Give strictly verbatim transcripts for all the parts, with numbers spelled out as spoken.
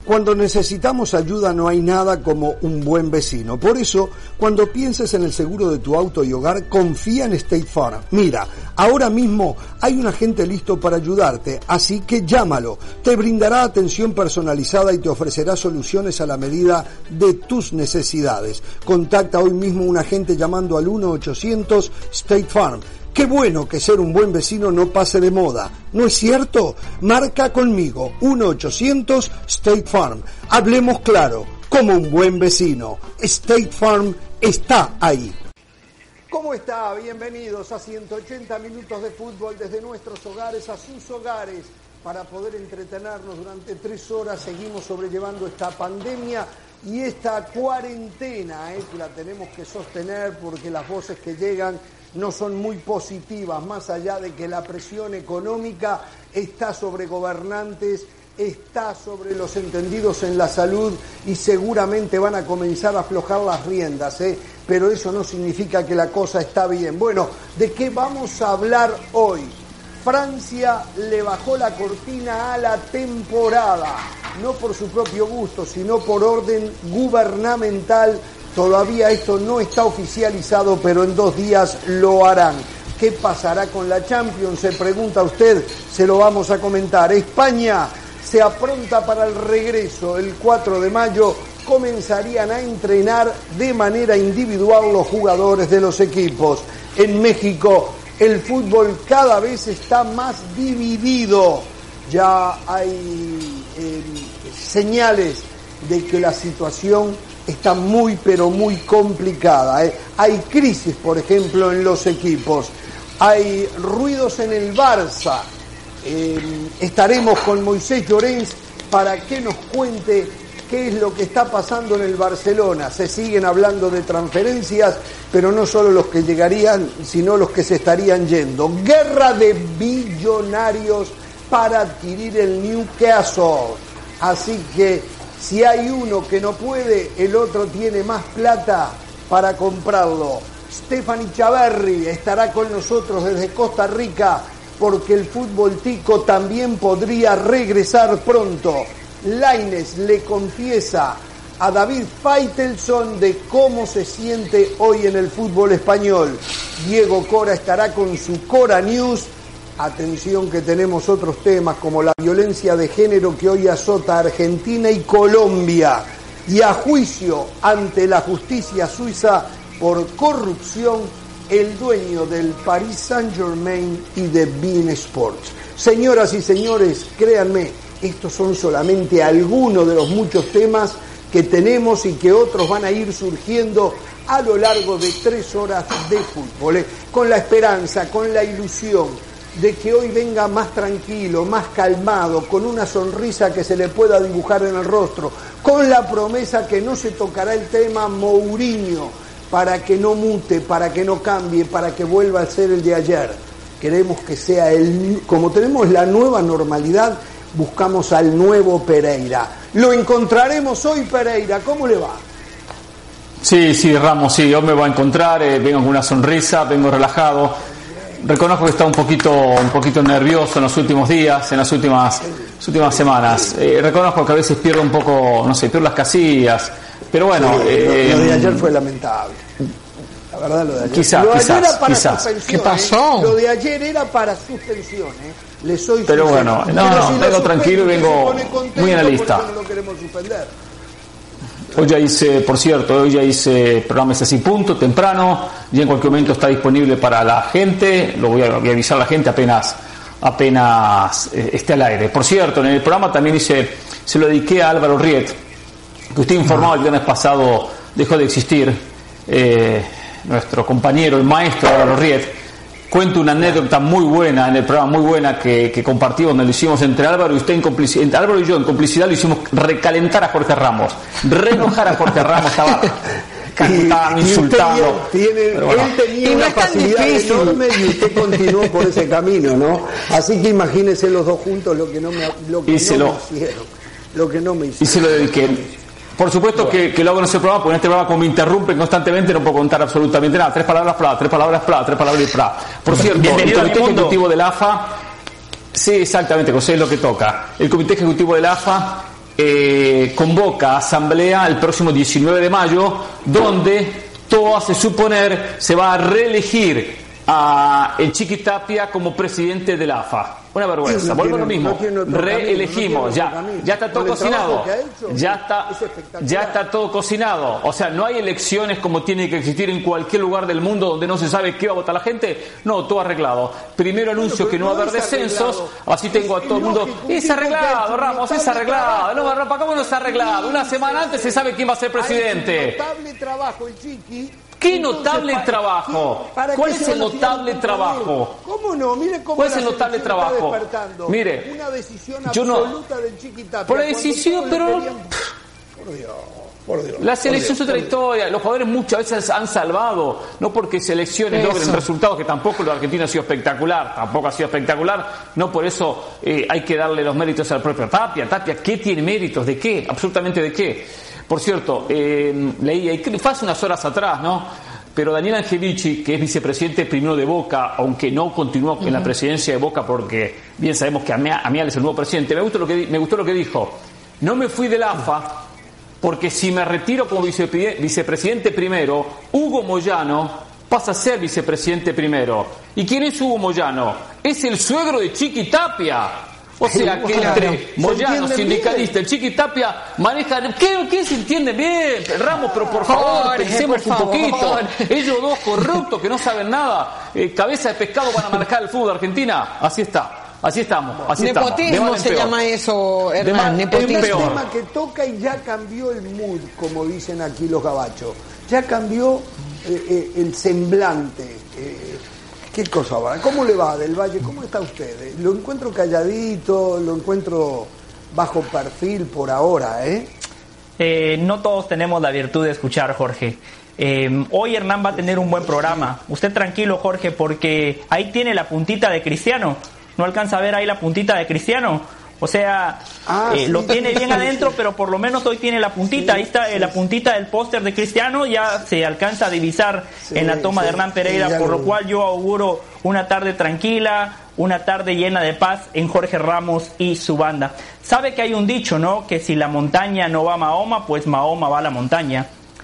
Cuando necesitamos ayuda no hay nada como un buen vecino. Por eso, cuando pienses en el seguro de tu auto y hogar, confía en State Farm. Mira, ahora mismo hay un agente listo para ayudarte, así que llámalo. Te brindará atención personalizada y te ofrecerá soluciones a la medida de tus necesidades. Contacta hoy mismo a un agente llamando al uno ochocientos State Farm. Qué bueno que ser un buen vecino no pase de moda, ¿no es cierto? Marca conmigo, uno ochocientos State Farm. Hablemos claro, como un buen vecino. State Farm está ahí. ¿Cómo está? Bienvenidos a ciento ochenta minutos de fútbol desde nuestros hogares a sus hogares. Para poder entretenernos durante tres horas seguimos sobrellevando esta pandemia y esta cuarentena, ¿eh? que la tenemos que sostener porque las voces que llegan no son muy positivas, más allá de que la presión económica está sobre gobernantes, está sobre los entendidos en la salud y seguramente van a comenzar a aflojar las riendas, ¿eh? pero eso no significa que la cosa está bien. Bueno, ¿de qué vamos a hablar hoy? Francia le bajó la cortina a la temporada, no por su propio gusto, sino por orden gubernamental. Todavía esto no está oficializado, pero en dos días lo harán. ¿Qué pasará con la Champions? Se pregunta usted, se lo vamos a comentar. España se apronta para el regreso. El cuatro de mayo comenzarían a entrenar de manera individual los jugadores de los equipos. En México, el fútbol cada vez está más dividido. Ya hay eh, señales de que la situación está muy pero muy complicada, ¿eh? Hay crisis, por ejemplo, en los equipos. Hay ruidos en el Barça. Eh, estaremos con Moisés Llorens para que nos cuente qué es lo que está pasando en el Barcelona. Se siguen hablando de transferencias, pero no solo los que llegarían, sino los que se estarían yendo. Guerra de billonarios para adquirir el Newcastle. Así que si hay uno que no puede, el otro tiene más plata para comprarlo. Stephanie Chaverri estará con nosotros desde Costa Rica porque el fútbol tico también podría regresar pronto. Lainez le confiesa a David Faitelson de cómo se siente hoy en el fútbol español. Diego Cora estará con su Cora News. Atención que tenemos otros temas como la violencia de género que hoy azota a Argentina y Colombia y a juicio ante la justicia suiza por corrupción el dueño del Paris Saint-Germain y de beIN Sports. Señoras y señores, créanme, estos son solamente algunos de los muchos temas que tenemos y que otros van a ir surgiendo a lo largo de tres horas de fútbol, ¿eh? Con la esperanza, con la ilusión de que hoy venga más tranquilo, más calmado, con una sonrisa que se le pueda dibujar en el rostro, con la promesa que no se tocará el tema Mourinho, para que no mute, para que no cambie, para que vuelva a ser el de ayer. Queremos que sea el, como tenemos la nueva normalidad, buscamos al nuevo Pereira. Lo encontraremos hoy, Pereira, ¿cómo le va? Sí, sí, Ramos, sí, hoy me va a encontrar, eh, vengo con una sonrisa, vengo relajado. Reconozco que está un poquito un poquito nervioso en los últimos días, en las últimas, las últimas semanas. Eh, reconozco que a veces pierdo un poco, no sé, pierdo las casillas, pero bueno. Sí, eh, lo de ayer fue lamentable. La verdad, lo de ayer. Quizás, lo de quizás, ayer era para quizás. suspensión. ¿Qué pasó? ¿eh? Lo de ayer era para suspensión, ¿eh? Le soy Pero sincero. bueno, no, no, si vengo tranquilo y vengo muy analista. No lo queremos suspender. Hoy ya hice, por cierto, hoy ya hice programas así punto, temprano, ya en cualquier momento está disponible para la gente, lo voy a, voy a avisar a la gente apenas apenas eh, esté al aire. Por cierto, en el programa también hice, se lo dediqué a Álvaro Riet, que usted informaba el viernes pasado dejó de existir, eh, nuestro compañero, el maestro Álvaro Riet. Cuento una anécdota muy buena en el programa, muy buena que, que compartimos, donde lo hicimos entre Álvaro y usted en complicidad, entre Álvaro y yo en complicidad lo hicimos recalentar a Jorge Ramos, reenojar a Jorge Ramos, estaba, estaba insultando. Tiene, bueno. Él tenía una facilidad enorme y usted continuó por ese camino, ¿no? Así que imagínese los dos juntos lo que no me, lo que no me hicieron, lo que no me hicieron. Y se lo dediqué. Por supuesto bueno. que, que lo hago en ese programa, porque en este programa como me interrumpen constantemente no puedo contar absolutamente nada. Tres palabras pla, tres palabras pla, tres palabras y pla. Por cierto, bienvenido el Comité Ejecutivo de la A F A, sí, exactamente, José, es lo que toca. El Comité Ejecutivo de la A F A eh, convoca asamblea el próximo diecinueve de mayo, donde todo hace suponer se va a reelegir a el Chiqui Tapia como presidente de la A F A. Una vergüenza, vuelvo a lo mismo, reelegimos, ya, ya está todo cocinado, ya está, ya está todo cocinado, o sea, no hay elecciones como tiene que existir en cualquier lugar del mundo donde no se sabe qué va a votar la gente, no, todo arreglado. Primero anuncio que no va a haber descensos, así tengo a todo el mundo, es arreglado, Ramos, es arreglado, no, Ramos, ¿cómo no es arreglado? Una semana antes se sabe quién va a ser presidente. Notable trabajo el Chiqui. ¿Qué notable Entonces, trabajo? ¿Cuál es el notable trabajo? ¿Cómo no? Mire cómo ¿Cuál es el notable trabajo? Mire, una decisión yo absoluta no. del Chiqui Tapia. Por la decisión, pero querían... por Dios, por Dios. La selección es otra historia. Los jugadores muchas veces han salvado, no porque selecciones eso. logren resultados, que tampoco lo de Argentina ha sido espectacular, tampoco ha sido espectacular. No por eso eh, hay que darle los méritos al propio Tapia. Tapia, ¿qué tiene méritos? ¿De qué? Absolutamente de qué. Por cierto, eh, leí, fue hace unas horas atrás, ¿no? Pero Daniel Angelici, que es vicepresidente primero de Boca, aunque no continuó uh-huh. en la presidencia de Boca porque bien sabemos que Amial es el nuevo presidente, me gustó lo que, me gustó lo que dijo. No me fui del A F A porque si me retiro como vicepre- vicepresidente primero, Hugo Moyano pasa a ser vicepresidente primero. ¿Y quién es Hugo Moyano? Es el suegro de Chiqui Tapia. O sea que entre Moyano, sindicalista, el Chiqui Tapia maneja... ¿Qué, ¿Qué se entiende bien? Ramos, pero por favor, Jorge, pensemos por un favor. poquito. Ellos dos corruptos que no saben nada, eh, cabeza de pescado van a manejar el fútbol de Argentina. Así está, así estamos, así nepotismo estamos. se llama eso, Hernán, nepotismo. Es un tema que toca y ya cambió el mood, como dicen aquí los gabachos. Ya cambió eh, eh, el semblante. Eh, ¿Qué cosa va? ¿Cómo le va, Del Valle? ¿Cómo está usted? Lo encuentro calladito, lo encuentro bajo perfil por ahora, ¿eh? Eh, no todos tenemos la virtud de escuchar, Jorge. Eh, hoy Hernán va a tener un buen programa. Usted tranquilo, Jorge, porque ahí tiene la puntita de Cristiano. ¿No alcanza a ver ahí la puntita de Cristiano? O sea, ah, eh, sí, lo tiene bien adentro, pero por lo menos hoy tiene la puntita. Sí, ahí está eh, sí, la puntita del póster de Cristiano. Ya se alcanza a divisar sí, en la toma sí, de Hernán Pereira, sí, por lo cual yo auguro una tarde tranquila, una tarde llena de paz en Jorge Ramos y su banda. Sabe que hay un dicho, ¿no? Que si la montaña no va a Mahoma, pues Mahoma va a la montaña.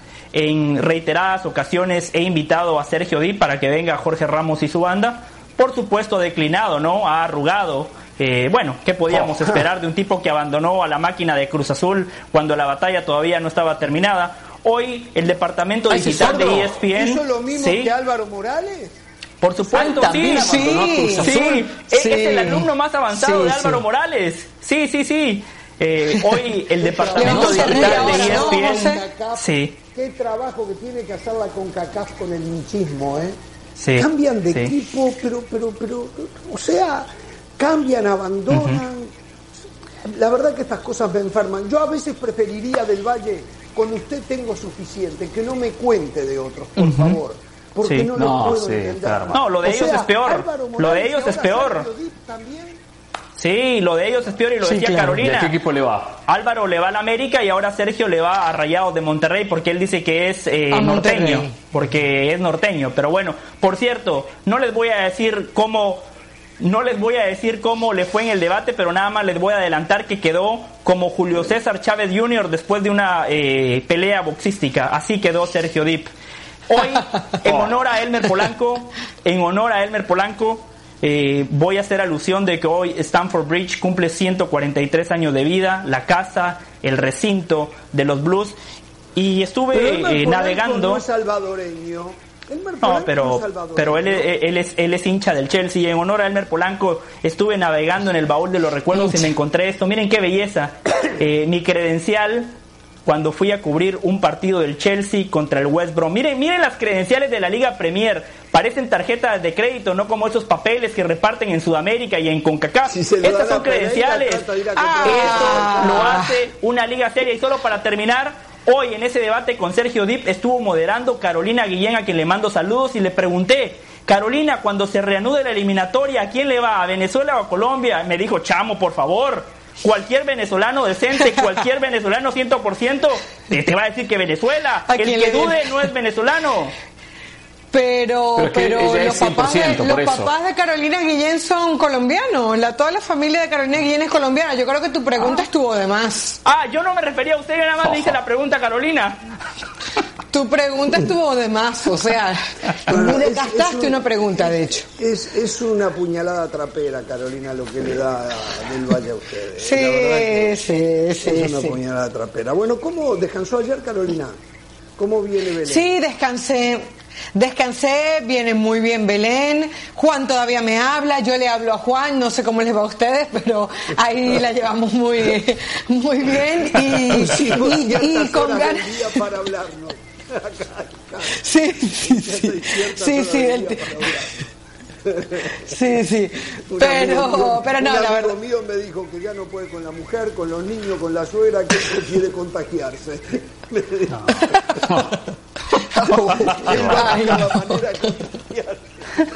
En reiteradas ocasiones he invitado a Sergio Dip para que venga Jorge Ramos y su banda. Por supuesto declinado, ¿no? Ha arrugado. Eh, bueno, ¿qué podíamos esperar de un tipo que abandonó a la máquina de Cruz Azul cuando la batalla todavía no estaba terminada? Hoy el departamento digital de E S P N... ¿Hizo lo mismo ¿sí? que Álvaro Morales? Por supuesto, sí, sí, sí, sí. Es el alumno más avanzado sí, de Álvaro sí. Morales. Sí, sí, sí. Eh, hoy el departamento digital de E S P N... Sí. Qué trabajo que tiene que hacer la CONCACAF con el michismo, ¿eh? Sí, cambian de sí. equipo, pero, pero, pero, o sea... cambian, abandonan. Uh-huh. La verdad que estas cosas me enferman. Yo a veces preferiría, Del Valle, con usted tengo suficiente, que no me cuente de otros, por uh-huh. favor. Porque sí. no, no lo puedo sí, entender. Claro. No, lo de o ellos sea, es peor. Lo de ellos es peor. Sí, lo de ellos es peor y lo sí, decía claro. Carolina. ¿De qué equipo le va? Álvaro le va al América y ahora Sergio le va a Rayados de Monterrey porque él dice que es eh, norteño. Porque es norteño. Pero bueno, por cierto, no les voy a decir cómo... No les voy a decir cómo le fue en el debate, pero nada más les voy a adelantar que quedó como Julio César Chávez junior después de una eh, pelea boxística. Así quedó Sergio Dip. Hoy, en honor a Elmer Polanco, en honor a Elmer Polanco, eh, voy a hacer alusión de que hoy Stamford Bridge cumple ciento cuarenta y tres años de vida, la casa, el recinto de los Blues, y estuve eh, navegando. No es salvadoreño. No, pero, pero él, él, es, él es hincha del Chelsea y en honor a Elmer Polanco estuve navegando en el baúl de los recuerdos y me encontré esto. Miren qué belleza. Eh, mi credencial cuando fui a cubrir un partido del Chelsea contra el West Brom. Miren, miren las credenciales de la Liga Premier. Parecen tarjetas de crédito, no como esos papeles que reparten en Sudamérica y en CONCACAF. Si Estas son credenciales. Ah, esto lo hace una liga seria. Y solo para terminar... Hoy en ese debate con Sergio Dip estuvo moderando Carolina Guillén, a quien le mando saludos, y le pregunté, Carolina, cuando se reanude la eliminatoria, ¿a quién le va? ¿A Venezuela o a Colombia? Me dijo, chamo, por favor, cualquier venezolano decente, cualquier venezolano cien por ciento, te, te va a decir que Venezuela. El que dude no es venezolano. Pero, pero, es que pero ella los, es papás de, por los eso. papás de Carolina Guillén son colombianos. La, toda la familia de Carolina Guillén es colombiana. Yo creo que tu pregunta Ah. estuvo de más. Ah, yo no me refería a usted, nada más le hice la pregunta a Carolina. Tu pregunta estuvo de más, o sea, Bueno, ni le es- gastaste es un- una pregunta, de hecho. Es, es una puñalada trapera, Carolina, lo que le da del Valle a ustedes. Sí, La verdad que sí, sí, Es una sí. puñalada trapera. Bueno, ¿cómo descansó ayer, Carolina? ¿Cómo viene Belén? Sí, descansé. Descansé, viene muy bien Belén. Juan todavía me habla, yo le hablo a Juan, no sé cómo les va a ustedes, pero ahí la llevamos muy, muy bien y, Pusimos y, y ciertas con horas ganas. del día para hablarnos. Acá, acá. Sí, sí, sí, Ciertas sí, horas sí, del el día te- para hablarnos. sí, sí, Un amigo pero, mío- pero no, un la amigo verdad. mío me dijo que ya no puede con la mujer, con los niños, con la suegra, que él prefiere contagiarse. Me dijo. Él va a buscar la manera de contagiarse.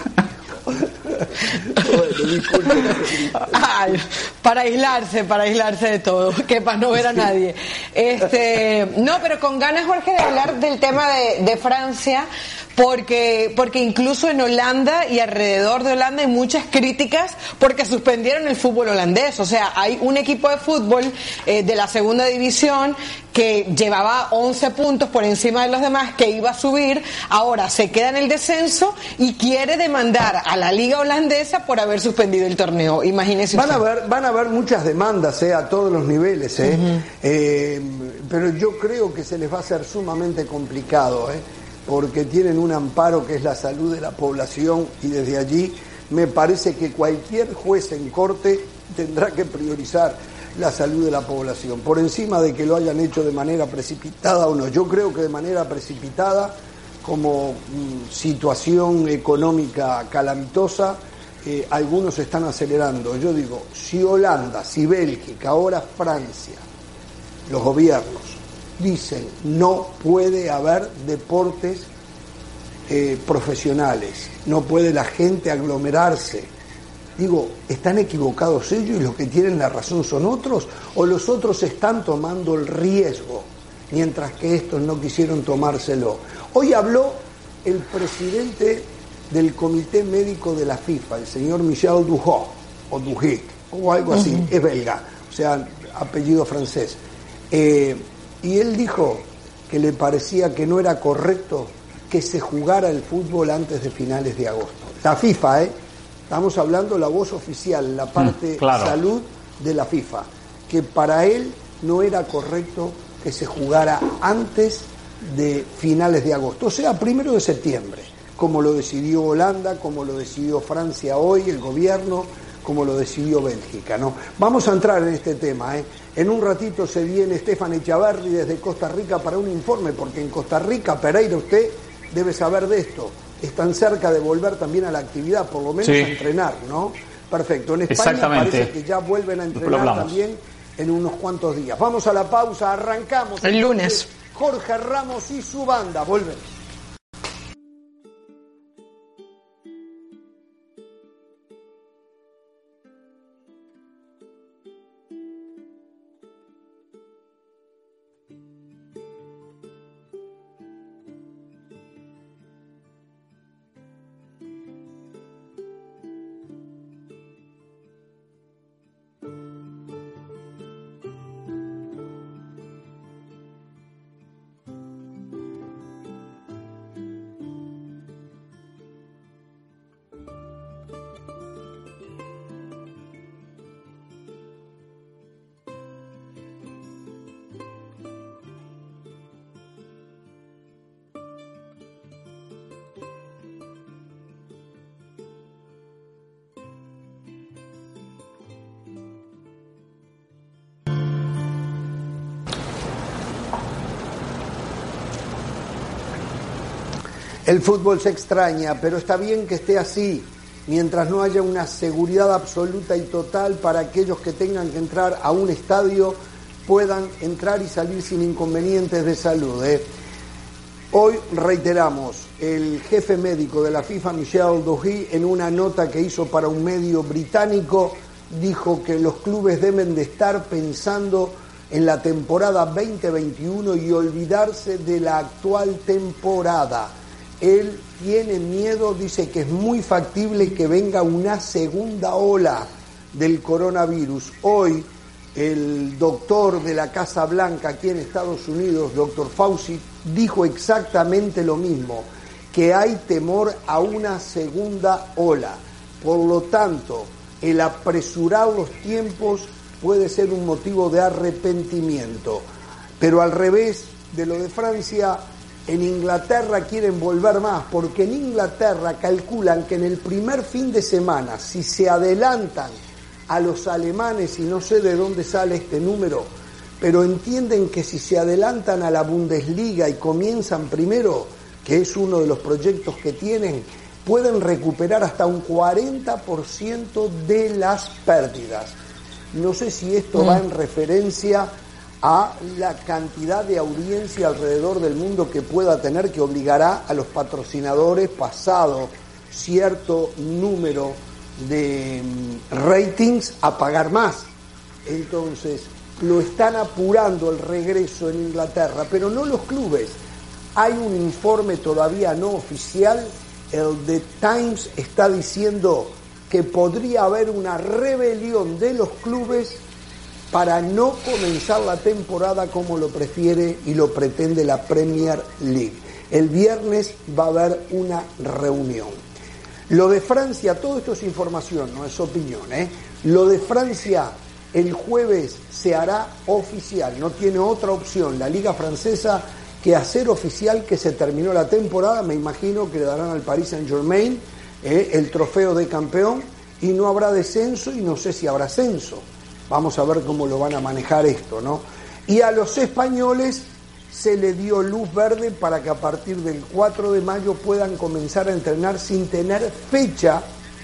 Bueno, disculpe. Ay, para aislarse, para aislarse de todo, que para no ver a nadie. Este, no, pero con ganas, Jorge, de hablar del tema de, de Francia, porque, porque incluso en Holanda y alrededor de Holanda hay muchas críticas porque suspendieron el fútbol holandés. O sea, hay un equipo de fútbol eh, de la segunda división que llevaba once puntos por encima de los demás, que iba a subir, ahora se queda en el descenso y quiere demandar a la liga holandesa por haber suspendido el torneo. Imagínese Van a usted. haber, van a haber muchas demandas eh, a todos los niveles, eh. Ujú. Eh, pero yo creo que se les va a hacer sumamente complicado, eh, porque tienen un amparo que es la salud de la población y desde allí me parece que cualquier juez en corte tendrá que priorizar la salud de la población, por encima de que lo hayan hecho de manera precipitada o no. Yo creo que de manera precipitada, como mm, situación económica calamitosa, eh, algunos están acelerando. Yo digo, si Holanda, si Bélgica, ahora Francia, los gobiernos dicen no puede haber deportes eh, profesionales, no puede la gente aglomerarse. Digo, ¿están equivocados ellos y los que tienen la razón son otros? ¿O los otros están tomando el riesgo mientras que estos no quisieron tomárselo? Hoy habló el presidente del Comité Médico de la FIFA, el señor Michel Duhot, o Duhit, o algo así, uh-huh. Es belga, o sea, apellido francés. Eh, y él dijo que le parecía que no era correcto que se jugara el fútbol antes de finales de agosto. La FIFA, ¿eh? Estamos hablando la voz oficial, la parte mm, claro. salud de la FIFA, que para él no era correcto que se jugara antes de finales de agosto, o sea, primero de septiembre, como lo decidió Holanda, como lo decidió Francia hoy, el gobierno, como lo decidió Bélgica, ¿no? Vamos a entrar en este tema, ¿eh? En un ratito se viene Stefan Echavarri desde Costa Rica para un informe, porque en Costa Rica, Pereira, usted debe saber de esto. Están cerca de volver también a la actividad, por lo menos sí. a entrenar, ¿no? Perfecto. En España parece que ya vuelven a entrenar también en unos cuantos días. Vamos a la pausa, arrancamos. El lunes. Jorge Ramos y su banda, volvemos. El fútbol se extraña, pero está bien que esté así, mientras no haya una seguridad absoluta y total para aquellos que tengan que entrar a un estadio, puedan entrar y salir sin inconvenientes de salud, ¿eh? Hoy reiteramos, el jefe médico de la FIFA, Michel Duhit, en una nota que hizo para un medio británico, dijo que los clubes deben de estar pensando en la temporada veinte veintiuno y olvidarse de la actual temporada. él tiene miedo, dice que es muy factible que venga una segunda ola del coronavirus. Hoy el doctor de la Casa Blanca aquí en Estados Unidos, doctor Fauci, dijo exactamente lo mismo, que hay temor a una segunda ola. Por lo tanto, el apresurar los tiempos puede ser un motivo de arrepentimiento. Pero al revés de lo de Francia, en Inglaterra quieren volver más, porque en Inglaterra calculan que en el primer fin de semana, si se adelantan a los alemanes, y no sé de dónde sale este número, pero entienden que si se adelantan a la Bundesliga y comienzan primero, que es uno de los proyectos que tienen, pueden recuperar hasta un cuarenta por ciento de las pérdidas. No sé si esto mm. va en referencia a la cantidad de audiencia alrededor del mundo que pueda tener, que obligará a los patrocinadores, pasado cierto número de ratings, a pagar más. Entonces, lo están apurando el regreso en Inglaterra, pero no los clubes. Hay un informe todavía no oficial, el The Times está diciendo que podría haber una rebelión de los clubes para no comenzar la temporada como lo prefiere y lo pretende la Premier League. El viernes va a haber una reunión. Lo de Francia, todo esto es información, no es opinión, ¿eh? Lo de Francia el jueves se hará oficial, no tiene otra opción la Liga Francesa que hacer oficial que se terminó la temporada. Me imagino que le darán al Paris Saint-Germain eh, el trofeo de campeón y no habrá descenso y no sé si habrá ascenso. Vamos a ver cómo lo van a manejar esto, ¿no? Y a los españoles se le dio luz verde para que a partir del cuatro de mayo puedan comenzar a entrenar sin tener fecha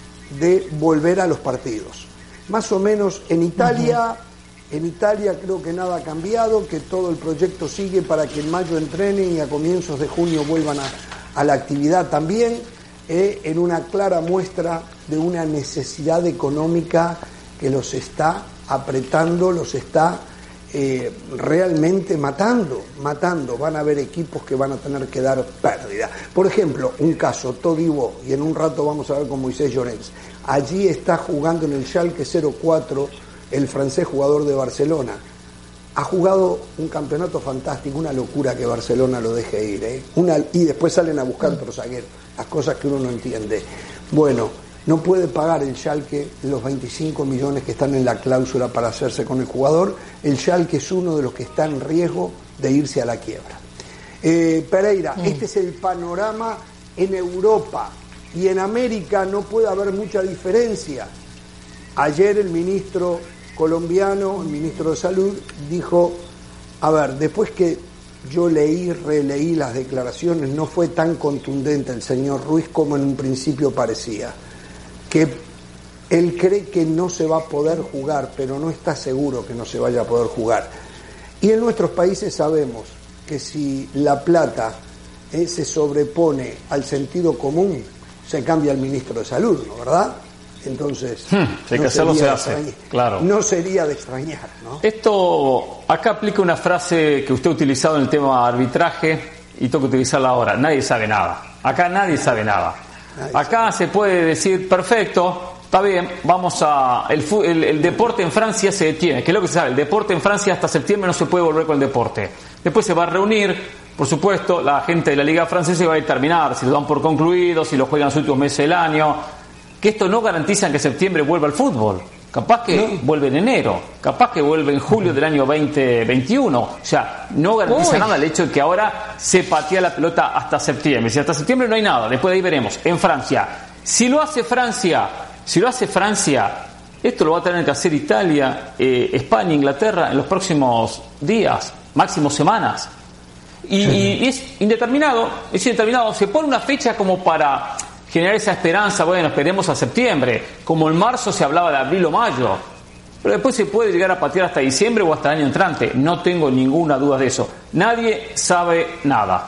de volver a los partidos. Más o menos en Italia, uh-huh. en Italia creo que nada ha cambiado, que todo el proyecto sigue para que en mayo entrenen y a comienzos de junio vuelvan a, a la actividad también, eh, en una clara muestra de una necesidad económica que los está apretando, los está eh, realmente matando, matando. Van a haber equipos que van a tener que dar pérdida. Por ejemplo, un caso, Todibo, y en un rato vamos a ver con Moisés Llorens. Allí está jugando en el Schalke cero cuatro el francés jugador de Barcelona. Ha jugado un campeonato fantástico, una locura que Barcelona lo deje ir, ¿eh? Una, y después salen a buscar otro zaguero, las cosas que uno no entiende. Bueno, no puede pagar el Schalke los veinticinco millones que están en la cláusula para hacerse con el jugador. El Schalke es uno de los que está en riesgo de irse a la quiebra. Eh, Pereira, mm. este es el panorama en Europa, y en América no puede haber mucha diferencia. Ayer el ministro colombiano, el ministro de Salud, dijo, a ver, después que yo leí, releí las declaraciones, no fue tan contundente el señor Ruiz como en un principio parecía. Que él cree que no se va a poder jugar, pero no está seguro que no se vaya a poder jugar. Y en nuestros países sabemos que si la plata eh, se sobrepone al sentido común, se cambia el ministro de Salud, ¿no? ¿Verdad? Entonces, hmm, si hay que hacerlo, se hace, claro. No sería de extrañar, ¿no? Esto, acá aplica una frase que usted ha utilizado en el tema arbitraje y tengo que utilizarla ahora. Nadie sabe nada. Acá nadie sabe nada. Acá se puede decir, perfecto, está bien, vamos a... El, el, el deporte en Francia se detiene, que es lo que se sabe, el deporte en Francia hasta septiembre no se puede volver con el deporte. Después se va a reunir, por supuesto, la gente de la Liga Francesa va a determinar si lo dan por concluido, si lo juegan los últimos meses del año, que esto no garantiza que en septiembre vuelva al fútbol. Capaz que no. vuelve en enero, capaz que vuelve en julio del año veinte veintiuno. O sea, no garantiza Uy. nada el hecho de que ahora se patea la pelota hasta septiembre. Si hasta septiembre no hay nada, después de ahí veremos. En Francia, si lo hace Francia, si lo hace Francia, esto lo va a tener que hacer Italia, eh, España, Inglaterra en los próximos días, máximo semanas. Y, sí. y es indeterminado, es indeterminado. Se pone una fecha como para generar esa esperanza, bueno, esperemos a septiembre, como en marzo se hablaba de abril o mayo, pero después se puede llegar a patear hasta diciembre o hasta el año entrante, no tengo ninguna duda de eso, nadie sabe nada.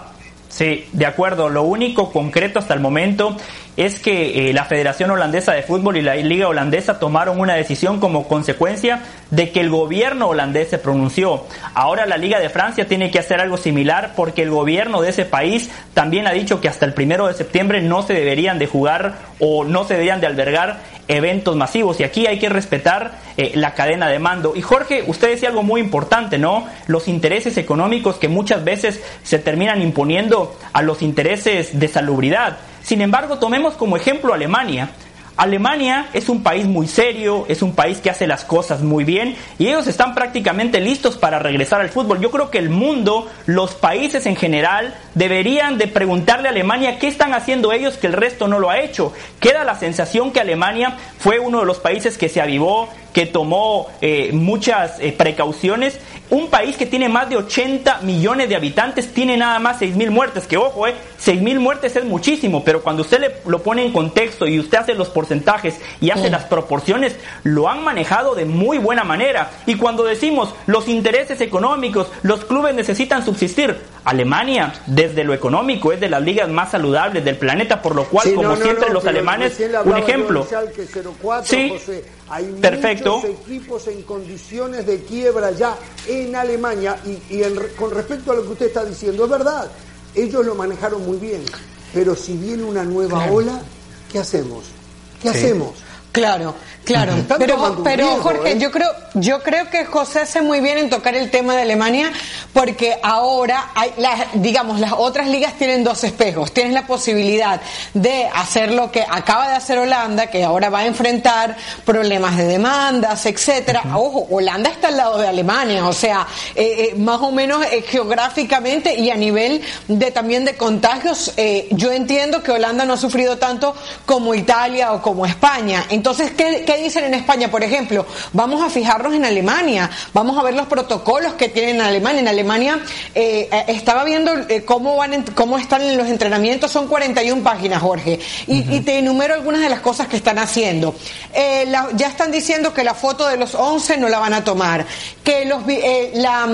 Sí, de acuerdo. Lo único concreto hasta el momento es que eh, la Federación Holandesa de Fútbol y la Liga Holandesa tomaron una decisión como consecuencia de que el gobierno holandés se pronunció. Ahora la Liga de Francia tiene que hacer algo similar porque el gobierno de ese país también ha dicho que hasta el primero de septiembre no se deberían de jugar o no se deberían de albergar eventos masivos, y aquí hay que respetar eh, la cadena de mando. Y Jorge, usted decía algo muy importante, ¿no? Los intereses económicos que muchas veces se terminan imponiendo a los intereses de salubridad. Sin embargo, tomemos como ejemplo Alemania. Alemania es un país muy serio, es un país que hace las cosas muy bien y ellos están prácticamente listos para regresar al fútbol. Yo creo que el mundo, los países en general, deberían de preguntarle a Alemania qué están haciendo ellos que el resto no lo ha hecho. Queda la sensación que Alemania fue uno de los países que se avivó, que tomó eh, muchas eh, precauciones. Un país que tiene más de ochenta millones de habitantes tiene nada más seis mil muertes, que ojo, eh, seis mil muertes es muchísimo, pero cuando usted le, lo pone en contexto y usted hace los porcentajes y hace sí. las proporciones, lo han manejado de muy buena manera. Y cuando decimos los intereses económicos, los clubes necesitan subsistir, Alemania desde lo económico es de las ligas más saludables del planeta, por lo cual sí, como no, no, siempre no, los alemanes, un ejemplo. cero cuatro, sí, José. Hay perfecto. muchos equipos en condiciones de quiebra ya en Alemania y, y el, con respecto a lo que usted está diciendo, es verdad, ellos lo manejaron muy bien, pero si viene una nueva claro. ola, ¿qué hacemos? ¿Qué sí. hacemos? Claro, claro. Pero, pero riesgo, Jorge, ¿eh? yo creo, yo creo que José hace muy bien en tocar el tema de Alemania, porque ahora hay, las, digamos, las otras ligas tienen dos espejos. Tienes la posibilidad de hacer lo que acaba de hacer Holanda, que ahora va a enfrentar problemas de demandas, etcétera. Uh-huh. Ojo, Holanda está al lado de Alemania, o sea, eh, eh, más o menos eh, geográficamente y a nivel de también de contagios, eh, yo entiendo que Holanda no ha sufrido tanto como Italia o como España. Entonces, ¿qué, qué dicen en España? Por ejemplo, vamos a fijarnos en Alemania, vamos a ver los protocolos que tienen en Alemania. En Alemania eh, estaba viendo eh, cómo van, en, cómo están en los entrenamientos, son cuarenta y una páginas, Jorge, y, uh-huh. y te enumero algunas de las cosas que están haciendo. Eh, la, ya están diciendo que la foto de los once no la van a tomar, que los eh, la,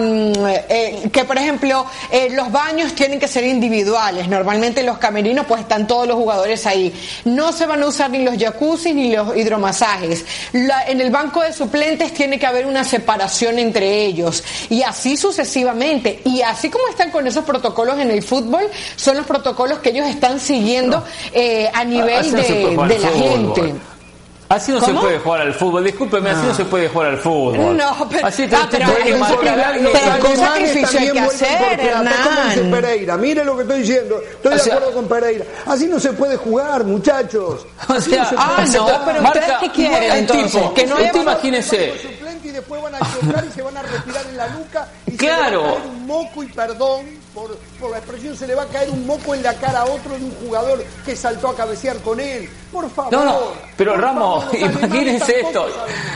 eh, que por ejemplo eh, los baños tienen que ser individuales. Normalmente los camerinos pues están todos los jugadores ahí. No se van a usar ni los jacuzzi ni los hidromasajes. La, en el banco de suplentes tiene que haber una separación entre ellos y así sucesivamente. Y así como están con esos protocolos en el fútbol, son los protocolos que ellos están siguiendo eh, a nivel de, de la gente. Así no ¿Cómo? se puede jugar al fútbol. Discúlpeme, así no, no se puede jugar al fútbol. No, pero, así ah, pero, pero, pero un sacrificio hay que hacer, Hernán. Pereira, mire lo que estoy diciendo. Estoy o sea, de acuerdo con Pereira. Así no se puede jugar, muchachos. O sea, no ah, no, pero Marca, ustedes qué quieren entonces. Tipo, que no haya imagínense. Y después van a chocar y se van a respirar en la nuca y claro. se le va a caer un moco y perdón por, por la expresión, se le va a caer un moco en la cara a otro de un jugador que saltó a cabecear con él. Por favor. No, no, pero Ramos, favor, imagínense esto.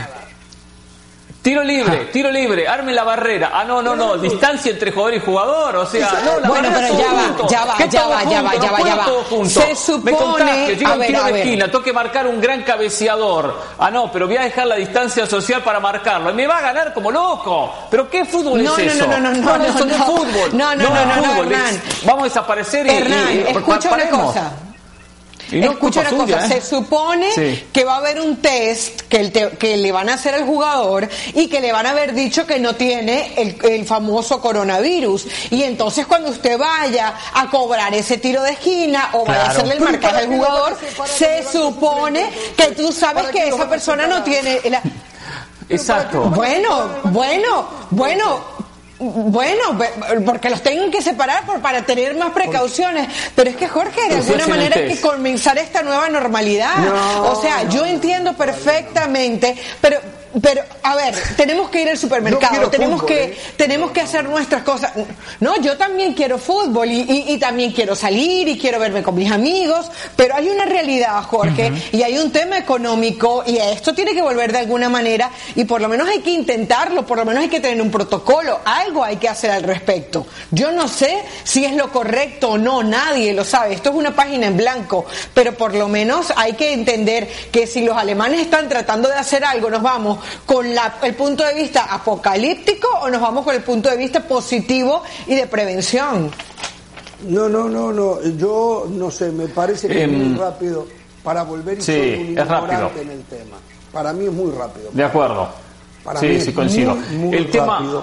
Tiro libre, tiro libre, arme la barrera. Ah, no, no, no, no, distancia entre jugador y jugador, o sea, no, la bueno, pero ya va, ya va, ya va, ya va, ya va, ya va. Se supone, me contaste, llega un tiro a de ver. esquina, tengo que marcar un gran cabeceador. Ah, no, pero voy a dejar la distancia social para marcarlo. Y me va a ganar como loco. ¿Pero qué fútbol no, es no, eso? No, no, no, no, no, eso no es fútbol. No, no, no, no, no, Hernán. Vamos a desaparecer y, Hernán, y, y escucha una cosa. Y no Escucha una suya, cosa, ¿eh? se supone sí. que va a haber un test que, el te, que le van a hacer al jugador y que le van a haber dicho que no tiene el, el famoso coronavirus. Y entonces cuando usted vaya a cobrar ese tiro de esquina o vaya claro. a hacerle el marcaje al jugador, se supone que tú sabes que esa persona no tiene... La... Exacto. Bueno, bueno, bueno... Bueno, porque los tengan que separar por, para tener más precauciones. Pero es que, Jorge, de alguna manera hay que comenzar esta nueva normalidad. No, o sea, yo entiendo perfectamente, pero... Pero, a ver, tenemos que ir al supermercado, tenemos fútbol, que ¿eh? tenemos que hacer nuestras cosas. No, yo también quiero fútbol y, y, y también quiero salir y quiero verme con mis amigos, pero hay una realidad, Jorge, uh-huh. y hay un tema económico y esto tiene que volver de alguna manera y por lo menos hay que intentarlo, por lo menos hay que tener un protocolo, algo hay que hacer al respecto. Yo no sé si es lo correcto o no, nadie lo sabe, esto es una página en blanco, pero por lo menos hay que entender que si los alemanes están tratando de hacer algo, nos vamos con la, el punto de vista apocalíptico o nos vamos con el punto de vista positivo y de prevención. No, no, no, no, yo no sé, me parece que eh, es muy rápido para volver y sí, ser un ignorante en el tema. Para mí es muy rápido. De acuerdo. Para sí, mí sí, es coincido. Muy, muy el tema... rápido.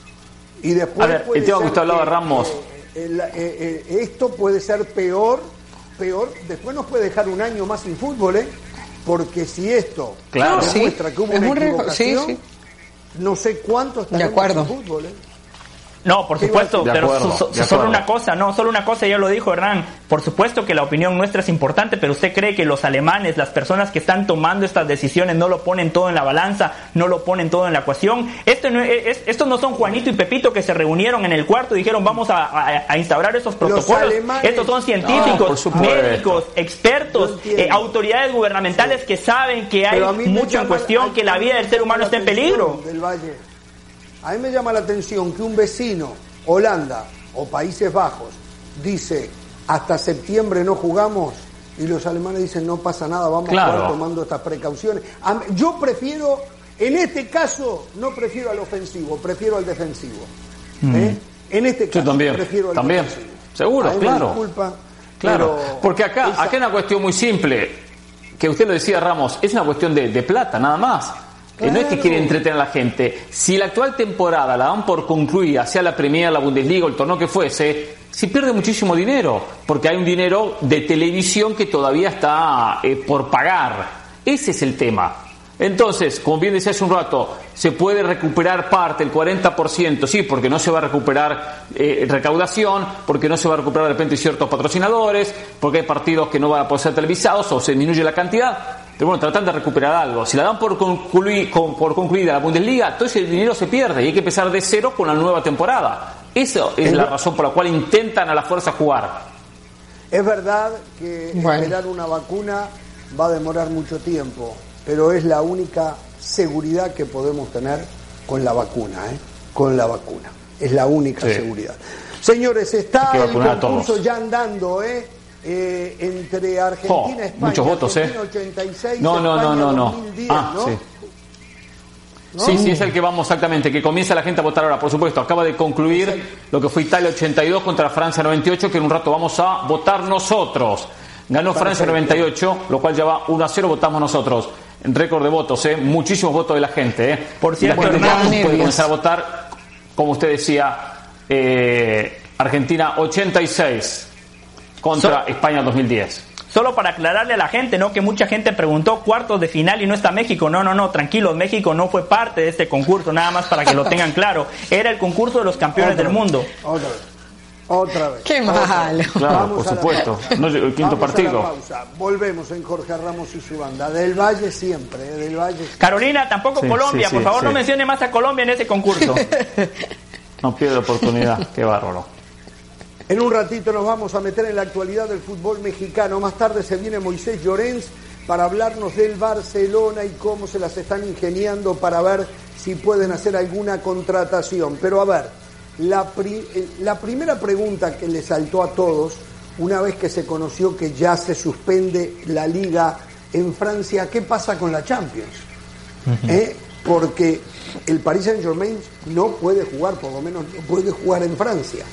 Y después a ver, el tema que usted hablaba de Ramos... Eh, el, eh, eh, esto puede ser peor, peor, después nos puede dejar un año más sin fútbol, ¿eh? Porque si esto claro. demuestra sí, que hubo una equivocación, sí, sí. no sé cuánto estaremos sin fútbol, ¿eh? No, por supuesto, pero acuerdo, so, so, solo una cosa, no, solo una cosa, ya lo dijo Hernán, por supuesto que la opinión nuestra es importante, pero usted cree que los alemanes, las personas que están tomando estas decisiones no lo ponen todo en la balanza, no lo ponen todo en la ecuación. Esto no, es, estos no son Juanito y Pepito que se reunieron en el cuarto y dijeron vamos a, a, a instaurar esos protocolos. Alemanes, estos son científicos, no, médicos, expertos, eh, autoridades gubernamentales sí. que saben que hay mucho en cuestión, que la vida del ser humano está en peligro. Del Valle. A mí me llama la atención que un vecino, Holanda o Países Bajos, dice hasta septiembre no jugamos y los alemanes dicen no pasa nada, vamos claro. a jugar tomando estas precauciones. Yo prefiero, en este caso, no prefiero al ofensivo, prefiero al defensivo. Mm. ¿Eh? En este caso, yo también, prefiero al también. defensivo. Seguro, claro. Disculpa, claro. Porque acá, esa... acá hay una cuestión muy simple, que usted lo decía, Ramos, es una cuestión de, de plata, nada más. Claro. No es que quiere entretener a la gente. Si la actual temporada la dan por concluida, sea la Premier, la Bundesliga o el torneo que fuese, se pierde muchísimo dinero, porque hay un dinero de televisión que todavía está eh, por pagar. Ese es el tema. Entonces, como bien decía hace un rato, se puede recuperar parte, el cuarenta por ciento, sí, porque no se va a recuperar eh, recaudación, porque no se va a recuperar de repente ciertos patrocinadores, porque hay partidos que no van a poder ser televisados o se disminuye la cantidad. Pero bueno, tratan de recuperar algo. Si la dan por, concluir, por concluida la Bundesliga, entonces el dinero se pierde y hay que empezar de cero con la nueva temporada. Esa es el... la razón por la cual intentan a la fuerza jugar. Es verdad que bueno. esperar una vacuna va a demorar mucho tiempo, pero es la única seguridad que podemos tener con la vacuna, ¿eh? Con la vacuna. Es la única sí. seguridad. Señores, está el concurso ya andando, ¿eh? Eh, entre Argentina oh, España, muchos votos, Argentina ¿eh? ochenta y seis, no, no, España no, no, dos mil diez, ah, ¿no? Sí. ¿no? Sí, sí, es el que vamos exactamente, que comienza la gente a votar ahora, por supuesto. Acaba de concluir sí. lo que fue Italia ochenta y dos contra Francia noventa y ocho, que en un rato vamos a votar nosotros. Ganó Francia noventa y ocho, lo cual ya va uno a cero, votamos nosotros. En récord de votos, ¿eh? Muchísimos votos de la gente, ¿eh? Por cierto, la gente Hernán, puede comenzar a votar, como usted decía, eh, Argentina ochenta y seis contra so, España dos mil diez. Solo para aclararle a la gente, ¿no? Que mucha gente preguntó cuartos de final y no está México. No, no, no, tranquilos, México no fue parte de este concurso, nada más para que lo tengan claro. Era el concurso de los campeones otra del mundo. Otra vez. Otra vez. Qué malo. Claro, vamos por supuesto. No, el quinto vamos partido. A la pausa. Volvemos en Jorge Ramos y su banda. Del Valle siempre, ¿eh? Del Valle siempre. Carolina, tampoco sí, Colombia. Sí, por sí, favor, sí. no mencione más a Colombia en ese concurso. No pierda la oportunidad. Qué bárbaro. En un ratito nos vamos a meter en la actualidad del fútbol mexicano. Más tarde se viene Moisés Llorens para hablarnos del Barcelona y cómo se las están ingeniando para ver si pueden hacer alguna contratación. Pero a ver, la, pri- la primera pregunta que le saltó a todos, una vez que se conoció que ya se suspende la Liga en Francia, ¿qué pasa con la Champions? Uh-huh. ¿Eh? Porque el Paris Saint-Germain no puede jugar, por lo menos no puede jugar en Francia.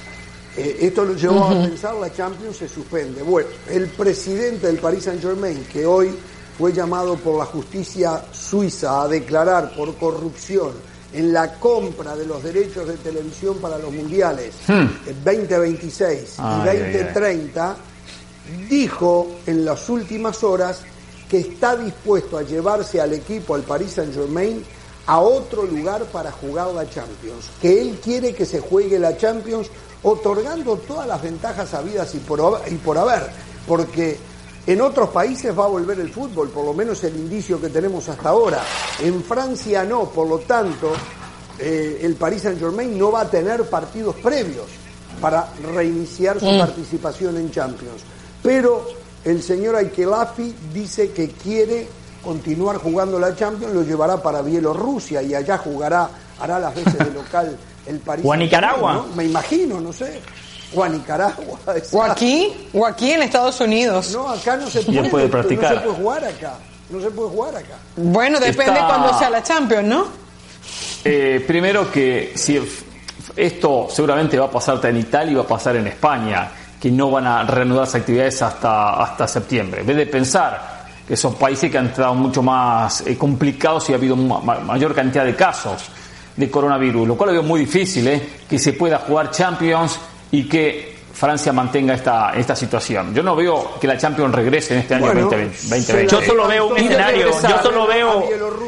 Eh, esto lo llevó uh-huh. a pensar, la Champions se suspende. Bueno, el presidente del Paris Saint-Germain, que hoy fue llamado por la justicia suiza a declarar por corrupción en la compra de los derechos de televisión para los mundiales hmm. veinte veintiséis ay, y veinte treinta, ay, ay. dijo en las últimas horas que está dispuesto a llevarse al equipo, al Paris Saint-Germain, a otro lugar para jugar la Champions, que él quiere que se juegue la Champions otorgando todas las ventajas habidas y por, y por haber, porque en otros países va a volver el fútbol, por lo menos el indicio que tenemos hasta ahora. En Francia no, por lo tanto, eh, el Paris Saint-Germain no va a tener partidos previos para reiniciar su mm. participación en Champions. Pero el señor Al-Khelafi dice que quiere continuar jugando la Champions, lo llevará para Bielorrusia y allá jugará, hará las veces de local el Paris o a Nicaragua, ¿no? Me imagino, no sé. O a Nicaragua. O aquí, o aquí en Estados Unidos. No, acá no se puede, puede practicar. No se puede jugar acá. No se puede jugar acá. Bueno, depende Está... cuando sea la Champions, ¿no? Eh, primero que si esto seguramente va a pasar en Italia y va a pasar en España, que no van a reanudar las actividades hasta, hasta septiembre. En vez de pensar que son países que han estado mucho más eh, complicados y ha habido ma- mayor cantidad de casos de coronavirus, lo cual lo veo muy difícil, ¿eh? que se pueda jugar Champions y que Francia mantenga esta, esta situación. Yo no veo que la Champions regrese en este año bueno, veinte veinte. Yo solo veo un escenario, yo solo veo...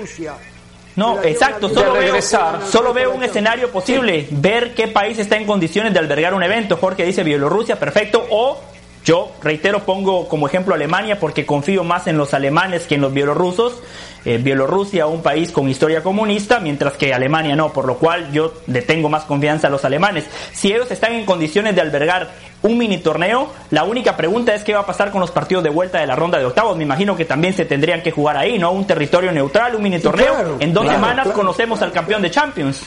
No, exacto, solo veo, solo veo un escenario posible, ver qué país está en condiciones de albergar un evento. Jorge dice Bielorrusia, perfecto, o yo, reitero, pongo como ejemplo Alemania porque confío más en los alemanes que en los bielorrusos. Eh, Bielorrusia, un país con historia comunista, mientras que Alemania no, por lo cual yo le tengo más confianza a los alemanes. Si ellos están en condiciones de albergar un mini torneo, la única pregunta es qué va a pasar con los partidos de vuelta de la ronda de octavos. Me imagino que también se tendrían que jugar ahí, ¿no? Un territorio neutral, un mini torneo. Claro, en dos claro, semanas claro, conocemos claro. al campeón de Champions.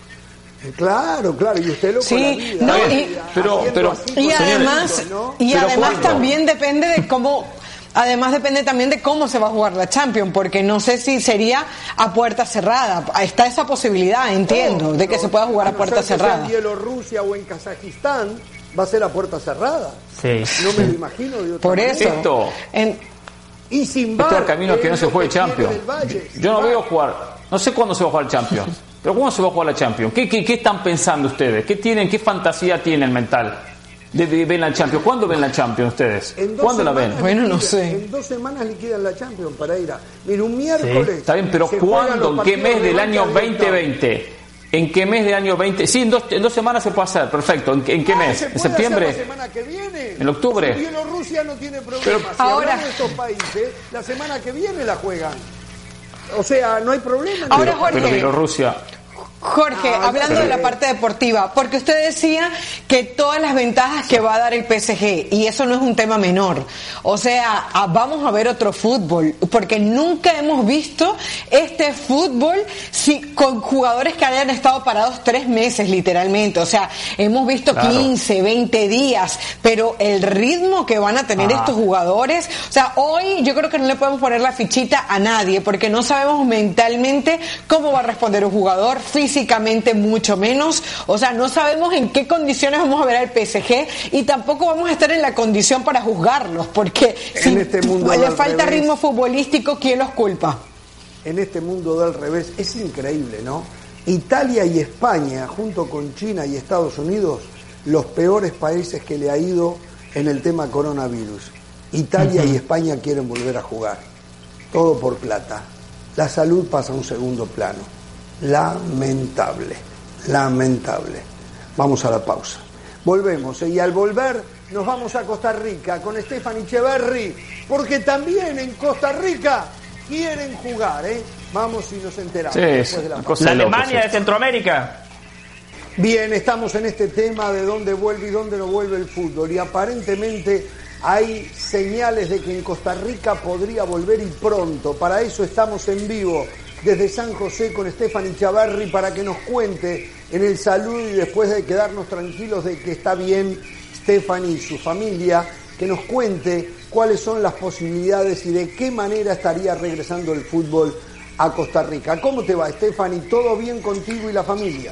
Claro, claro, y usted lo sí, no, y, pero, pero, y además, ¿no? y pero además ¿cuándo? también depende de cómo, además depende también de cómo se va a jugar la Champions, porque no sé si sería a puerta cerrada. Está esa posibilidad, entiendo, oh, de que no, se pueda jugar a puerta cerrada. En Bielorrusia o en Kazajistán va a ser a puerta cerrada. Sí. No me lo imagino de otra Por manera. eso. Esto, en, y sin esto es el camino que no se juegue Champions. Yo, yo no veo jugar, no sé cuándo se va a jugar Champions. Pero ¿cómo se va a jugar la Champions? ¿Qué, qué, qué están pensando ustedes? ¿Qué tienen, qué fantasía tienen mental de, de ver la Champions? ¿Cuándo ven la Champions ustedes? ¿Cuándo la ven? Bueno, no sé. En dos semanas liquidan la Champions para ir a... Mira, un miércoles... Sí, está bien, pero ¿cuándo? ¿En qué mes del año veinte veinte? ¿En qué mes del año veinte? Sí, en dos, en dos semanas se puede hacer, perfecto. ¿En, en qué ah, mes? ¿En septiembre? La semana que viene. ¿En octubre? Si Bielorrusia no tiene problema. Pero, si ahora de estos países, la semana que viene la juegan. O sea, no hay problema. Ahora, pero, Jorge, pero Bielorrusia... Jorge, ah, hablando de la parte deportiva, porque usted decía que todas las ventajas que va a dar el P S G, y eso no es un tema menor, o sea, vamos a ver otro fútbol, porque nunca hemos visto este fútbol si, con jugadores que hayan estado parados tres meses literalmente, o sea, hemos visto claro. quince, veinte días, pero el ritmo que van a tener ah. estos jugadores, o sea, hoy yo creo que no le podemos poner la fichita a nadie, porque no sabemos mentalmente cómo va a responder un jugador, físicamente mucho menos, o sea, no sabemos en qué condiciones vamos a ver al P S G y tampoco vamos a estar en la condición para juzgarlos, porque en si este mundo le falta revés, ritmo futbolístico, ¿quién los culpa? En este mundo del revés, es increíble, ¿no? Italia y España, junto con China y Estados Unidos, los peores países que le ha ido en el tema coronavirus. Italia uh-huh. y España quieren volver a jugar, todo por plata. La salud pasa a un segundo plano. Lamentable, lamentable. Vamos a la pausa. Volvemos, ¿eh? Y al volver nos vamos a Costa Rica con Stefan Echeverry, porque también en Costa Rica quieren jugar, ¿eh? Vamos y nos enteramos. Sí, después de la, la Alemania de Centroamérica. Bien, estamos en este tema de dónde vuelve y dónde no vuelve el fútbol, y aparentemente hay señales de que en Costa Rica podría volver y pronto. Para eso estamos en vivo desde San José con Stefan Echeverry para que nos cuente en el saludo y después de quedarnos tranquilos de que está bien Stefan y su familia, que nos cuente cuáles son las posibilidades y de qué manera estaría regresando el fútbol a Costa Rica. ¿Cómo te va, Stefan? ¿Y todo bien contigo y la familia?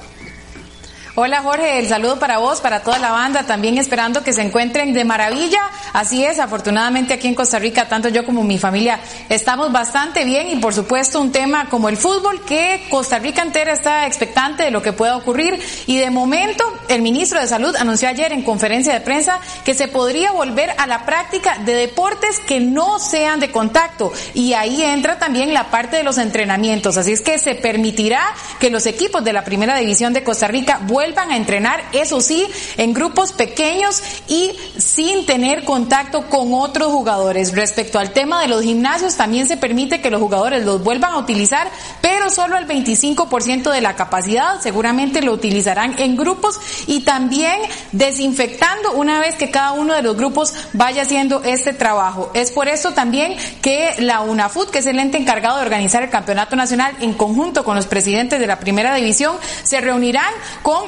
Hola Jorge, el saludo para vos, para toda la banda, también esperando que se encuentren de maravilla. Así es, afortunadamente aquí en Costa Rica, tanto yo como mi familia estamos bastante bien, y por supuesto un tema como el fútbol, que Costa Rica entera está expectante de lo que pueda ocurrir, y de momento el ministro de Salud anunció ayer en conferencia de prensa que se podría volver a la práctica de deportes que no sean de contacto, y ahí entra también la parte de los entrenamientos, así es que se permitirá que los equipos de la primera división de Costa Rica vuelvan vuelvan a entrenar, eso sí, en grupos pequeños y sin tener contacto con otros jugadores. Respecto al tema de los gimnasios, también se permite que los jugadores los vuelvan a utilizar, pero solo al veinticinco por ciento de la capacidad. Seguramente lo utilizarán en grupos y también desinfectando una vez que cada uno de los grupos vaya haciendo este trabajo. Es por eso también que la UNAFUT, que es el ente encargado de organizar el campeonato nacional, en conjunto con los presidentes de la primera división, se reunirán con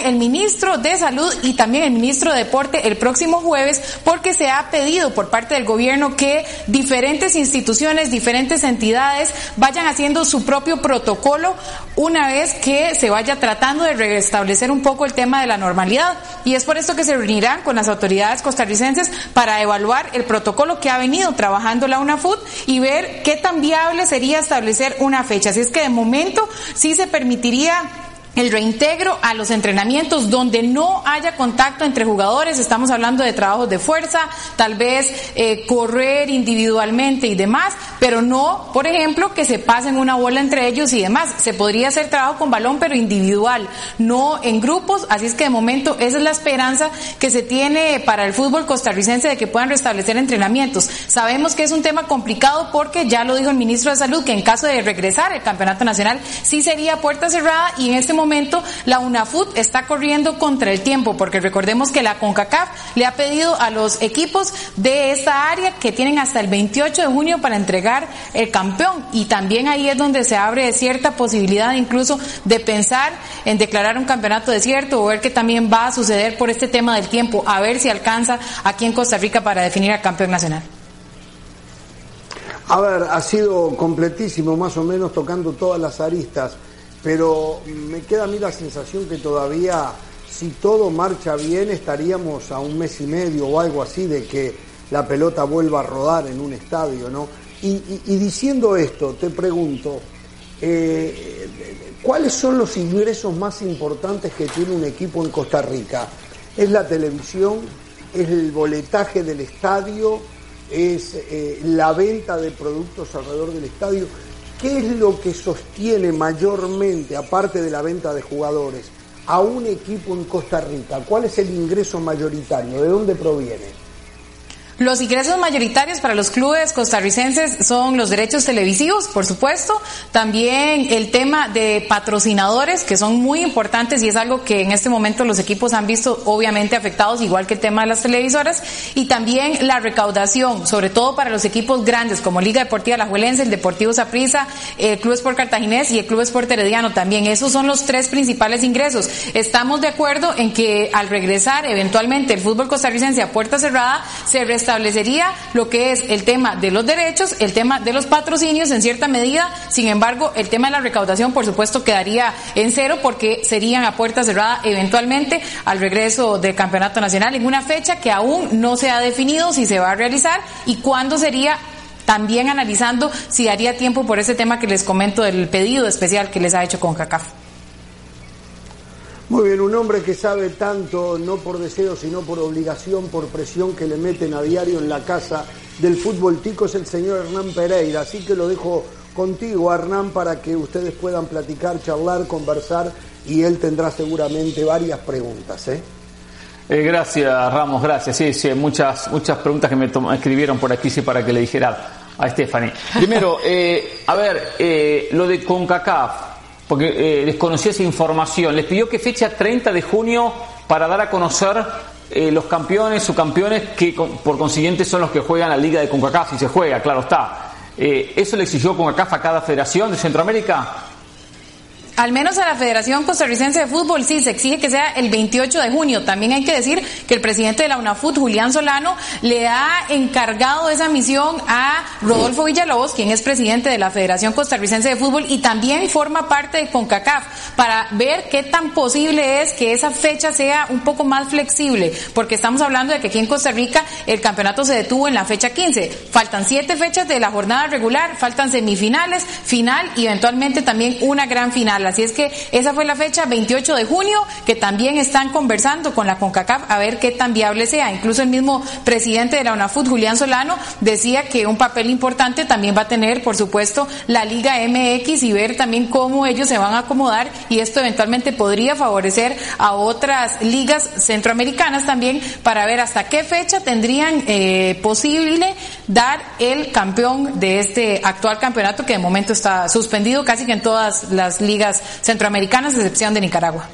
el ministro de Salud y también el ministro de Deporte el próximo jueves, porque se ha pedido por parte del gobierno que diferentes instituciones, diferentes entidades vayan haciendo su propio protocolo una vez que se vaya tratando de restablecer un poco el tema de la normalidad. Y es por esto que se reunirán con las autoridades costarricenses para evaluar el protocolo que ha venido trabajando la UNAFUT y ver qué tan viable sería establecer una fecha. Así es que de momento sí se permitiría el reintegro a los entrenamientos donde no haya contacto entre jugadores. Estamos hablando de trabajos de fuerza, tal vez eh, correr individualmente y demás, pero no, por ejemplo, que se pasen una bola entre ellos y demás. Se podría hacer trabajo con balón, pero individual, no en grupos. Así es que de momento esa es la esperanza que se tiene para el fútbol costarricense, de que puedan restablecer entrenamientos. Sabemos que es un tema complicado porque ya lo dijo el ministro de Salud, que en caso de regresar el campeonato nacional sí sería puerta cerrada, y en este momento momento la UNAFUT está corriendo contra el tiempo, porque recordemos que la CONCACAF le ha pedido a los equipos de esta área que tienen hasta el veintiocho de junio para entregar el campeón, y también ahí es donde se abre cierta posibilidad incluso de pensar en declarar un campeonato desierto, o ver qué también va a suceder por este tema del tiempo, a ver si alcanza aquí en Costa Rica para definir al campeón nacional. A ver, ha sido completísimo, más o menos tocando todas las aristas, pero me queda a mí la sensación que todavía, si todo marcha bien, estaríamos a un mes y medio o algo así de que la pelota vuelva a rodar en un estadio, ¿no? Y, y, y diciendo esto, te pregunto, eh, ¿cuáles son los ingresos más importantes que tiene un equipo en Costa Rica? ¿Es la televisión? ¿Es el boletaje del estadio? ¿Es eh, la venta de productos alrededor del estadio? ¿Qué es lo que sostiene mayormente, aparte de la venta de jugadores, a un equipo en Costa Rica? ¿Cuál es el ingreso mayoritario? ¿De dónde proviene? Los ingresos mayoritarios para los clubes costarricenses son los derechos televisivos, por supuesto, también el tema de patrocinadores, que son muy importantes y es algo que en este momento los equipos han visto obviamente afectados, igual que el tema de las televisoras, y también la recaudación, sobre todo para los equipos grandes como Liga Deportiva Alajuelense, el Deportivo Saprissa, el Club Sport Cartaginés y el Club Sport Herediano también. Esos son los tres principales ingresos. Estamos de acuerdo en que al regresar eventualmente el fútbol costarricense a puerta cerrada, se establecería lo que es el tema de los derechos, el tema de los patrocinios en cierta medida. Sin embargo, el tema de la recaudación, por supuesto, quedaría en cero, porque serían a puerta cerrada eventualmente al regreso del campeonato nacional, en una fecha que aún no se ha definido si se va a realizar y cuándo sería, también analizando si daría tiempo por ese tema que les comento del pedido especial que les ha hecho CONCACAF. Muy bien, un hombre que sabe tanto, no por deseo, sino por obligación, por presión que le meten a diario en la casa del fútbol tico, es el señor Hernán Pereira. Así que lo dejo contigo, Hernán, para que ustedes puedan platicar, charlar, conversar, y él tendrá seguramente varias preguntas, ¿eh? Eh, gracias, Ramos, gracias. Sí, sí, muchas, muchas preguntas que me tom- escribieron por aquí, sí, para que le dijera a Stephanie. Primero, eh, a ver, eh, lo de CONCACAF, porque eh, desconocía esa información. Les pidió que fecha treinta de junio para dar a conocer eh, los campeones, subcampeones, que con, por consiguiente son los que juegan la Liga de CONCACAF, si se juega, claro está. Eh, ¿Eso le exigió CONCACAF a cada federación de Centroamérica? Al menos a la Federación Costarricense de Fútbol sí se exige que sea el veintiocho de junio. También hay que decir que el presidente de la UNAFUT, Julián Solano, le ha encargado esa misión a Rodolfo Villalobos, quien es presidente de la Federación Costarricense de Fútbol y también forma parte de CONCACAF, para ver qué tan posible es que esa fecha sea un poco más flexible, porque estamos hablando de que aquí en Costa Rica el campeonato se detuvo en la fecha quince. Faltan siete fechas de la jornada regular, faltan semifinales, final y eventualmente también una gran final. Así es que esa fue la fecha, veintiocho de junio, que también están conversando con la CONCACAF a ver qué tan viable sea. Incluso el mismo presidente de la UNAFUT, Julián Solano, decía que un papel importante también va a tener, por supuesto, la Liga M X, y ver también cómo ellos se van a acomodar, y esto eventualmente podría favorecer a otras ligas centroamericanas también, para ver hasta qué fecha tendrían eh, posible dar el campeón de este actual campeonato, que de momento está suspendido casi que en todas las ligas centroamericanas, a excepción de Nicaragua.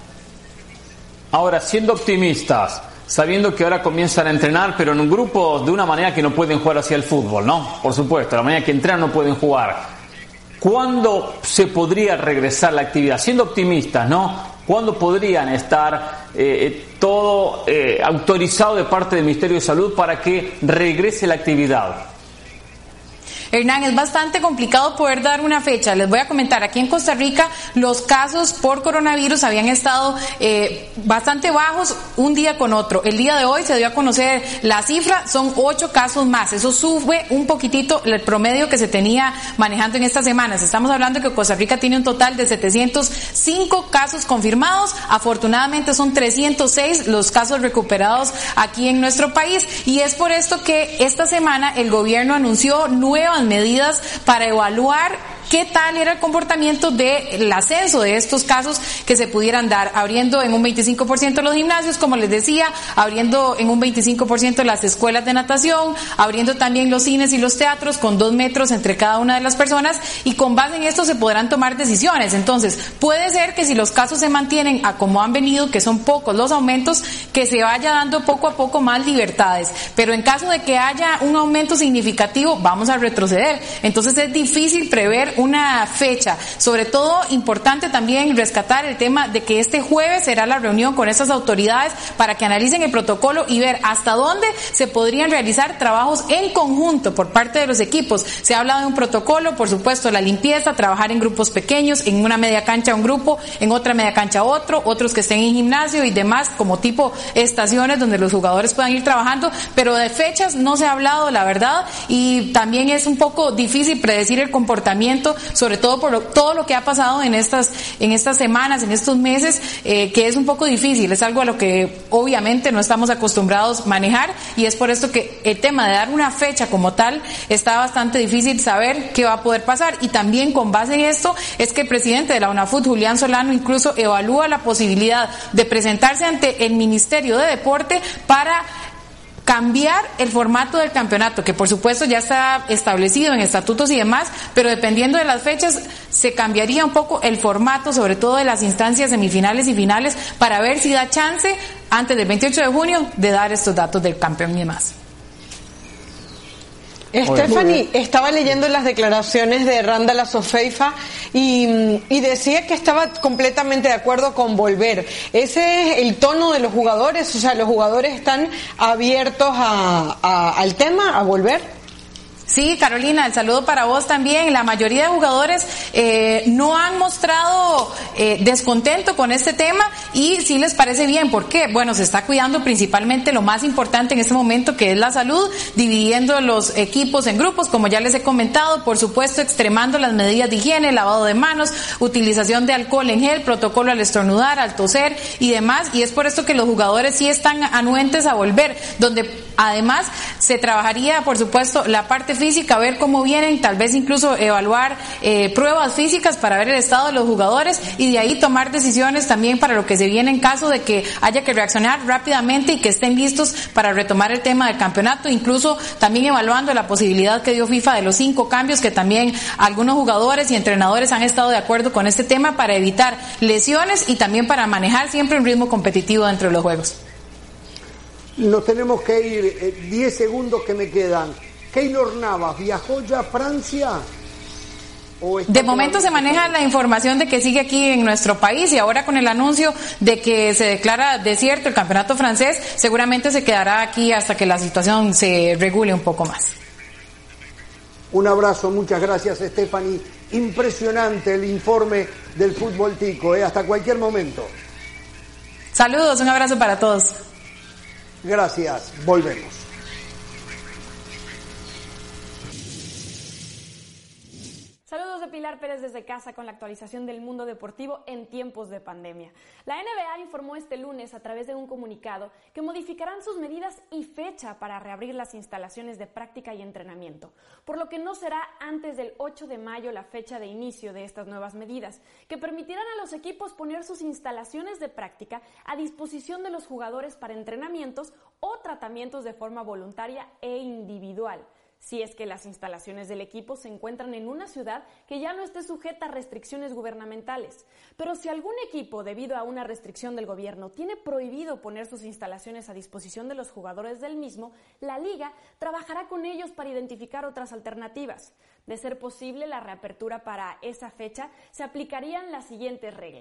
Ahora, siendo optimistas, sabiendo que ahora comienzan a entrenar, pero en un grupo de una manera que no pueden jugar hacia el fútbol, ¿no? Por supuesto, la manera que entrenan no pueden jugar. ¿Cuándo se podría regresar la actividad? Siendo optimistas, ¿no? ¿Cuándo podrían estar eh, todo eh, autorizado de parte del Ministerio de Salud para que regrese la actividad? Hernán, es bastante complicado poder dar una fecha. Les voy a comentar, aquí en Costa Rica los casos por coronavirus habían estado eh, bastante bajos un día con otro. El día de hoy se dio a conocer la cifra, son ocho casos más. Eso sube un poquitito el promedio que se tenía manejando en estas semanas. Estamos hablando de que Costa Rica tiene un total de setecientos cinco casos confirmados. Afortunadamente son trescientos seis los casos recuperados aquí en nuestro país. Y es por esto que esta semana el gobierno anunció nuevas medidas para evaluar qué tal era el comportamiento del ascenso de estos casos que se pudieran dar, abriendo en un veinticinco por ciento los gimnasios, como les decía, abriendo en un veinticinco por ciento las escuelas de natación, abriendo también los cines y los teatros con dos metros entre cada una de las personas, y con base en esto se podrán tomar decisiones. Entonces, puede ser que si los casos se mantienen a como han venido, que son pocos los aumentos, que se vaya dando poco a poco más libertades, pero en caso de que haya un aumento significativo, vamos a retroceder. Entonces es difícil prever una fecha. Sobre todo, importante también rescatar el tema de que este jueves será la reunión con esas autoridades para que analicen el protocolo y ver hasta dónde se podrían realizar trabajos en conjunto por parte de los equipos. Se ha hablado de un protocolo, por supuesto, la limpieza, trabajar en grupos pequeños, en una media cancha un grupo, en otra media cancha otro, otros que estén en gimnasio y demás, como tipo estaciones donde los jugadores puedan ir trabajando, pero de fechas no se ha hablado, la verdad, y también es un poco difícil predecir el comportamiento, sobre todo por lo, todo lo que ha pasado en estas en estas semanas, en estos meses, eh, que es un poco difícil, es algo a lo que obviamente no estamos acostumbrados a manejar, y es por esto que el tema de dar una fecha como tal está bastante difícil saber qué va a poder pasar. Y también con base en esto es que el presidente de la UNAFUT, Julián Solano, incluso evalúa la posibilidad de presentarse ante el Ministerio de Deporte para cambiar el formato del campeonato, que por supuesto ya está establecido en estatutos y demás, pero dependiendo de las fechas se cambiaría un poco el formato, sobre todo de las instancias semifinales y finales, para ver si da chance antes del veintiocho de junio de dar estos datos del campeón y demás. Stephanie, estaba leyendo las declaraciones de Randall Assofeifa y, y decía que estaba completamente de acuerdo con volver. Ese es el tono de los jugadores, o sea, los jugadores están abiertos a, a, al tema, a volver. Sí, Carolina, el saludo para vos también. La mayoría de jugadores eh, no han mostrado eh, descontento con este tema y sí les parece bien. ¿Por qué? Bueno, se está cuidando principalmente lo más importante en este momento, que es la salud, dividiendo los equipos en grupos, como ya les he comentado, por supuesto extremando las medidas de higiene, lavado de manos, utilización de alcohol en gel, protocolo al estornudar, al toser y demás, y es por esto que los jugadores sí están anuentes a volver, donde además se trabajaría, por supuesto, la parte física, ver cómo vienen, tal vez incluso evaluar eh, pruebas físicas para ver el estado de los jugadores y de ahí tomar decisiones también para lo que se viene en caso de que haya que reaccionar rápidamente y que estén listos para retomar el tema del campeonato, incluso también evaluando la posibilidad que dio FIFA de los cinco cambios, que también algunos jugadores y entrenadores han estado de acuerdo con este tema para evitar lesiones y también para manejar siempre un ritmo competitivo dentro de los juegos. Nos tenemos que ir, diez segundos que me quedan. Keylor Navas, ¿viajó ya a Francia? De momento se maneja la información de que sigue aquí en nuestro país y ahora con el anuncio de que se declara desierto el campeonato francés, seguramente se quedará aquí hasta que la situación se regule un poco más. Un abrazo, muchas gracias, Stephanie. Impresionante el informe del fútbol tico, ¿eh? Hasta cualquier momento. Saludos, un abrazo para todos. Gracias, volvemos. Saludos de Pilar Pérez desde casa con la actualización del mundo deportivo en tiempos de pandemia. La N B A informó este lunes a través de un comunicado que modificarán sus medidas y fecha para reabrir las instalaciones de práctica y entrenamiento, por lo que no será antes del ocho de mayo la fecha de inicio de estas nuevas medidas, que permitirán a los equipos poner sus instalaciones de práctica a disposición de los jugadores para entrenamientos o tratamientos de forma voluntaria e individual, si es que las instalaciones del equipo se encuentran en una ciudad que ya no esté sujeta a restricciones gubernamentales. Pero si algún equipo, debido a una restricción del gobierno, tiene prohibido poner sus instalaciones a disposición de los jugadores del mismo, la Liga trabajará con ellos para identificar otras alternativas. De ser posible la reapertura para esa fecha, se aplicarían las siguientes reglas.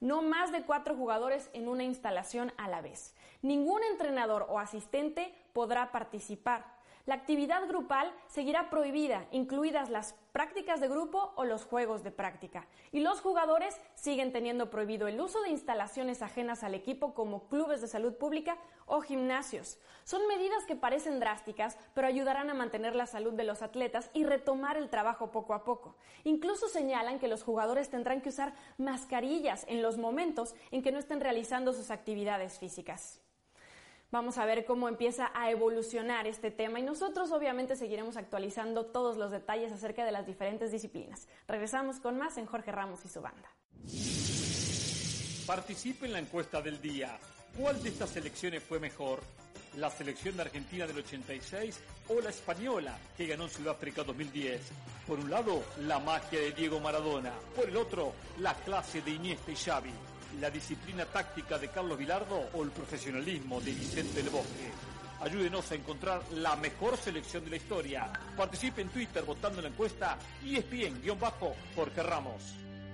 no más de cuatro jugadores en una instalación a la vez. Ningún entrenador o asistente podrá participar. La actividad grupal seguirá prohibida, incluidas las prácticas de grupo o los juegos de práctica. Y los jugadores siguen teniendo prohibido el uso de instalaciones ajenas al equipo como clubes de salud pública o gimnasios. Son medidas que parecen drásticas, pero ayudarán a mantener la salud de los atletas y retomar el trabajo poco a poco. Incluso señalan que los jugadores tendrán que usar mascarillas en los momentos en que no estén realizando sus actividades físicas. Vamos a ver cómo empieza a evolucionar este tema y nosotros obviamente seguiremos actualizando todos los detalles acerca de las diferentes disciplinas. Regresamos con más en Jorge Ramos y su banda. Participe en la encuesta del día. ¿Cuál de estas selecciones fue mejor? ¿La selección de Argentina del ochenta y seis o la española que ganó en Sudáfrica dos mil diez? Por un lado, la magia de Diego Maradona. Por el otro, la clase de Iniesta y Xavi. ¿La disciplina táctica de Carlos Bilardo o el profesionalismo de Vicente del Bosque? Ayúdenos a encontrar la mejor selección de la historia. Participe en Twitter votando en la encuesta E S P N-Jorge Ramos.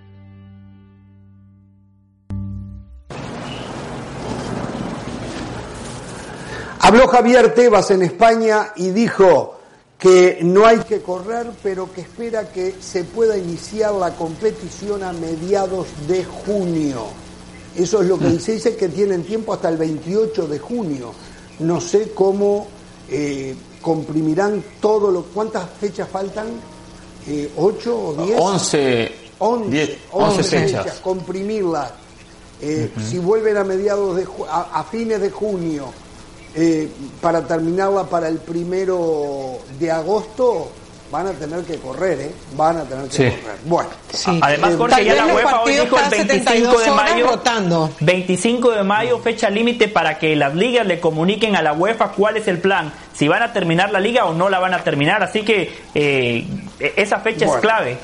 Habló Javier Tebas en España y dijo que no hay que correr, pero que espera que se pueda iniciar la competición a mediados de junio. Eso es lo que dice, dice que tienen tiempo hasta el veintiocho de junio. No sé cómo eh, comprimirán todo lo... ¿Cuántas fechas faltan? Eh, ¿Ocho o diez? Once. Once, diez, once, once fechas. fechas. Comprimirlas. Eh, uh-huh. Si vuelven a mediados de ju- a, a fines de junio eh, para terminarla para el primero de agosto, van a tener que correr, ¿eh? Van a tener que sí. correr. Bueno. Sí. Además, Jorge, Tal ya vez la los UEFA hoy partidos dijo el cada veinticinco setenta y dos de mayo, horas rotando. veinticinco de mayo, fecha límite para que las ligas le comuniquen a la UEFA cuál es el plan, si van a terminar la liga o no la van a terminar. Así que eh, esa fecha Bueno. es clave.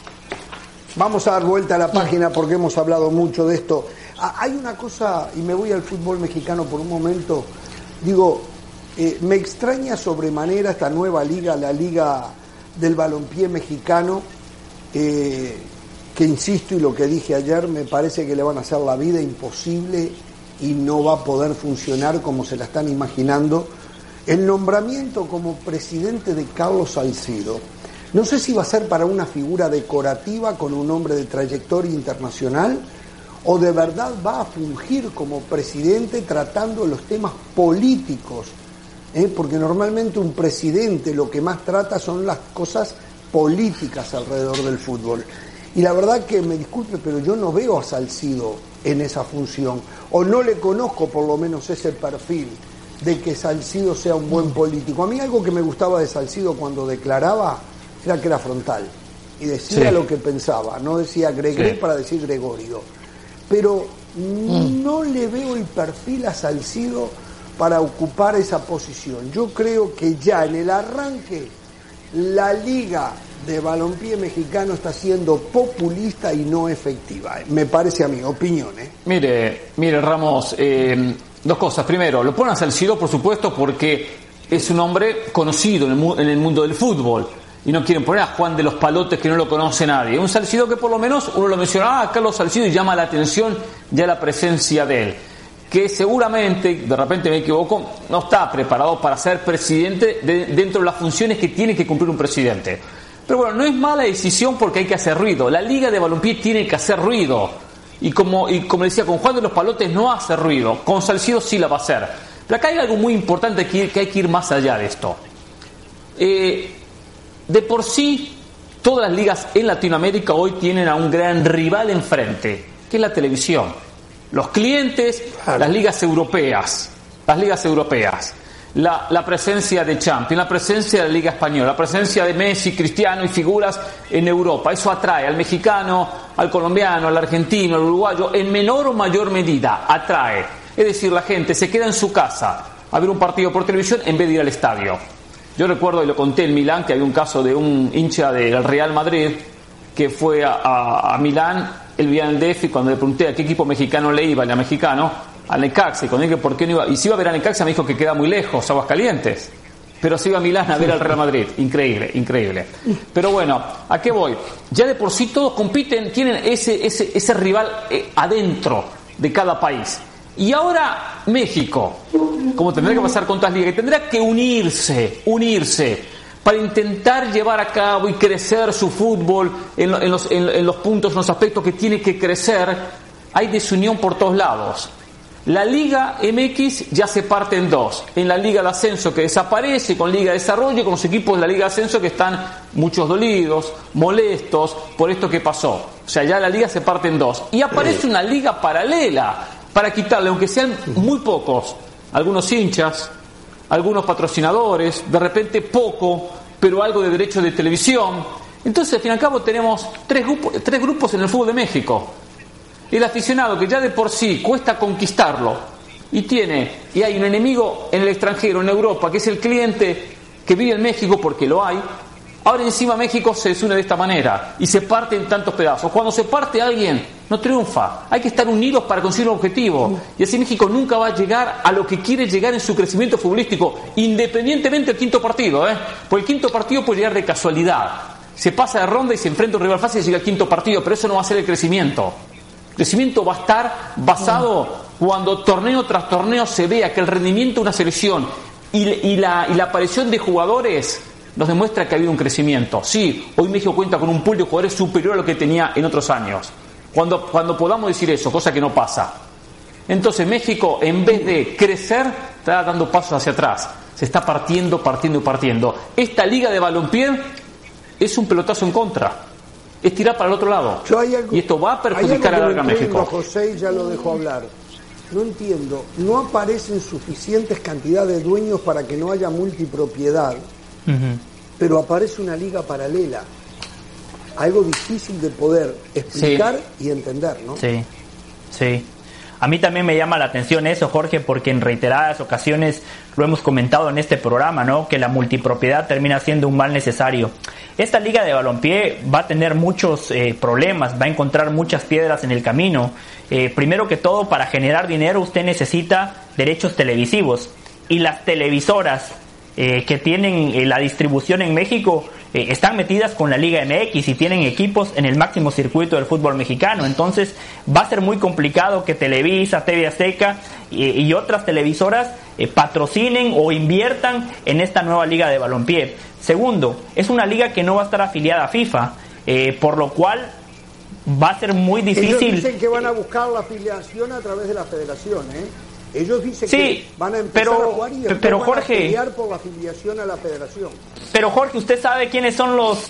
Vamos a dar vuelta a la página porque hemos hablado mucho de esto. Ah, hay una cosa, y me voy al fútbol mexicano por un momento, digo, eh, me extraña sobremanera esta nueva liga, la liga del balompié mexicano, eh, que insisto y lo que dije ayer, me parece que le van a hacer la vida imposible y no va a poder funcionar como se la están imaginando. El nombramiento como presidente de Carlos Salcido, no sé si va a ser para una figura decorativa con un hombre de trayectoria internacional o de verdad va a fungir como presidente tratando los temas políticos, ¿eh? Porque normalmente un presidente lo que más trata son las cosas políticas alrededor del fútbol. Y la verdad que me disculpe, pero yo no veo a Salcido en esa función, o no le conozco por lo menos ese perfil de que Salcido sea un buen político. A mí algo que me gustaba de Salcido cuando declaraba era que era frontal y decía sí. lo que pensaba, no decía Gregre sí. para decir Gregorio. Pero mm. no le veo el perfil a Salcido para ocupar esa posición. Yo creo que ya en el arranque la liga de balompié mexicano está siendo populista y no efectiva. Me parece a mí, opinión, ¿eh? Mire, mire Ramos, eh, dos cosas. Primero, lo ponen a Salcido, por supuesto, porque es un hombre conocido en el, mu- en el mundo del fútbol. Y no quieren poner a Juan de los Palotes, que no lo conoce nadie. Un Salcido que por lo menos uno lo menciona, ah, Carlos Salcido, y llama la atención ya la presencia de él. Que seguramente, de repente me equivoco, no está preparado para ser presidente de, dentro de las funciones que tiene que cumplir un presidente. Pero bueno, no es mala decisión porque hay que hacer ruido. La Liga de Balompié tiene que hacer ruido. Y como, y como decía, con Juan de los Palotes no hace ruido. Con Salcido sí la va a hacer. Pero acá hay algo muy importante que, que hay que ir más allá de esto. Eh... De por sí, todas las ligas en Latinoamérica hoy tienen a un gran rival enfrente, que es la televisión. Los clientes, claro. las ligas europeas, las ligas europeas, la, la presencia de Champions, la presencia de la Liga Española, la presencia de Messi, Cristiano y figuras en Europa. Eso atrae al mexicano, al colombiano, al argentino, al uruguayo, en menor o mayor medida, atrae. Es decir, la gente se queda en su casa a ver un partido por televisión en vez de ir al estadio. Yo recuerdo, y lo conté en Milán, que había un caso de un hincha del Real Madrid que fue a, a, a Milán, él vivía en el D F, y cuando le pregunté a qué equipo mexicano le iba, el mexicano, al Necaxa, y cuando dije por qué no iba, y si iba a ver a Necaxa me dijo que queda muy lejos, Aguascalientes. pero se iba a Milán a ver al Real Madrid. Increíble, increíble. Pero bueno, ¿a qué voy? Ya de por sí todos compiten, tienen ese, ese, ese rival eh, adentro de cada país. Y ahora México, como tendrá que pasar con otras ligas, que tendrá que unirse, unirse, para intentar llevar a cabo y crecer su fútbol en, en, los, en, en los puntos, en los aspectos que tiene que crecer. Hay desunión por todos lados. La Liga M X ya se parte en dos. En la Liga de Ascenso, que desaparece, con Liga de Desarrollo, y con los equipos de la Liga de Ascenso que están muchos dolidos, molestos por esto que pasó. O sea, ya la Liga se parte en dos. Y aparece una Liga paralela para quitarle, aunque sean muy pocos, algunos hinchas, algunos patrocinadores, de repente poco, pero algo de derecho de televisión. Entonces, al fin y al cabo, tenemos tres grupos, tres grupos en el fútbol de México. El aficionado, que ya de por sí cuesta conquistarlo, y tiene y hay un enemigo en el extranjero, en Europa, que es el cliente que vive en México, porque lo hay. Ahora encima México se desune de esta manera y se parte en tantos pedazos. Cuando se parte alguien, no triunfa. Hay que estar unidos para conseguir un objetivo. Y así México nunca va a llegar a lo que quiere llegar en su crecimiento futbolístico, independientemente del quinto partido, ¿eh? Porque el quinto partido puede llegar de casualidad. Se pasa de ronda y se enfrenta a un rival fácil y llega al quinto partido, pero eso no va a ser el crecimiento. El crecimiento va a estar basado cuando torneo tras torneo se vea que el rendimiento de una selección y, y, la, y la aparición de jugadores nos demuestra que ha habido un crecimiento. Sí, hoy México cuenta con un pool de jugadores superior a lo que tenía en otros años. Cuando, cuando podamos decir eso, cosa que no pasa. Entonces México, en vez de crecer, está dando pasos hacia atrás. Se está partiendo, partiendo y partiendo. Esta liga de balompié es un pelotazo en contra. Es tirar para el otro lado. Algo, y esto va a perjudicar a larga México. José ya lo dejo hablar. No entiendo, no aparecen suficientes cantidades de dueños para que no haya multipropiedad, uh-huh. pero aparece una liga paralela. Algo difícil de poder explicar sí. y entender, ¿no? Sí, sí. A mí también me llama la atención eso, Jorge, porque en reiteradas ocasiones lo hemos comentado en este programa, ¿no? Que la multipropiedad termina siendo un mal necesario. Esta liga de balompié va a tener muchos eh, problemas, va a encontrar muchas piedras en el camino. Eh, primero que todo, para generar dinero usted necesita derechos televisivos. Y las televisoras eh, que tienen eh, la distribución en México eh, están metidas con la Liga M X y tienen equipos en el máximo circuito del fútbol mexicano. Entonces va a ser muy complicado que Televisa, T V Azteca y, y otras televisoras eh, patrocinen o inviertan en esta nueva liga de balompié. Segundo, es una liga que no va a estar afiliada a FIFA, eh, por lo cual va a ser muy difícil. Ellos dicen que van a buscar la afiliación a través de la federación, ¿eh? Ellos dicen sí, que van a empezar pero, a jugar y después pero van Jorge, a pelear por la afiliación a la federación. Pero Jorge, usted sabe quiénes son los...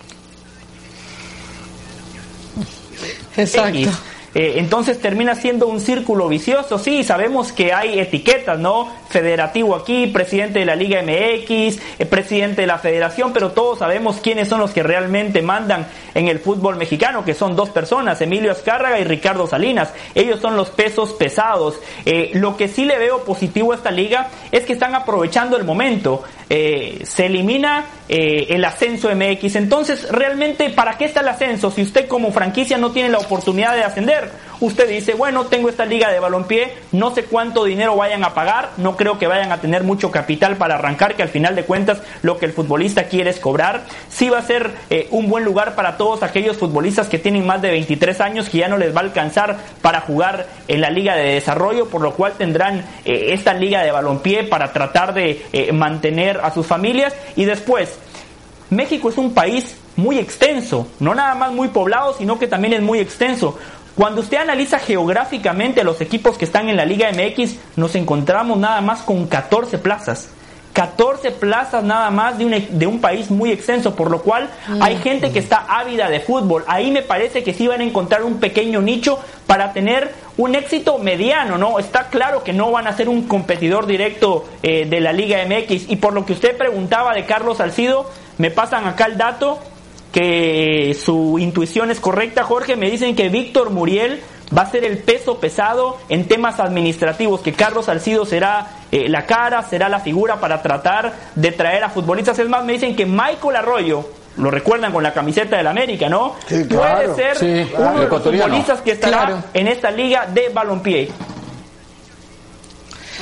Exacto. X. Eh, entonces termina siendo un círculo vicioso. Sí, sabemos que hay etiquetas, ¿no? Federativo aquí, presidente de la Liga M X, eh, presidente de la Federación, pero todos sabemos quiénes son los que realmente mandan en el fútbol mexicano, que son dos personas, Emilio Azcárraga y Ricardo Salinas. Ellos son los pesos pesados. Eh, lo que sí le veo positivo a esta liga es que están aprovechando el momento. Eh, se elimina eh, el ascenso M X. Entonces, realmente, ¿para qué está el ascenso? Si usted como franquicia no tiene la oportunidad de ascender, usted dice, bueno, tengo esta liga de balompié, no sé cuánto dinero vayan a pagar, no creo que vayan a tener mucho capital para arrancar, que al final de cuentas lo que el futbolista quiere es cobrar. Sí va a ser eh, un buen lugar para todos aquellos futbolistas que tienen más de veintitrés años, que ya no les va a alcanzar para jugar en la liga de desarrollo, por lo cual tendrán eh, esta liga de balompié para tratar de eh, mantener a sus familias. Y después, México es un país muy extenso, no nada más muy poblado, sino que también es muy extenso. Cuando usted analiza geográficamente a los equipos que están en la Liga M X, nos encontramos nada más con catorce plazas. catorce plazas nada más de un, de un país muy extenso, por lo cual hay gente que está ávida de fútbol. Ahí me parece que sí van a encontrar un pequeño nicho para tener un éxito mediano, ¿no? Está claro que no van a ser un competidor directo eh, de la Liga M X. Y por lo que usted preguntaba de Carlos Salcido, me pasan acá el dato, que su intuición es correcta, Jorge. Me dicen que Víctor Muriel va a ser el peso pesado en temas administrativos, que Carlos Salcido será eh, la cara, será la figura para tratar de traer a futbolistas. Es más, me dicen que Michael Arroyo, lo recuerdan con la camiseta del América, ¿no? Sí, claro, puede ser sí, uno claro, de los futbolistas que estará claro. en esta liga de balompié.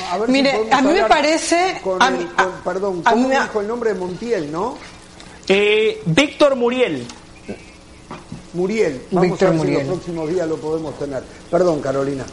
A ver Mire, si a mí me hablar parece... Con a el, mí- con- a- perdón, a ¿cómo mí me- dijo el nombre de Montiel, no? Eh, Víctor Muriel. Muriel. Vamos Víctor a ver si Muriel. en los próximos días lo podemos tener. Perdón, Carolina.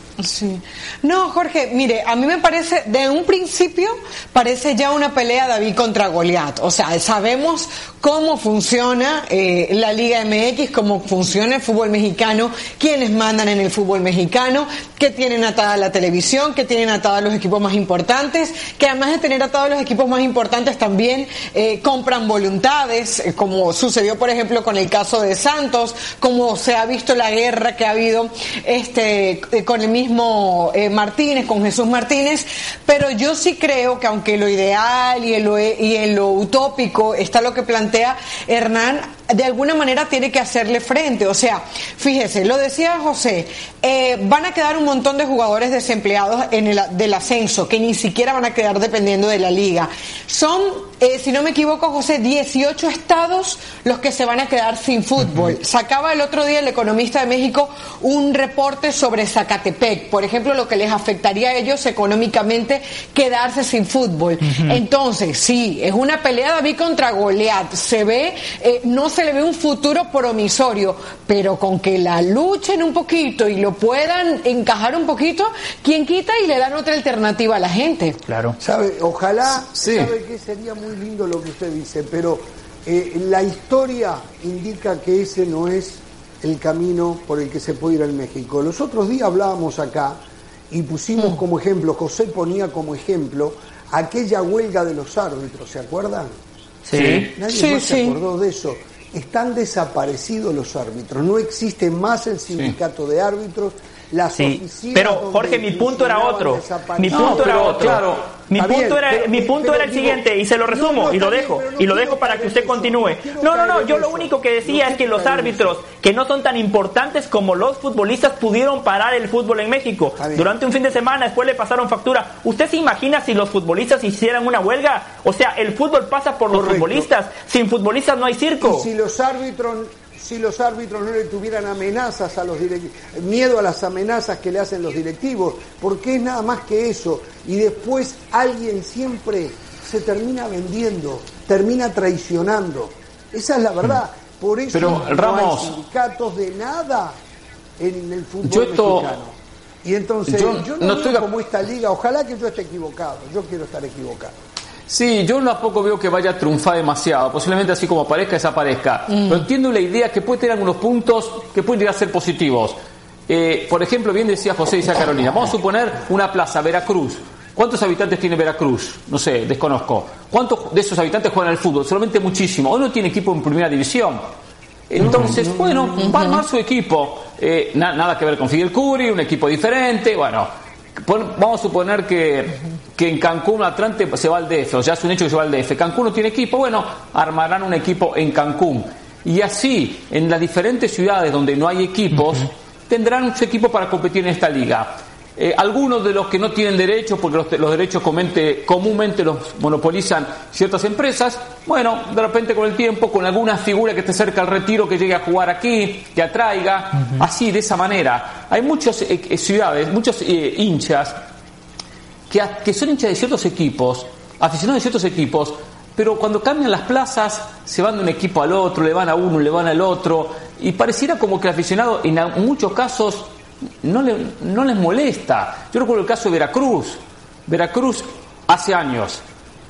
Sí. No, Jorge, mire, a mí me parece, de un principio, parece ya una pelea David contra Goliat. O sea, sabemos cómo funciona eh, la Liga M X, cómo funciona el fútbol mexicano, quiénes mandan en el fútbol mexicano, que tienen atada la televisión, que tienen atados los equipos más importantes, que además de tener atados los equipos más importantes también eh, compran voluntades, eh, como sucedió, por ejemplo, con el caso de Santos, como se ha visto la guerra que ha habido este eh, con el mismo Eh, Martínez, con Jesús Martínez, pero yo sí creo que aunque lo ideal y en lo, y en lo utópico está lo que plantea Hernán, de alguna manera tiene que hacerle frente. O sea, fíjese, lo decía José, eh, van a quedar un montón de jugadores desempleados en el del ascenso, que ni siquiera van a quedar dependiendo de la liga. Son, eh, si no me equivoco, José, dieciocho estados los que se van a quedar sin fútbol. Uh-huh. Sacaba el otro día el Economista de México un reporte sobre Zacatepec, por ejemplo, lo que les afectaría a ellos económicamente quedarse sin fútbol. Uh-huh. Entonces, sí, es una pelea David contra Goliat. Se ve, eh, no se le ve un futuro promisorio, pero con que la luchen un poquito y lo puedan encajar un poquito, ¿quién quita y le dan otra alternativa a la gente? Claro. Sabe, ojalá, sí. sabe que sería muy lindo lo que usted dice, pero eh, la historia indica que ese no es el camino por el que se puede ir al México. Los otros días hablábamos acá y pusimos mm. como ejemplo, José ponía como ejemplo aquella huelga de los árbitros, ¿se acuerdan? Sí. Nadie sí, más sí. se acordó de eso. Están desaparecidos los árbitros, no existe más el sindicato sí. de árbitros, las sí. oficinas. Pero Jorge, mi punto era otro. Mi punto no, era pero, otro. Claro. Mi Está punto bien, era pero, mi punto pero era el digo, siguiente y se lo resumo no, no, y lo bien, dejo no y lo quiero dejo para que usted eso, continúe. no No, no, no, yo eso. lo único que decía no es que los árbitros eso. que no son tan importantes como los futbolistas pudieron parar el fútbol en México. Durante un fin de semana después le pasaron factura. ¿Usted se imagina si los futbolistas hicieran una huelga? O sea, el fútbol pasa por los Correcto. futbolistas. Sin futbolistas no hay circo. Y si los árbitros si los árbitros no le tuvieran amenazas a los directivos, miedo a las amenazas que le hacen los directivos, porque es nada más que eso, y después alguien siempre se termina vendiendo, termina traicionando. Esa es la verdad. Por eso Pero, no Ramos, hay sindicatos de nada en el fútbol yo esto, mexicano. Y entonces, yo, yo no no estoy veo de... como esta liga, ojalá que yo esté equivocado, yo quiero estar equivocado. Sí, yo tampoco veo que vaya a triunfar demasiado, posiblemente así como aparezca, desaparezca. Mm. Pero entiendo la idea que puede tener algunos puntos que pueden llegar a ser positivos. Eh, por ejemplo, bien decía José y decía Carolina, vamos a suponer una plaza, Veracruz. ¿Cuántos habitantes tiene Veracruz? No sé, desconozco. ¿Cuántos de esos habitantes juegan al fútbol? Solamente muchísimo. Hoy no tiene equipo en primera división. Entonces, bueno, va a armar su equipo. Eh, na- nada que ver con Fidel Curi, un equipo diferente, bueno... Vamos a suponer que, que en Cancún Atlante se va al D F, o sea, es un hecho que se va al D F. Cancún no tiene equipo, bueno, armarán un equipo en Cancún. Y así, en las diferentes ciudades donde no hay equipos, uh-huh. tendrán su equipo para competir en esta liga. Eh, algunos de los que no tienen derechos, porque los, los derechos comente, comúnmente los monopolizan ciertas empresas, bueno, de repente con el tiempo, con alguna figura que esté cerca al retiro, que llegue a jugar aquí, que atraiga, uh-huh. así, de esa manera. Hay muchas eh, ciudades, muchos eh, hinchas, que, que son hinchas de ciertos equipos, aficionados de ciertos equipos, pero cuando cambian las plazas, se van de un equipo al otro, le van a uno, le van al otro, y pareciera como que el aficionado, en muchos casos, No, le, no les molesta. Yo recuerdo el caso de Veracruz. Veracruz hace años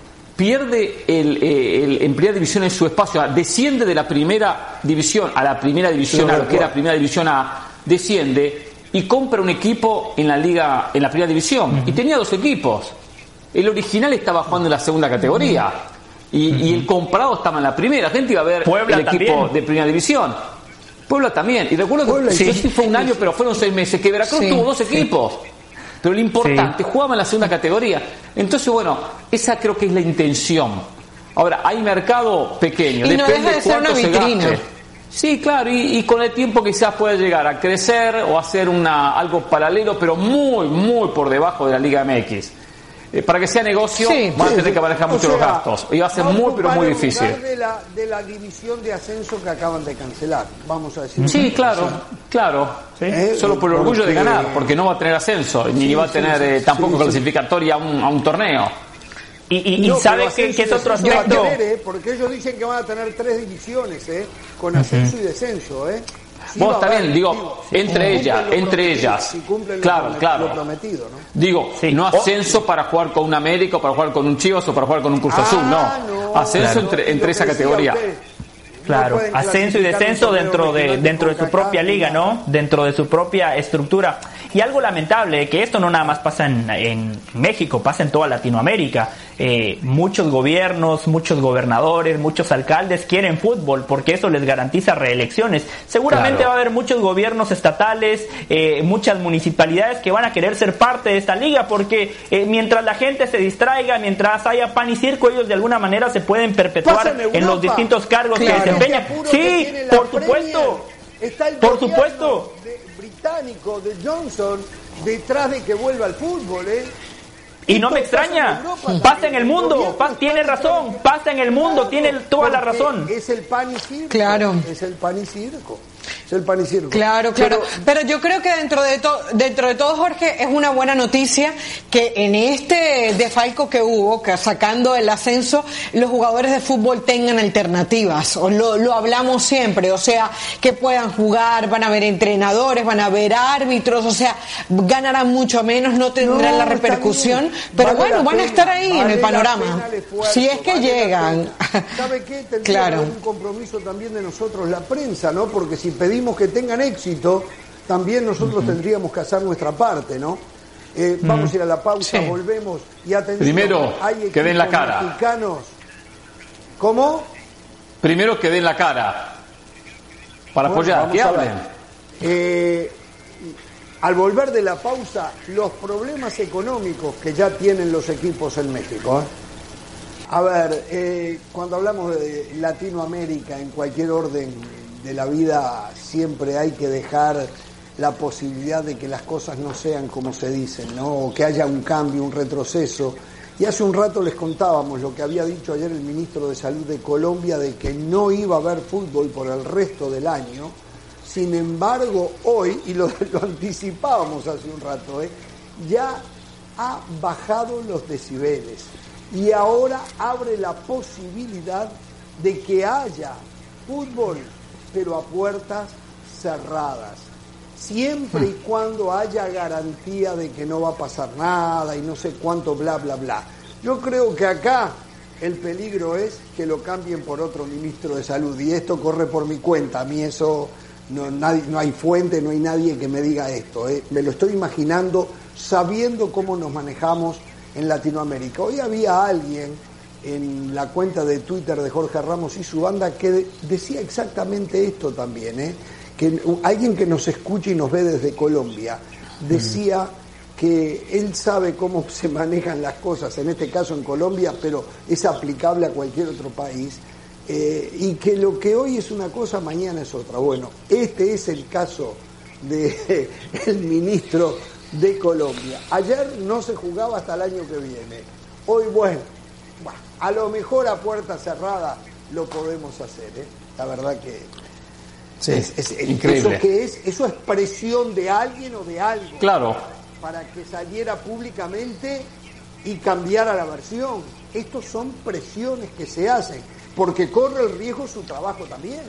pierde el, el, en primera división en su espacio, desciende de la primera división a la primera división, a lo que era primera división A, desciende y compra un equipo en la liga, en la primera división. Uh-huh. Y tenía dos equipos. El original estaba jugando en la segunda categoría uh-huh. y, uh-huh. y el comprado estaba en la primera. La gente iba a ver Puebla el equipo también. De primera división. Puebla también, y recuerdo que Puebla, sí. sí fue un año, pero fueron seis meses, que Veracruz sí, tuvo dos equipos, sí. pero lo importante, sí. jugaba en la segunda categoría. Entonces, bueno, esa creo que es la intención. Ahora, hay mercado pequeño, y depende no deja de ser una vitrina. Se gaste. Sí, claro, y, y con el tiempo quizás pueda llegar a crecer o hacer una algo paralelo, pero muy, muy por debajo de la Liga M X. eh, para que sea negocio, Sí. van a tener Sí, que manejar o mucho los sea, gastos. Y va a ser va a muy, pero ocupar muy el difícil. lugar De la, de la división de ascenso que acaban de cancelar, vamos a decir. Sí, claro, claro. Sí. ¿Eh? Solo por el orgullo de Porque- ganar, porque no va a tener ascenso, ni Sí, va a sí, tener sí, eh, sí, tampoco sí, sí. clasificatoria a un, a un torneo. Y, y, y No, sabe pero que, ascenso que es y otro descenso va a aspecto. tener, ¿eh? Porque ellos dicen que van a tener tres divisiones, ¿eh? Con ascenso y descenso, ¿eh? Sí Vos va a está bien, haber, digo, si entre cumplen ellas, lo entre prometido, ellas. si cumplen lo Claro, promet- claro. lo prometido, ¿no? Digo, Sí. no O- ascenso para jugar con un América, o para jugar con un Chivas o para jugar con un Cruz Azul, Ah, no. no, Ascenso claro. entre, Y lo entre que esa decía categoría. usted, Claro, no pueden ascenso y clasificar descenso un torneo dentro de regional dentro de su CONCACAF propia ni liga, nada. ¿no? Dentro de su propia estructura. Y algo lamentable, que esto no nada más pasa en, en México, pasa en toda Latinoamérica. Eh, muchos gobiernos, muchos gobernadores, muchos alcaldes quieren fútbol porque eso les garantiza reelecciones. Seguramente Claro. va a haber muchos gobiernos estatales, eh, muchas municipalidades que van a querer ser parte de esta liga porque eh, mientras la gente se distraiga, mientras haya pan y circo, ellos de alguna manera se pueden perpetuar Pasa en en, Europa. los distintos cargos Claro. que desempeñan. Este apuro que Sí, tiene la por Premier, supuesto. está el Por gobierno supuesto. de- británico de Johnson detrás de que vuelva al fútbol, ¿eh? Y no me Esto pasa extraña, en Europa también. pasa en el El mundo, gobierno pa- está tiene detrás razón, de- pasa en el mundo, Claro, tiene toda la porque razón. Es el pan y circo. Claro. Es el pan y circo. Es el pan y circo. Claro, claro. Pero- Pero, yo creo que dentro de todo, dentro de todo, Jorge, es una buena noticia que en este desfalco que hubo, que sacando el ascenso, los jugadores de fútbol tengan alternativas. O lo, lo hablamos siempre, o sea, que puedan jugar, van a haber entrenadores, van a haber árbitros, o sea, ganarán mucho menos, no tendrán No, la está repercusión, bien. pero Vale bueno, la van a pena, estar ahí en vale el la panorama. pena el esfuerzo, Si es que vale la llegan. pena. ¿Sabe qué? Tendría Claro. que haber un compromiso también de nosotros, la prensa, ¿no? Porque si pedimos que tengan éxito, también nosotros tendríamos que hacer nuestra parte, ¿no? Eh, Vamos a ir a la pausa, Sí. volvemos y atención. Primero, hay que den la equipos cara. mexicanos. ¿Cómo? Primero que den la cara para Bueno, apoyar, vamos que a ver. hablen. Eh, al volver de la pausa, los problemas económicos que ya tienen los equipos en México. ¿eh? A ver, eh, cuando hablamos de Latinoamérica, en cualquier orden de la vida, siempre hay que dejar la posibilidad de que las cosas no sean como se dicen, ¿no? O que haya un cambio, un retroceso. Y hace un rato les contábamos lo que había dicho ayer el ministro de Salud de Colombia, de que no iba a haber fútbol por el resto del año. Sin embargo, hoy, y lo, lo anticipábamos hace un rato, ¿eh? ya ha bajado los decibeles y ahora abre la posibilidad de que haya fútbol, pero a puertas cerradas, siempre y cuando haya garantía de que no va a pasar nada y no sé cuánto bla bla bla. Yo creo que acá el peligro es que lo cambien por otro ministro de salud, y esto corre por mi cuenta. A mí eso no, nadie, no hay fuente, no hay nadie que me diga esto, ¿eh? Me lo estoy imaginando sabiendo cómo nos manejamos en Latinoamérica. Hoy había alguien en la cuenta de Twitter de Jorge Ramos y su banda que de, decía exactamente esto también, ¿eh? Que alguien que nos escucha y nos ve desde Colombia decía que él sabe cómo se manejan las cosas, en este caso en Colombia, pero es aplicable a cualquier otro país, eh, y que lo que hoy es una cosa, mañana es otra. Bueno, este es el caso de el ministro de Colombia. Ayer no se jugaba hasta el año que viene. Hoy, bueno, bueno a lo mejor a puerta cerrada lo podemos hacer, ¿eh? La verdad que Sí, es, es- es- increíble. ¿Eso qué es? ¿Eso es presión de alguien o de algo? Claro. Para que saliera públicamente y cambiara la versión. Estos son presiones que se hacen, porque corre el riesgo su trabajo también.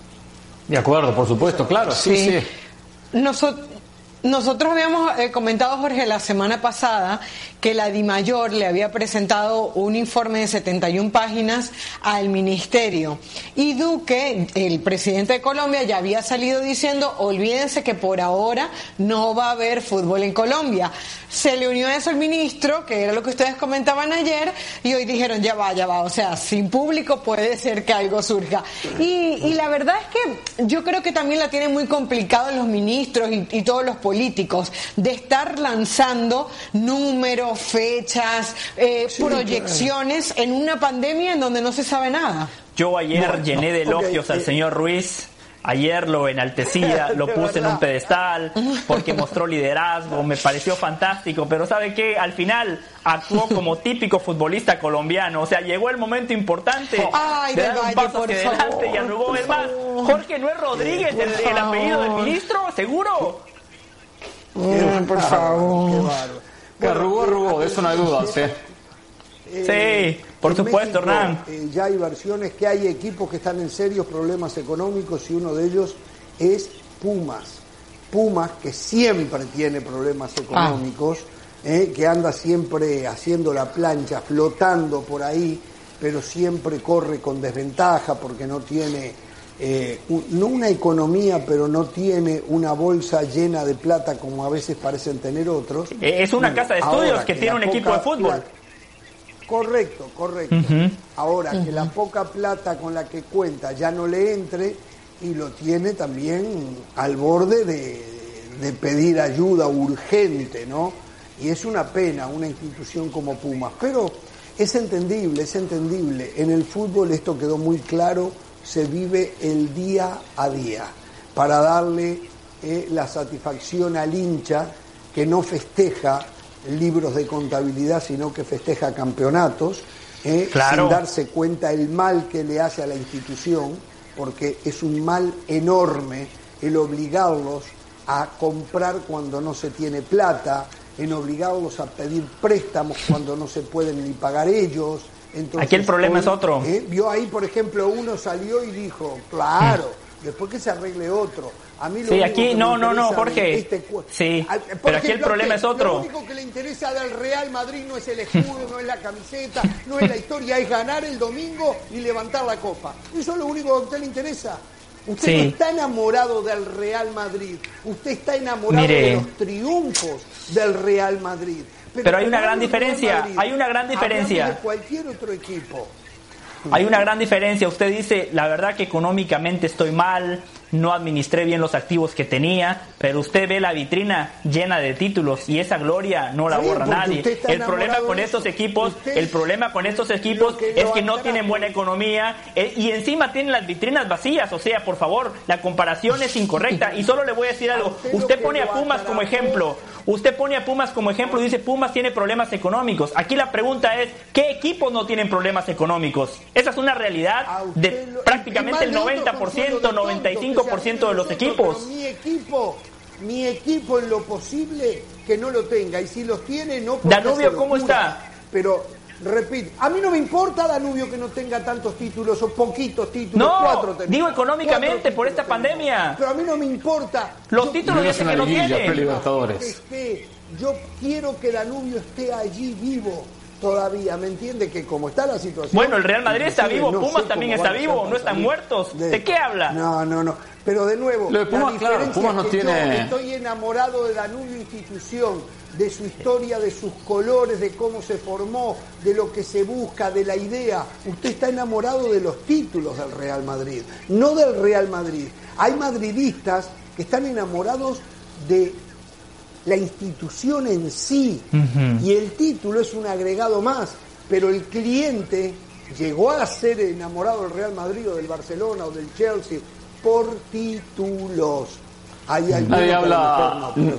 De acuerdo, por supuesto, claro, sí, sí. Noso- nosotros habíamos eh, comentado, Jorge, la semana pasada que la DIMAYOR le había presentado un informe de setenta y una páginas al ministerio. Y Duque, el presidente de Colombia, ya había salido diciendo, olvídense que por ahora no va a haber fútbol en Colombia. Se le unió a eso el ministro, que era lo que ustedes comentaban ayer, y hoy dijeron, ya va, ya va, o sea, sin público puede ser que algo surja. Y, y la verdad es que yo creo que también la tienen muy complicado los ministros y, y todos los políticos, de estar lanzando números, fechas, eh, Sí, proyecciones en una pandemia en donde no se sabe nada. Yo ayer Bueno, llené de ok, elogios al eh. señor Ruiz Ayer lo enaltecía, lo puse en un pedestal porque mostró liderazgo, me pareció fantástico, pero ¿sabe qué? Al final actuó como típico futbolista colombiano, o sea, llegó el momento importante Ay, de dar un Valle, paso por hacia adelante favor, y arrugó. por Es más, favor. Jorge, ¿no es Rodríguez el, el apellido del ministro? ¿Seguro? Mm, por favor. Qué bárbaro. Que arrugó, arrugó, de eso no hay dudas, ¿eh? Eh, Sí, por en supuesto, México, Hernán. eh, ya hay versiones que hay equipos que están en serios problemas económicos y uno de ellos es Pumas. Pumas, que siempre tiene problemas económicos, eh, que anda siempre haciendo la plancha, flotando por ahí, pero siempre corre con desventaja porque no tiene, eh, un- no una economía, pero no tiene una bolsa llena de plata como a veces parecen tener otros. Eh, es una casa de estudios ahora que tiene la un equipo de poca fútbol. pla- Correcto, correcto. Ahora, que la poca plata con la que cuenta ya no le entre y lo tiene también al borde de, de pedir ayuda urgente, ¿no? Y es una pena una institución como Pumas, pero es entendible, es entendible. En el fútbol esto quedó muy claro, se vive el día a día para darle eh, la satisfacción al hincha que no festeja libros de contabilidad, sino que festeja campeonatos, eh, Claro. sin darse cuenta el mal que le hace a la institución, porque es un mal enorme el obligarlos a comprar cuando no se tiene plata, en obligarlos a pedir préstamos cuando no se pueden ni pagar ellos. Entonces, Aquí el problema hoy, es otro. eh, vio ahí, por ejemplo, uno salió y dijo, claro, después que se arregle otro. A mí lo Sí, único aquí- que me no, no, no, interesa de Jorge. este cu- Sí, Al- por pero aquí el problema ¿qué? es otro. Lo único que le interesa del Real Madrid no es el escudo, no es la camiseta, no es la historia, es ganar el domingo y levantar la copa. Eso es lo único que a usted le interesa. Usted Sí. no está enamorado del Real Madrid, usted está enamorado Mire. de los triunfos del Real Madrid. Pero hay una gran hablamos del Real diferencia, Madrid, hay una gran diferencia. hablamos de cualquier otro equipo. Hay una gran diferencia. Usted dice, la verdad que económicamente estoy mal, no administré bien los activos que tenía, pero usted ve la vitrina llena de títulos y esa gloria no la Está bien, borra porque nadie. usted está El problema enamorado con de estos eso. equipos, Usted el problema con estos equipos lo que es lo que no atrae. tienen buena economía eh, y encima tienen las vitrinas vacías. O sea, por favor, la comparación es incorrecta. Y solo le voy a decir algo. usted lo Usted que pone a lo Pumas como atrapó- ejemplo. Usted pone a Pumas como ejemplo y dice Pumas tiene problemas económicos. Aquí la pregunta es, ¿qué equipos no tienen problemas económicos? Esa es una A realidad usted de lo- prácticamente y el más de noventa otro por ciento, consuelo de noventa y cinco por ciento de los tontos que se ríen equipos. nosotros, pero mi equipo, mi equipo en lo posible que no lo tenga. Y si los tiene, no porque Danubio, hace ¿cómo locura. está? Pero, repito, a mí no me importa Danubio que no tenga tantos títulos o poquitos títulos. No, cuatro tenemos. digo económicamente, Cuatro por esta títulos pandemia. tenemos. Pero a mí no me importa. Los Yo títulos No ya es sé una que no liguilla, tiene. fue Libertadores. Esté, yo quiero que Danubio esté allí vivo todavía, ¿me entiende? Que como está la situación... Bueno, el Real Madrid está inclusive vivo, no Pumas sé también cómo está van a vivo, hacer no para están salir muertos. ¿De qué habla? No, no, no. Pero de nuevo, Lo de Pumas, la claro, diferencia Pumas no es que tiene- yo estoy enamorado de Danubio institución, de su historia, de sus colores, de cómo se formó, de lo que se busca, de la idea. Usted está enamorado de los títulos del Real Madrid, no del Real Madrid. Hay madridistas que están enamorados de la institución en sí, y el título es un agregado más, pero el cliente llegó a ser enamorado del Real Madrid o del Barcelona o del Chelsea por títulos. Hay algunos Nadie que a lo mejor habla, no, pero-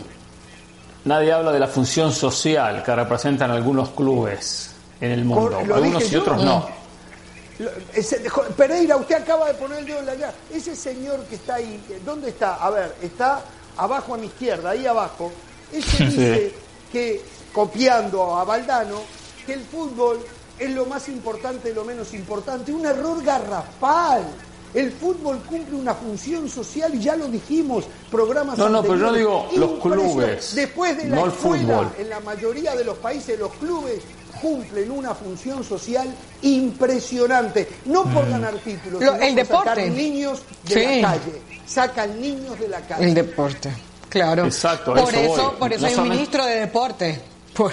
nadie habla de la función social que representan algunos clubes en el mundo. Cor- lo Algunos dije y yo. otros no. Lo- ese- jo- Pereira, usted acaba de poner el dedo en la llaga. Ese señor que está ahí, ¿dónde está? A ver, está abajo a mi izquierda, ahí abajo. Ese dice que, copiando a Valdano, que el fútbol es lo más importante y lo menos importante. Un error garrafal. El fútbol cumple una función social y ya lo dijimos, programas No, no, pero yo anteriores. digo los Impresionante. clubes, Después de la no el escuela, fútbol. en la mayoría de los países los clubes cumplen una función social impresionante, no por ganar títulos, Lo- sino el por sacar deporte. niños de Sí. la calle, sacan niños de la calle. El deporte, claro. Exacto, a por eso eso, voy. por eso No hay un solamente- ministro de deporte. Por-